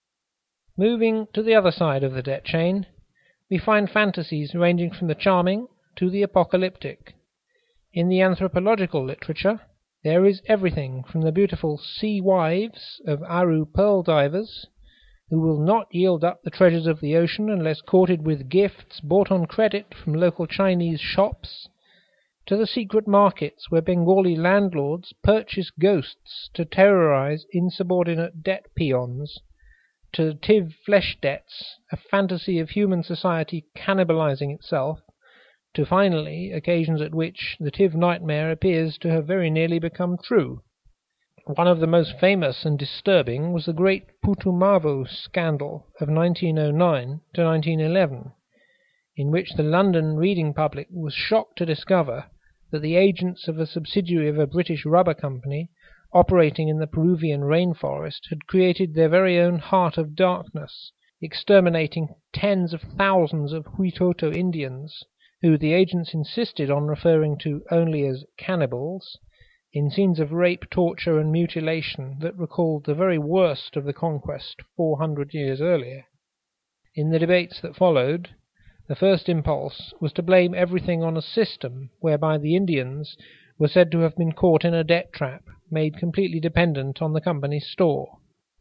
Moving to the other side of the debt chain, we find fantasies ranging from the charming to the apocalyptic. In the anthropological literature, there is everything from the beautiful sea wives of Aru pearl divers, who will not yield up the treasures of the ocean unless courted with gifts bought on credit from local Chinese shops, to the secret markets where Bengali landlords purchase ghosts to terrorize insubordinate debt peons, to Tiv flesh debts, a fantasy of human society cannibalizing itself, to finally occasions at which the Tiv nightmare appears to have very nearly become true. One of the most famous and disturbing was the great Putumavo scandal of nineteen oh nine to nineteen eleven, in which the London reading public was shocked to discover that the agents of a subsidiary of a British rubber company operating in the Peruvian rainforest had created their very own heart of darkness, exterminating tens of thousands of Huitoto Indians, who the agents insisted on referring to only as cannibals, in scenes of rape, torture, and mutilation that recalled the very worst of the conquest four hundred years earlier. In the debates that followed, the first impulse was to blame everything on a system whereby the Indians were said to have been caught in a debt trap, made completely dependent on the company's store.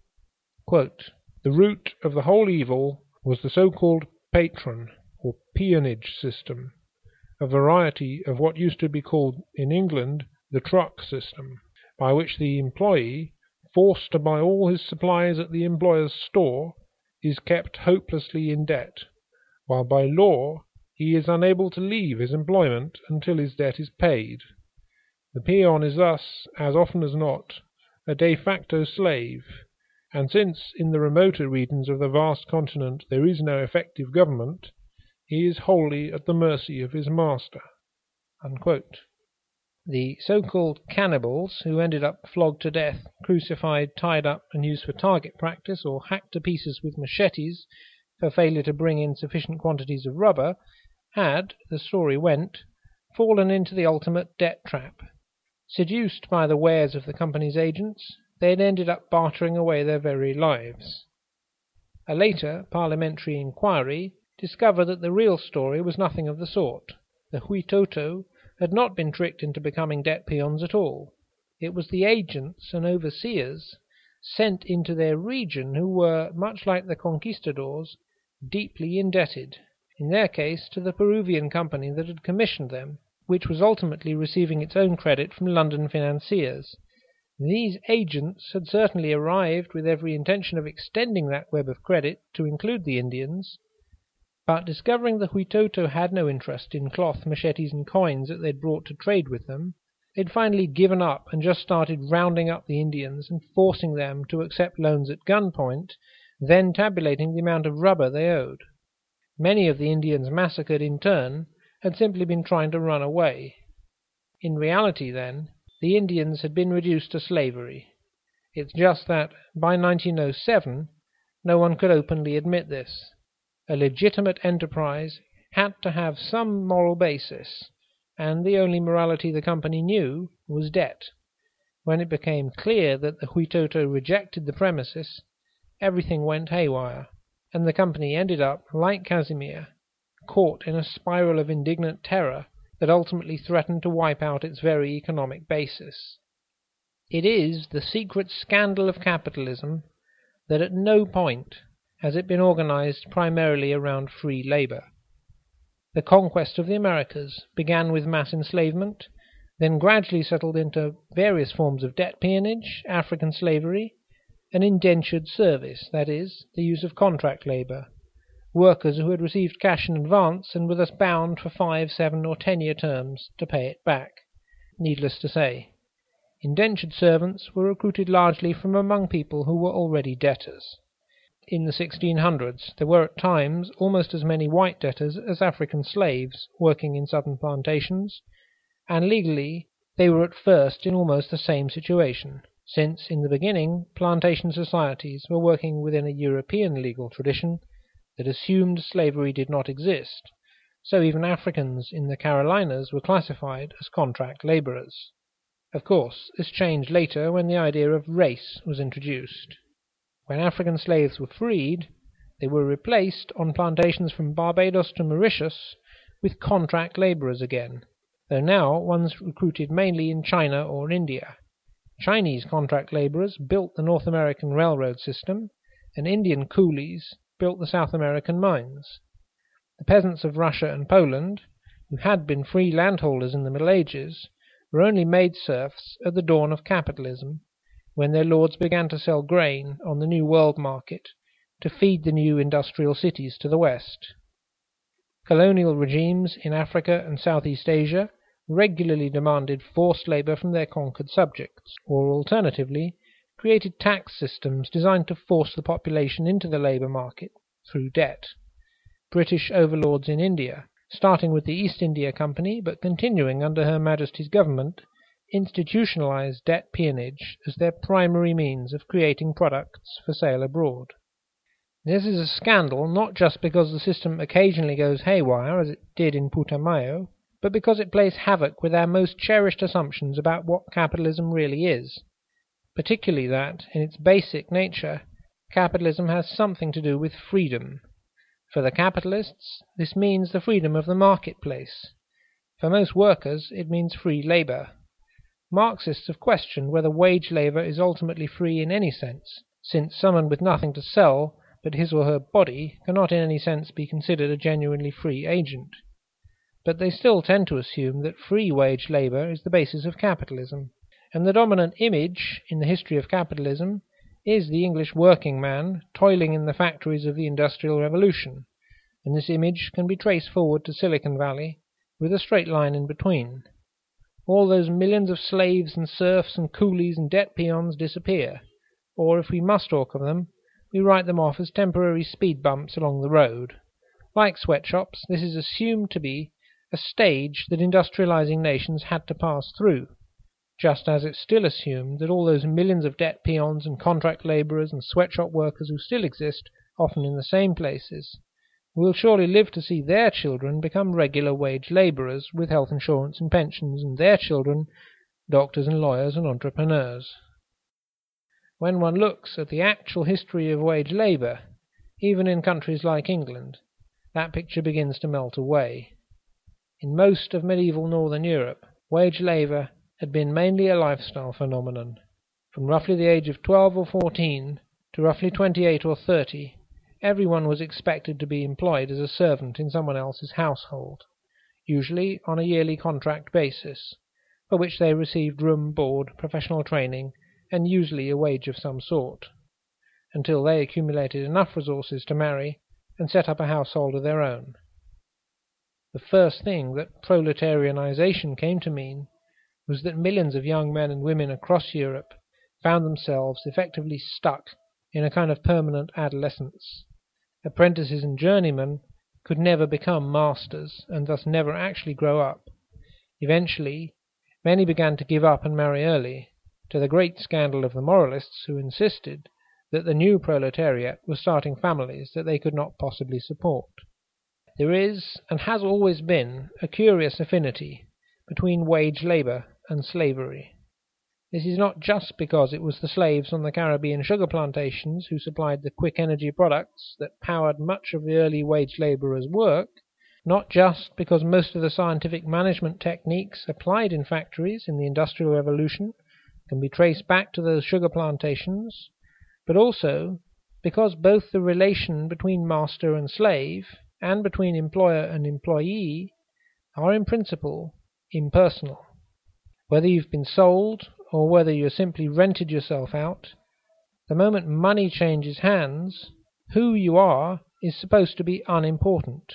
Quote, "The root of the whole evil was the so-called patron, or peonage system, a variety of what used to be called in England the truck system, by which the employee, forced to buy all his supplies at the employer's store, is kept hopelessly in debt, while by law he is unable to leave his employment until his debt is paid. The peon is thus, as often as not, a de facto slave, and since in the remoter regions of the vast continent there is no effective government, he is wholly at the mercy of his master." Unquote. The so-called cannibals, who ended up flogged to death, crucified, tied up, and used for target practice, or hacked to pieces with machetes for failure to bring in sufficient quantities of rubber, had, the story went, fallen into the ultimate debt trap. Seduced by the wares of the company's agents, they had ended up bartering away their very lives. A later parliamentary inquiry discovered that the real story was nothing of the sort. The Huitoto had not been tricked into becoming debt peons at all. It was the agents and overseers sent into their region who were, much like the conquistadors, deeply indebted, in their case to the Peruvian company that had commissioned them,
which was ultimately receiving its own credit from London financiers. These agents had certainly arrived with every intention of extending that web of credit to include the Indians, but discovering the Huitoto had no interest in cloth, machetes, and coins that they'd brought to trade with them, they'd finally given up and just started rounding up the Indians and forcing them to accept loans at gunpoint, then tabulating the amount of rubber they owed. Many of the Indians massacred in turn had simply been trying to run away. In reality, then, the Indians had been reduced to slavery. It's just that, by nineteen oh seven, no one could openly admit this. A legitimate enterprise had to have some moral basis, and the only morality the company knew was debt. When it became clear that the Huitoto rejected the premises, everything went haywire, and the company ended up, like Casimir, caught in a spiral of indignant terror that ultimately threatened to wipe out its very economic basis. It is the secret scandal of capitalism that at no point has it been organized primarily around free labor. The conquest of the Americas began with mass enslavement, then gradually settled into various forms of debt peonage, African slavery, and indentured service, that is, the use of contract labor, workers who had received cash in advance and were thus bound for five, seven, or ten-year terms to pay it back. Needless to say, indentured servants were recruited largely from among people who were already debtors. In the sixteen hundreds there were at times almost as many white debtors as African slaves working in southern plantations, and legally they were at first in almost the same situation, since in the beginning plantation societies were working within a European legal tradition that assumed slavery did not exist, so even Africans in the Carolinas were classified as contract laborers. Of course, this changed later when the idea of race was introduced. When African slaves were freed, they were replaced on plantations from Barbados to Mauritius with contract laborers again, though now one's recruited mainly in China or India. Chinese contract laborers built the North American railroad system, and Indian coolies built the South American mines. The peasants of Russia and Poland, who had been free landholders in the Middle Ages, were only made serfs at the dawn of capitalism, when their lords began to sell grain on the New World market to feed the new industrial cities to the west. Colonial regimes in Africa and Southeast Asia regularly demanded forced labor from their conquered subjects, or alternatively created tax systems designed to force the population into the labor market through debt. British overlords in India, starting with the East India Company but continuing under Her Majesty's government, institutionalized debt peonage as their primary means of creating products for sale abroad. This is a scandal not just because the system occasionally goes haywire, as it did in Putumayo, but because it plays havoc with our most cherished assumptions about what capitalism really is, particularly that, in its basic nature, capitalism has something to do with freedom. For the capitalists, this means the freedom of the marketplace. For most workers, it means free labor. Marxists have questioned whether wage labor is ultimately free in any sense, since someone with nothing to sell but his or her body cannot in any sense be considered a genuinely free agent. But they still tend to assume that free wage labor is the basis of capitalism, and the dominant image in the history of capitalism is the English working man toiling in the factories of the Industrial Revolution, and this image can be traced forward to Silicon Valley with a straight line in between. All those millions of slaves and serfs and coolies and debt peons disappear, or if we must talk of them, we write them off as temporary speed bumps along the road. Like sweatshops, this is assumed to be a stage that industrializing nations had to pass through, just as it's still assumed that all those millions of debt peons and contract laborers and sweatshop workers who still exist, often in the same places, will surely live to see their children become regular wage laborers with health insurance and pensions, and their children doctors and lawyers and entrepreneurs. When one looks at the actual history of wage labor, even in countries like England, that picture begins to melt away. In most of medieval northern Europe, wage labor had been mainly a lifestyle phenomenon. From roughly the age of twelve or fourteen to roughly twenty-eight or thirty, everyone was expected to be employed as a servant in someone else's household.
usually on a yearly contract basis, for which they received room, board, professional training, and usually a wage of some sort, until they accumulated enough resources to marry and set up a household of their own. The first thing that proletarianization came to mean was that millions of young men and women across Europe found themselves effectively stuck in a kind of permanent adolescence. Apprentices and journeymen could never become masters, and thus never actually grow up. Eventually, many began to give up and marry early, to the great scandal of the moralists who insisted that the new proletariat was starting families that they could not possibly support. There is, and has always been, a curious affinity between wage labour and slavery. This is not just because it was the slaves on the Caribbean sugar plantations who supplied the quick energy products that powered much of the early wage labourers' work, not just because most of the scientific management techniques applied in factories in the Industrial Revolution can be traced back to those sugar plantations, but also because both the relation between master and slave, and between employer and employee, are in principle impersonal. Whether you've been sold, or whether you simply rented yourself out, the moment money changes hands, who you are is supposed to be unimportant.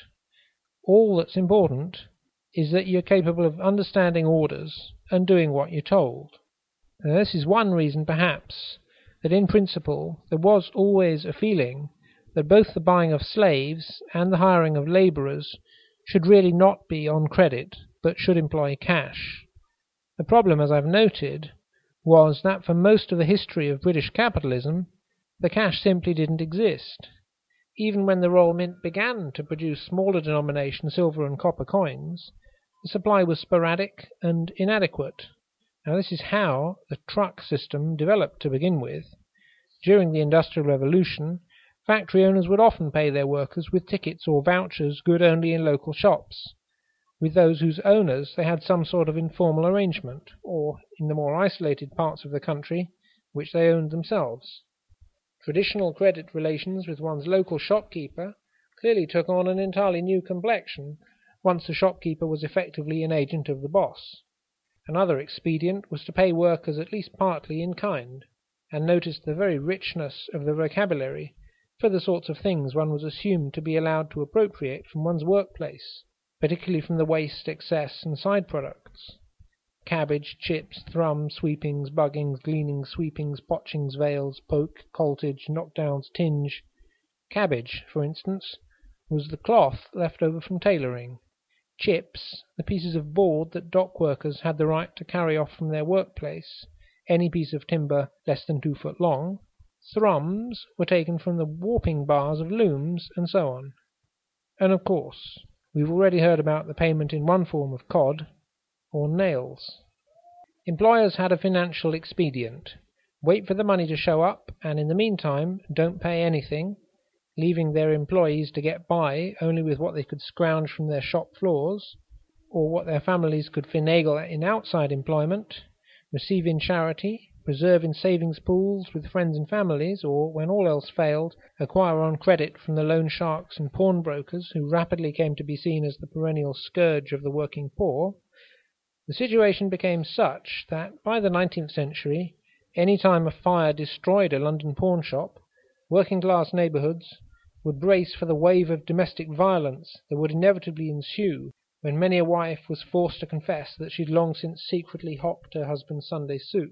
All that's important is that you're capable of understanding orders and doing what you're told. And this is one reason, perhaps, that in principle there was always a feeling that both the buying of slaves and the hiring of labourers should really not be on credit, but should employ cash. The problem, as I've noted, was that for most of the history of British capitalism, the cash simply didn't exist. Even when the Royal Mint began to produce smaller denomination silver and copper coins, the supply was sporadic and inadequate. Now this is how the truck system developed to begin with. During the Industrial Revolution, factory owners would often pay their workers with tickets or vouchers good only in local shops. With those whose owners they had some sort of informal arrangement, or in the more isolated parts of the country, which they owned themselves. Traditional credit relations with one's local shopkeeper clearly took on an entirely new complexion once the shopkeeper was effectively an agent of the boss. Another expedient was to pay workers at least partly in kind, and notice the very richness of the vocabulary for the sorts of things one was assumed to be allowed to appropriate from one's workplace, particularly from the waste, excess, and side products. Cabbage, chips, thrum, sweepings, buggings, gleanings, sweepings, potchings, veils, poke, coltage, knockdowns, tinge. Cabbage, for instance, was the cloth left over from tailoring. Chips, the pieces of board that dock workers had the right to carry off from their workplace, any piece of timber less than two foot long. Thrums were taken from the warping bars of looms, and so on. And of course, we've already heard about the payment in one form of cod, or nails. Employers had a financial expedient. Wait for the money to show up, and in the meantime don't pay anything, leaving their employees to get by only with what they could scrounge from their shop floors, or what their families could finagle in outside employment, receive in charity, preserve in savings pools with friends and families, or, when all else failed, acquire on credit from the loan sharks and pawnbrokers who rapidly came to be seen as the perennial scourge of the working poor. The situation became such that, by the nineteenth century, any time a fire destroyed a London pawnshop, working-class neighbourhoods would brace for the wave of domestic violence that would inevitably ensue when many a wife was forced to confess that she'd long since secretly hocked her husband's Sunday suit.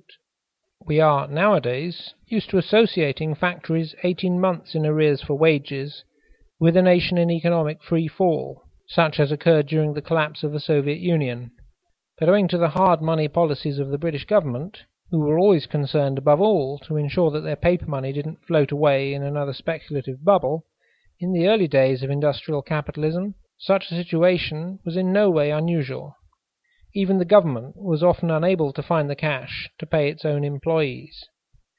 We are, nowadays, used to associating factories eighteen months in arrears for wages with a nation in economic free fall, such as occurred during the collapse of the Soviet Union. But owing to the hard money policies of the British government, who were always concerned above all to ensure that their paper money didn't float away in another speculative bubble, in the early days of industrial capitalism, such a situation was in no way unusual. Even the government was often unable to find the cash to pay its own employees.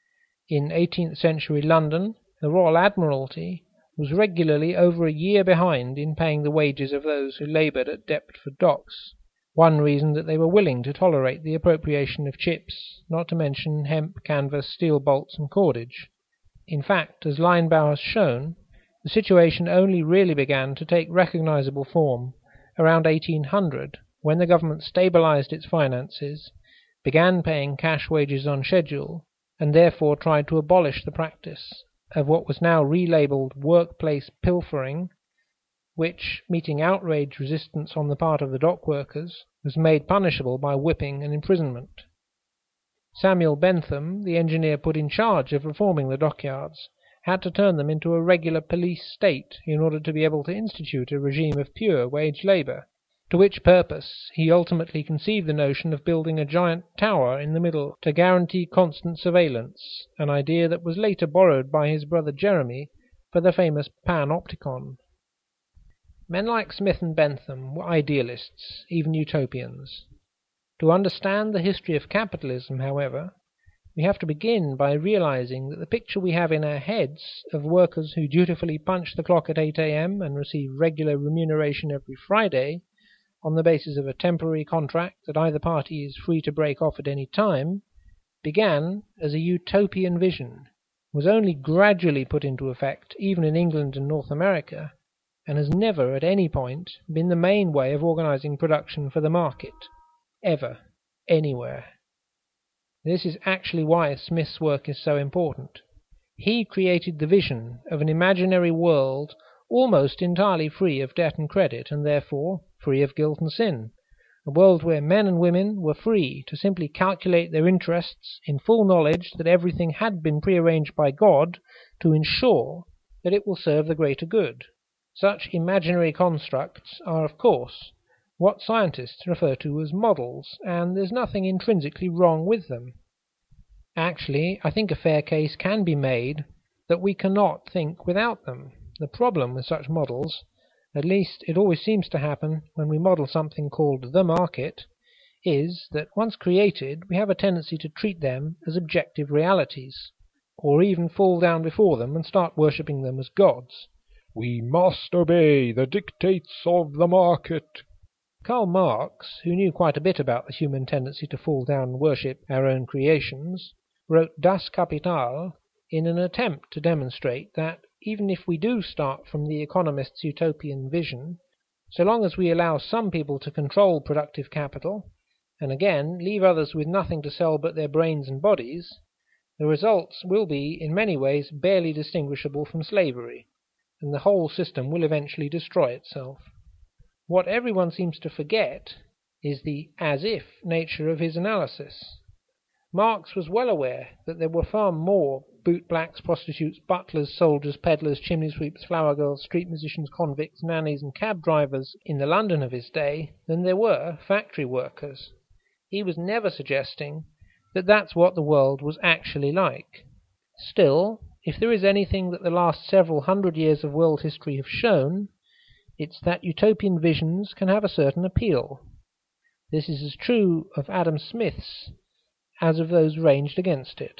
In eighteenth century London, the Royal Admiralty was regularly over a year behind in paying the wages of those who laboured at Deptford docks. One reason that they were willing to tolerate the appropriation of chips, not to mention hemp, canvas, steel bolts, and cordage. In fact, as Linebaugh has shown, the situation only really began to take recognizable form around eighteen hundred, when the government stabilized its finances, began paying cash wages on schedule, and therefore tried to abolish the practice of what was now relabeled workplace pilfering, which, meeting outraged resistance on the part of the dock workers, was made punishable by whipping and imprisonment. Samuel Bentham, the engineer put in charge of reforming the dockyards, had to turn them into a regular police state in order to be able to institute a regime of pure wage labour, to which purpose he ultimately conceived the notion of building a giant tower in the middle to guarantee constant surveillance, an idea that was later borrowed by his brother Jeremy for the famous panopticon. Men like Smith and Bentham were idealists, even utopians. To understand the history of capitalism, however, we have to begin by realizing that the picture we have in our heads of workers who dutifully punch the clock at eight a.m. and receive regular remuneration every Friday on the basis of a temporary contract that either party is free to break off at any time, began as a utopian vision, was only gradually put into effect even in England and North America, and has never at any point been the main way of organizing production for the market, ever, anywhere. This is actually why Smith's work is so important. He created the vision of an imaginary world almost entirely free of debt and credit, and therefore free of guilt and sin, a world where men and women were free to simply calculate their interests in full knowledge that everything had been prearranged by God to ensure that it will serve the greater good. Such imaginary constructs are, of course, what scientists refer to as models, and there's nothing intrinsically wrong with them. Actually, I think a fair case can be made that we cannot think without them. The problem with such models, at least it always seems to happen when we model something called the market, is that once created we have a tendency to treat them as objective realities, or even fall down before them and start worshipping them as gods.
We must obey the dictates of the market.
Karl Marx, who knew quite a bit about the human tendency to fall down and worship our own creations, wrote Das Kapital in an attempt to demonstrate that even if we do start from the economist's utopian vision, so long as we allow some people to control productive capital, and again leave others with nothing to sell but their brains and bodies, the results will be in many ways barely distinguishable from slavery, and the whole system will eventually destroy itself. What everyone seems to forget is the as-if nature of his analysis. Marx was well aware that there were far more bootblacks, prostitutes, butlers, soldiers, peddlers, chimney sweeps, flower girls, street musicians, convicts, nannies and cab drivers in the London of his day than there were factory workers. He was never suggesting that that's what the world was actually like. Still, if there is anything that the last several hundred years of world history have shown, it's that utopian visions can have a certain appeal. This is as true of Adam Smith's as of those ranged against it.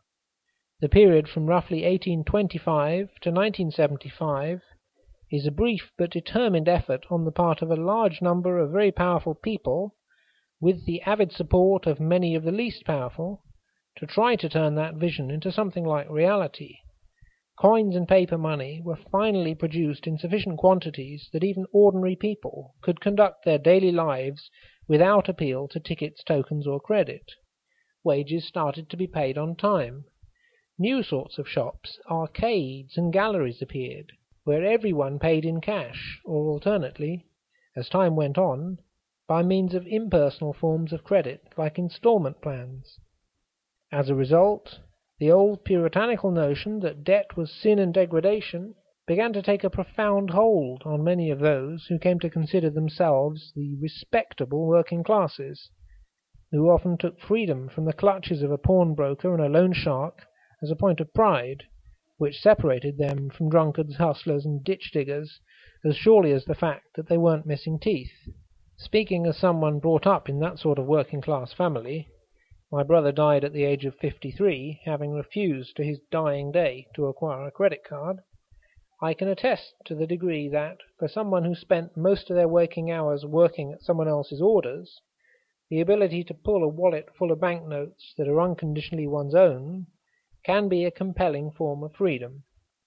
The period from roughly eighteen twenty-five to nineteen seventy-five is a brief but determined effort on the part of a large number of very powerful people, with the avid support of many of the least powerful, to try to turn that vision into something like reality. Coins and paper money were finally produced in sufficient quantities that even ordinary people could conduct their daily lives without appeal to tickets, tokens, or credit. Wages started to be paid on time. New sorts of shops, arcades and galleries appeared, where everyone paid in cash, or alternately, as time went on, by means of impersonal forms of credit like installment plans. As a result, the old puritanical notion that debt was sin and degradation began to take a profound hold on many of those who came to consider themselves the respectable working classes, who often took freedom from the clutches of a pawnbroker and a loan shark as a point of pride, which separated them from drunkards, hustlers, and ditch-diggers as surely as the fact that they weren't missing teeth. Speaking as someone brought up in that sort of working-class family, my brother died at the age of fifty-three, having refused to his dying day to acquire a credit card, I can attest to the degree that, for someone who spent most of their waking hours working at someone else's orders, the ability to pull a wallet full of banknotes that are unconditionally one's own can be a compelling form of freedom.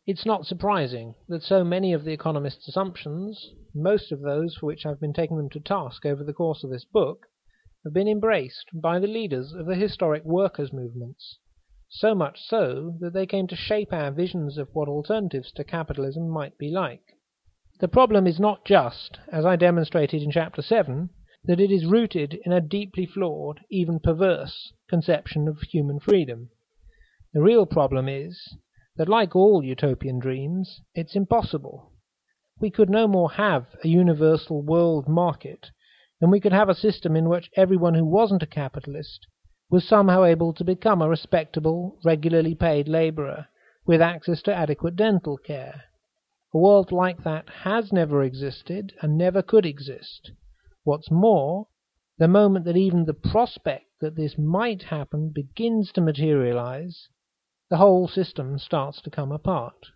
It's not surprising that so many of the economists' assumptions, most of those for which I've been taking them to task over the course of this book, have been embraced by the leaders of the historic workers' movements, so much so that they came to shape our visions of what alternatives to capitalism might be like. The problem is not just, as I demonstrated in Chapter seven, that it is rooted in a deeply flawed, even perverse, conception of human freedom. The real problem is that, like all utopian dreams, it's impossible. We could no more have a universal world market than we could have a system in which everyone who wasn't a capitalist was somehow able to become a respectable, regularly paid labourer with access to adequate dental care. A world like that has never existed and never could exist. What's more, the moment that even the prospect that this might happen begins to materialize, the whole system starts to come apart.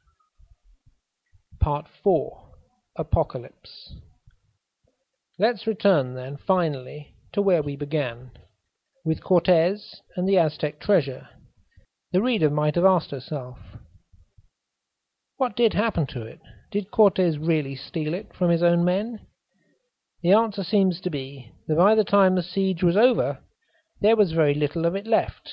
Part four. Apocalypse. Let's return then, finally, to where we began, with Cortes and the Aztec treasure. The reader might have asked herself, what did happen to it? Did Cortes really steal it from his own men? The answer seems to be that by the time the siege was over, there was very little of it left.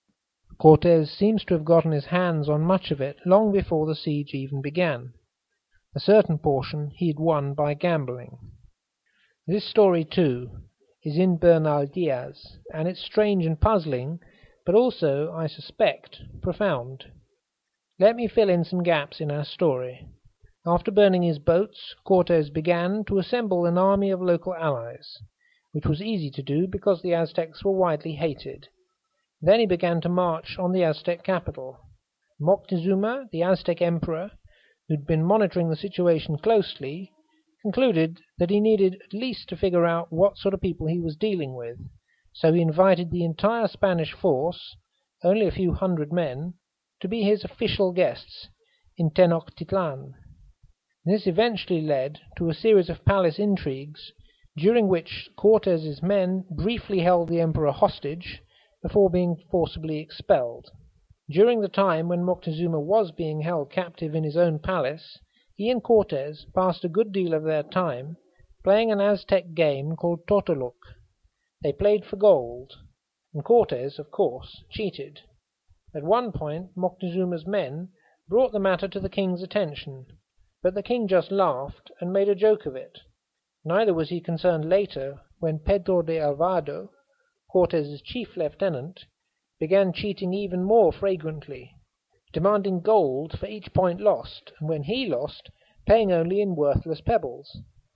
Cortes seems to have gotten his hands on much of it long before the siege even began. A certain portion he had won by gambling. This story, too, is in Bernal Diaz, and it's strange and puzzling, but also, I suspect, profound. Let me fill in some gaps in our story. After burning his boats, Cortes began to assemble an army of local allies, which was easy to do because the Aztecs were widely hated. Then he began to march on the Aztec capital. Moctezuma, the Aztec emperor, who'd been monitoring the situation closely, concluded that he needed at least to figure out what sort of people he was dealing with, so he invited the entire Spanish force, only a few hundred men, to be his official guests in Tenochtitlan. This eventually led to a series of palace intrigues, during which Cortes's men briefly held the emperor hostage before being forcibly expelled. During the time when Moctezuma was being held captive in his own palace, he and Cortes passed a good deal of their time playing an Aztec game called Totoloc. They played for gold, and Cortes, of course, cheated. At one point, Moctezuma's men brought the matter to the king's attention, but the king just laughed and made a joke of it. Neither was he concerned later when Pedro de Alvarado, Cortes's chief lieutenant, began cheating even more flagrantly, demanding gold for each point lost, and when he lost, paying only in worthless pebbles.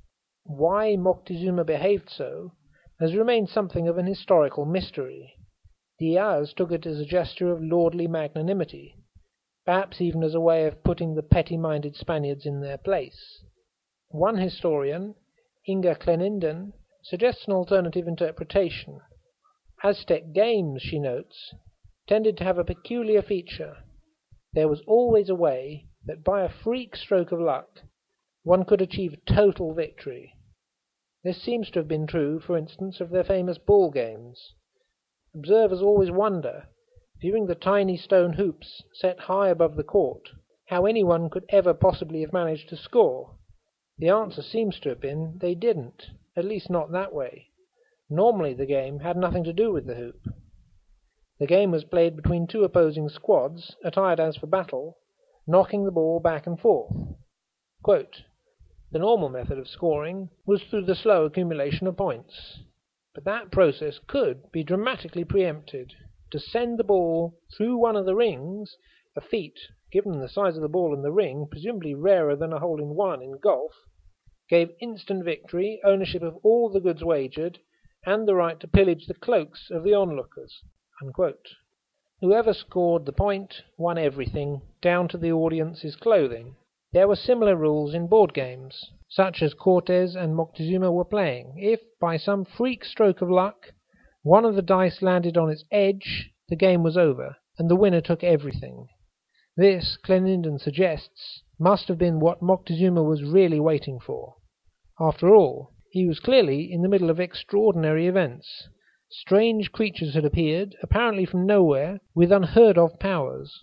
Why Moctezuma behaved so has remained something of an historical mystery. Diaz took it as a gesture of lordly magnanimity, perhaps even as a way of putting the petty-minded Spaniards in their place. One historian, Inga Kleninden, suggests an alternative interpretation. Aztec games, she notes, tended to have a peculiar feature. There was always a way that by a freak stroke of luck one could achieve total victory. This seems to have been true, for instance, of their famous ball games. Observers always wonder, viewing the tiny stone hoops set high above the court, how anyone could ever possibly have managed to score. The answer seems to have been they didn't, at least not that way. Normally the game had nothing to do with the hoop. The game was played between two opposing squads, attired as for battle, knocking the ball back and forth. Quote, the normal method of scoring was through the slow accumulation of points, but that process could be dramatically preempted. To send the ball through one of the rings, a feat, given the size of the ball in the ring, presumably rarer than a hole-in-one in golf, gave instant victory, ownership of all the goods wagered, and the right to pillage the cloaks of the onlookers. Unquote. Whoever scored the point won everything, down to the audience's clothing. There were similar rules in board games, such as Cortes and Moctezuma were playing. If, by some freak stroke of luck, one of the dice landed on its edge, the game was over, and the winner took everything. This, Kleninden suggests, must have been what Moctezuma was really waiting for. After all, he was clearly in the middle of extraordinary events. Strange creatures had appeared, apparently from nowhere, with unheard-of powers.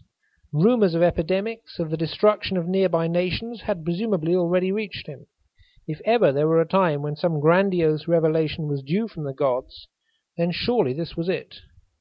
Rumours of epidemics, of the destruction of nearby nations, had presumably already reached him. If ever there were a time when some grandiose revelation was due from the gods, then surely this was it.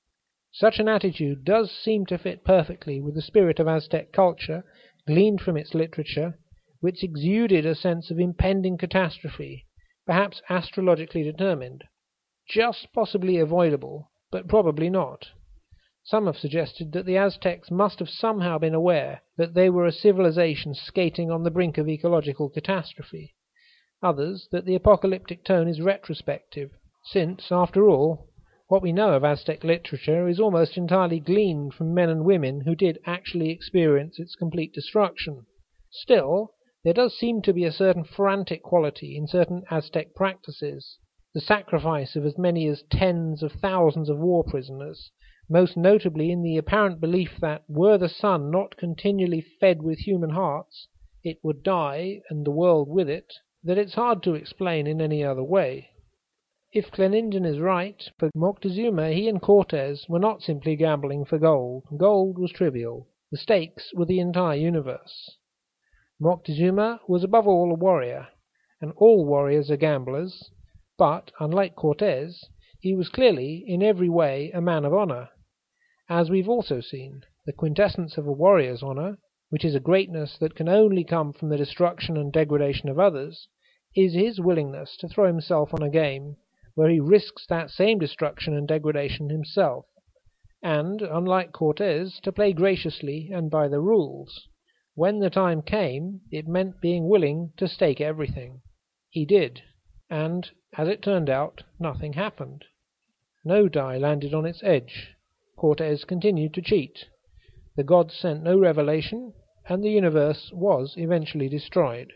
Such an attitude does seem to fit perfectly with the spirit of Aztec culture, gleaned from its literature, which exuded a sense of impending catastrophe, perhaps astrologically determined, just possibly avoidable, but probably not. Some have suggested that the Aztecs must have somehow been aware that they were a civilization skating on the brink of ecological catastrophe. Others, that the apocalyptic tone is retrospective, since, after all, what we know of Aztec literature is almost entirely gleaned from men and women who did actually experience its complete destruction. Still, there does seem to be a certain frantic quality in certain Aztec practices, the sacrifice of as many as tens of thousands of war prisoners, most notably in the apparent belief that, were the sun not continually fed with human hearts, it would die, and the world with it, that it's hard to explain in any other way. If Clenindon is right, for Moctezuma, he and Cortes were not simply gambling for gold. Gold was trivial. The stakes were the entire universe. Moctezuma was above all a warrior, and all warriors are gamblers, but, unlike Cortes, he was clearly, in every way, a man of honour. As we've also seen, the quintessence of a warrior's honour, which is a greatness that can only come from the destruction and degradation of others, is his willingness to throw himself on a game where he risks that same destruction and degradation himself, and, unlike Cortes, to play graciously and by the rules. When the time came, it meant being willing to stake everything. He did, and, as it turned out, nothing happened. No die landed on its edge. Cortes continued to cheat. The gods sent no revelation, and the universe was eventually destroyed.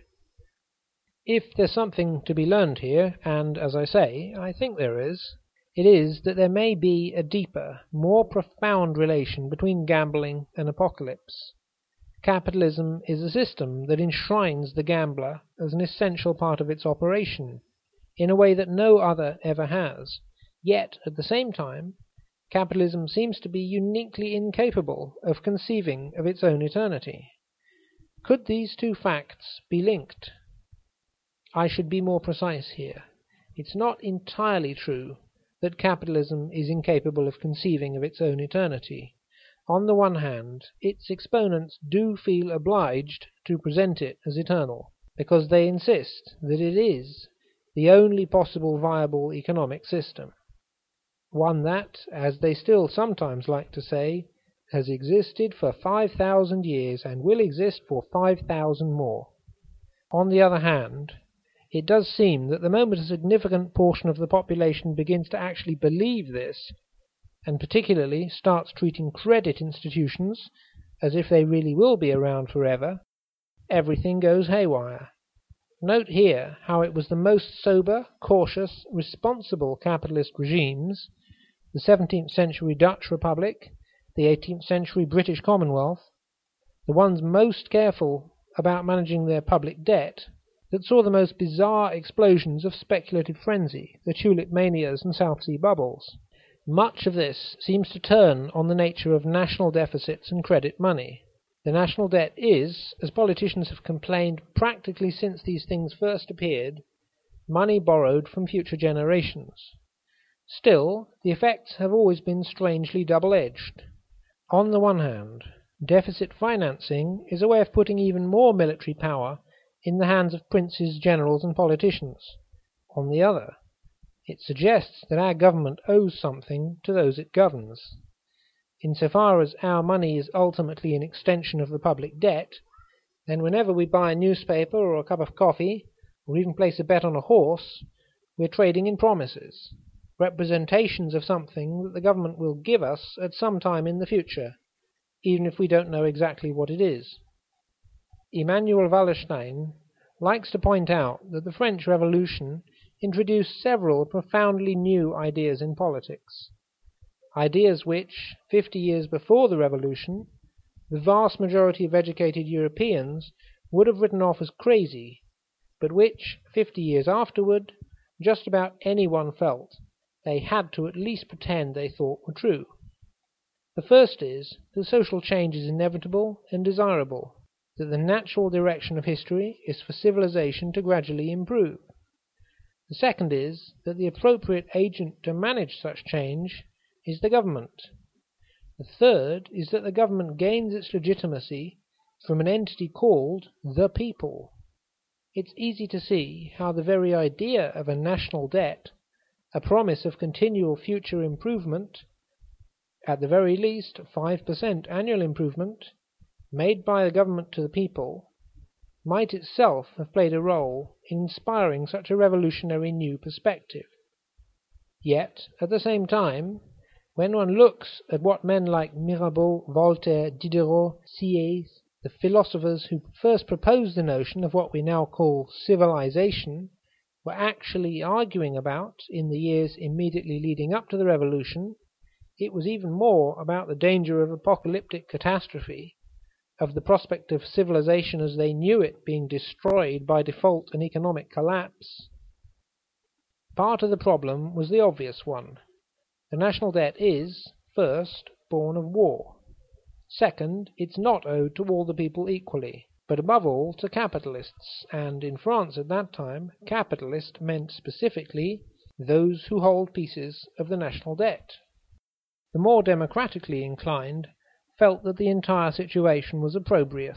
If there's something to be learned here, and, as I say, I think there is, it is that there may be a deeper, more profound relation between gambling and apocalypse. Capitalism is a system that enshrines the gambler as an essential part of its operation, in a way that no other ever has. Yet, at the same time, capitalism seems to be uniquely incapable of conceiving of its own eternity. Could these two facts be linked? I should be more precise here. It's not entirely true that capitalism is incapable of conceiving of its own eternity. On the one hand, its exponents do feel obliged to present it as eternal, because they insist that it is the only possible viable economic system. One that, as they still sometimes like to say, has existed for five thousand years and will exist for five thousand more. On the other hand, it does seem that the moment a significant portion of the population begins to actually believe this, and particularly starts treating credit institutions as if they really will be around forever, everything goes haywire. Note here how it was the most sober, cautious, responsible capitalist regimes, the seventeenth century Dutch Republic, the eighteenth century British Commonwealth, the ones most careful about managing their public debt, that saw the most bizarre explosions of speculative frenzy, the tulip manias and South Sea bubbles. Much of this seems to turn on the nature of national deficits and credit money. The national debt is, as politicians have complained practically since these things first appeared, money borrowed from future generations. Still, the effects have always been strangely double-edged. On the one hand, deficit financing is a way of putting even more military power in the hands of princes, generals, and politicians. On the other, it suggests that our government owes something to those it governs. Insofar as our money is ultimately an extension of the public debt, then whenever we buy a newspaper or a cup of coffee, or even place a bet on a horse, we're trading in promises, representations of something that the government will give us at some time in the future, even if we don't know exactly what it is. Immanuel Wallerstein likes to point out that the French Revolution introduced several profoundly new ideas in politics. Ideas which, fifty years before the Revolution, the vast majority of educated Europeans would have written off as crazy, but which, fifty years afterward, just about anyone felt they had to at least pretend they thought were true. The first is that social change is inevitable and desirable, that the natural direction of history is for civilization to gradually improve. The second is that the appropriate agent to manage such change is the government. The third is that the government gains its legitimacy from an entity called the people. It's easy to see how the very idea of a national debt, a promise of continual future improvement, at the very least five percent annual improvement, made by the government to the people, might itself have played a role in inspiring such a revolutionary new perspective. Yet, at the same time, when one looks at what men like Mirabeau, Voltaire, Diderot, Sieyès, the philosophers who first proposed the notion of what we now call civilization, were actually arguing about in the years immediately leading up to the revolution, it was even more about the danger of apocalyptic catastrophe, of the prospect of civilization as they knew it being destroyed by default and economic collapse. Part of the problem was the obvious one. The national debt is, first, born of war. Second, it's not owed to all the people equally, but above all to capitalists, and in France at that time, capitalist meant specifically those who hold pieces of the national debt. The more democratically inclined felt that the entire situation was opprobrious.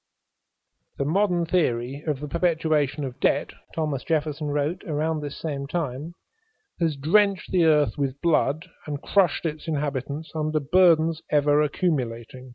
The modern theory of the perpetuation of debt,
Thomas Jefferson wrote around this same time,
has drenched the earth with blood and crushed its inhabitants under burdens ever accumulating.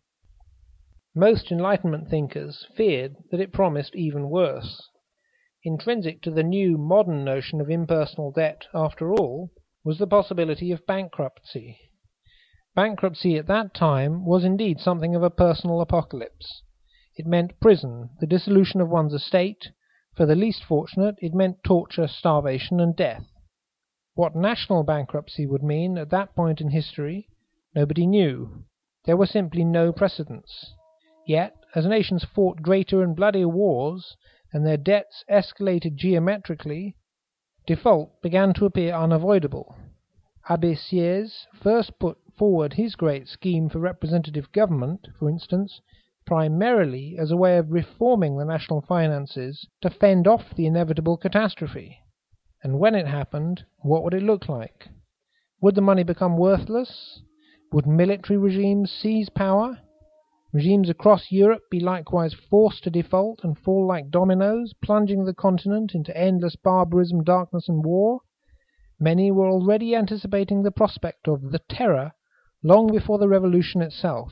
Most Enlightenment thinkers feared that it promised even worse. Intrinsic to the new modern notion of impersonal debt, after all, was the possibility of bankruptcy. Bankruptcy at that time was indeed something of a personal apocalypse. It meant prison, the dissolution of one's estate. For the least fortunate, it meant torture, starvation, and death. What national bankruptcy would mean at that point in history, nobody knew. There were simply no precedents. Yet, as nations fought greater and bloodier wars, and their debts escalated geometrically, default began to appear unavoidable. Abbé Sieyès first put forward his great scheme for representative government, for instance, primarily as a way of reforming the national finances to fend off the inevitable catastrophe. And when it happened, what would it look like? Would the money become worthless? Would military regimes seize power? Regimes across Europe be likewise forced to default and fall like dominoes, plunging the continent into endless barbarism, darkness, and war? Many were already anticipating the prospect of the terror long before the revolution itself.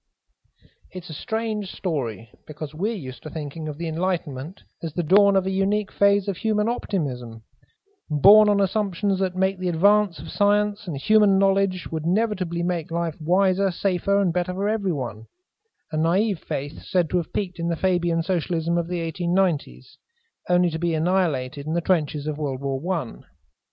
It's a strange story, because we're used to thinking of the Enlightenment as the dawn of a unique phase of human optimism, born on assumptions that make the advance of science and human knowledge would inevitably make life wiser, safer, and better for everyone. A naive faith said to have peaked in the Fabian socialism of the eighteen nineties, only to be annihilated in the trenches of World War One.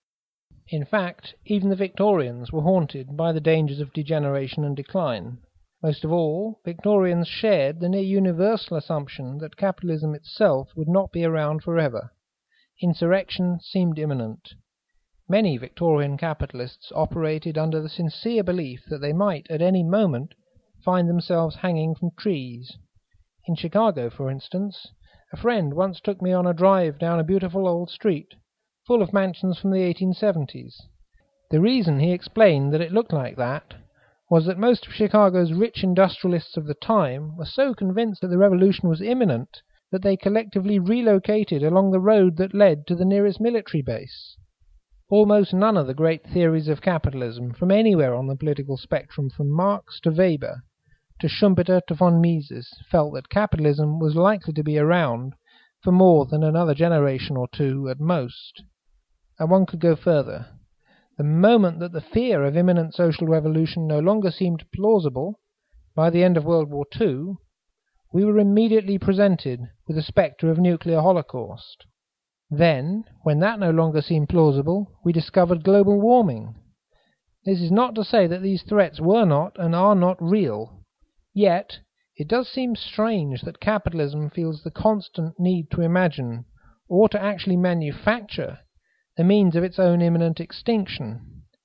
In fact, even the Victorians were haunted by the dangers of degeneration and decline. Most of all, Victorians shared the near-universal assumption that capitalism itself would not be around forever. Insurrection seemed imminent. Many Victorian capitalists operated under the sincere belief that they might, at any moment, find themselves hanging from trees. In Chicago, for instance, a friend once took me on a drive down a beautiful old street, full of mansions from the eighteen seventies. The reason he explained that it looked like that was that most of Chicago's rich industrialists of the time were so convinced that the revolution was imminent that they collectively relocated along the road that led to the nearest military base. Almost none of the great theories of capitalism, from anywhere on the political spectrum, from Marx to Weber, to Schumpeter to von Mises, felt that capitalism was likely to be around for more than another generation or two at most. And one could go further. The moment that the fear of imminent social revolution no longer seemed plausible, by the end of World War Two, we were immediately presented with the spectre of nuclear holocaust. Then, when that no longer seemed plausible, we discovered global warming. This is not to say that these threats were not and are not real. Yet, it does seem strange that capitalism feels the constant need to imagine, or to actually manufacture, the means of its own imminent extinction.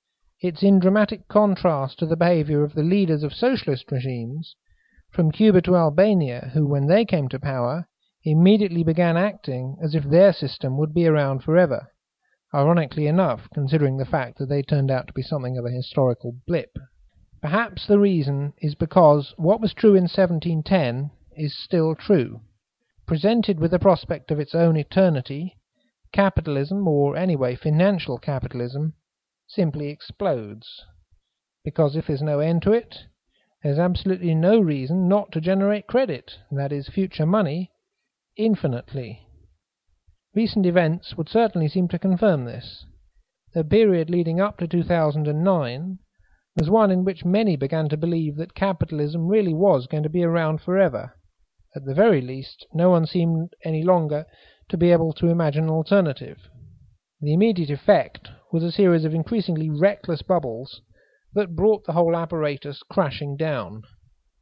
It's in dramatic contrast to the behaviour of the leaders of socialist regimes, from Cuba to Albania, who, when they came to power, immediately began acting as if their system would be around forever, ironically enough, considering the fact that they turned out to be something of a historical blip. Perhaps the reason is because what was true in seventeen ten is still true. Presented with the prospect of its own eternity, capitalism, or anyway financial capitalism, simply explodes. Because if there's no end to it, there's absolutely no reason not to generate credit, that is, future money, infinitely. Recent events would certainly seem to confirm this. The period leading up to two thousand nine was one in which many began to believe that capitalism really was going to be around forever. At the very least, no one seemed any longer to be able to imagine an alternative. The immediate effect was a series of increasingly reckless bubbles that brought the whole apparatus crashing down.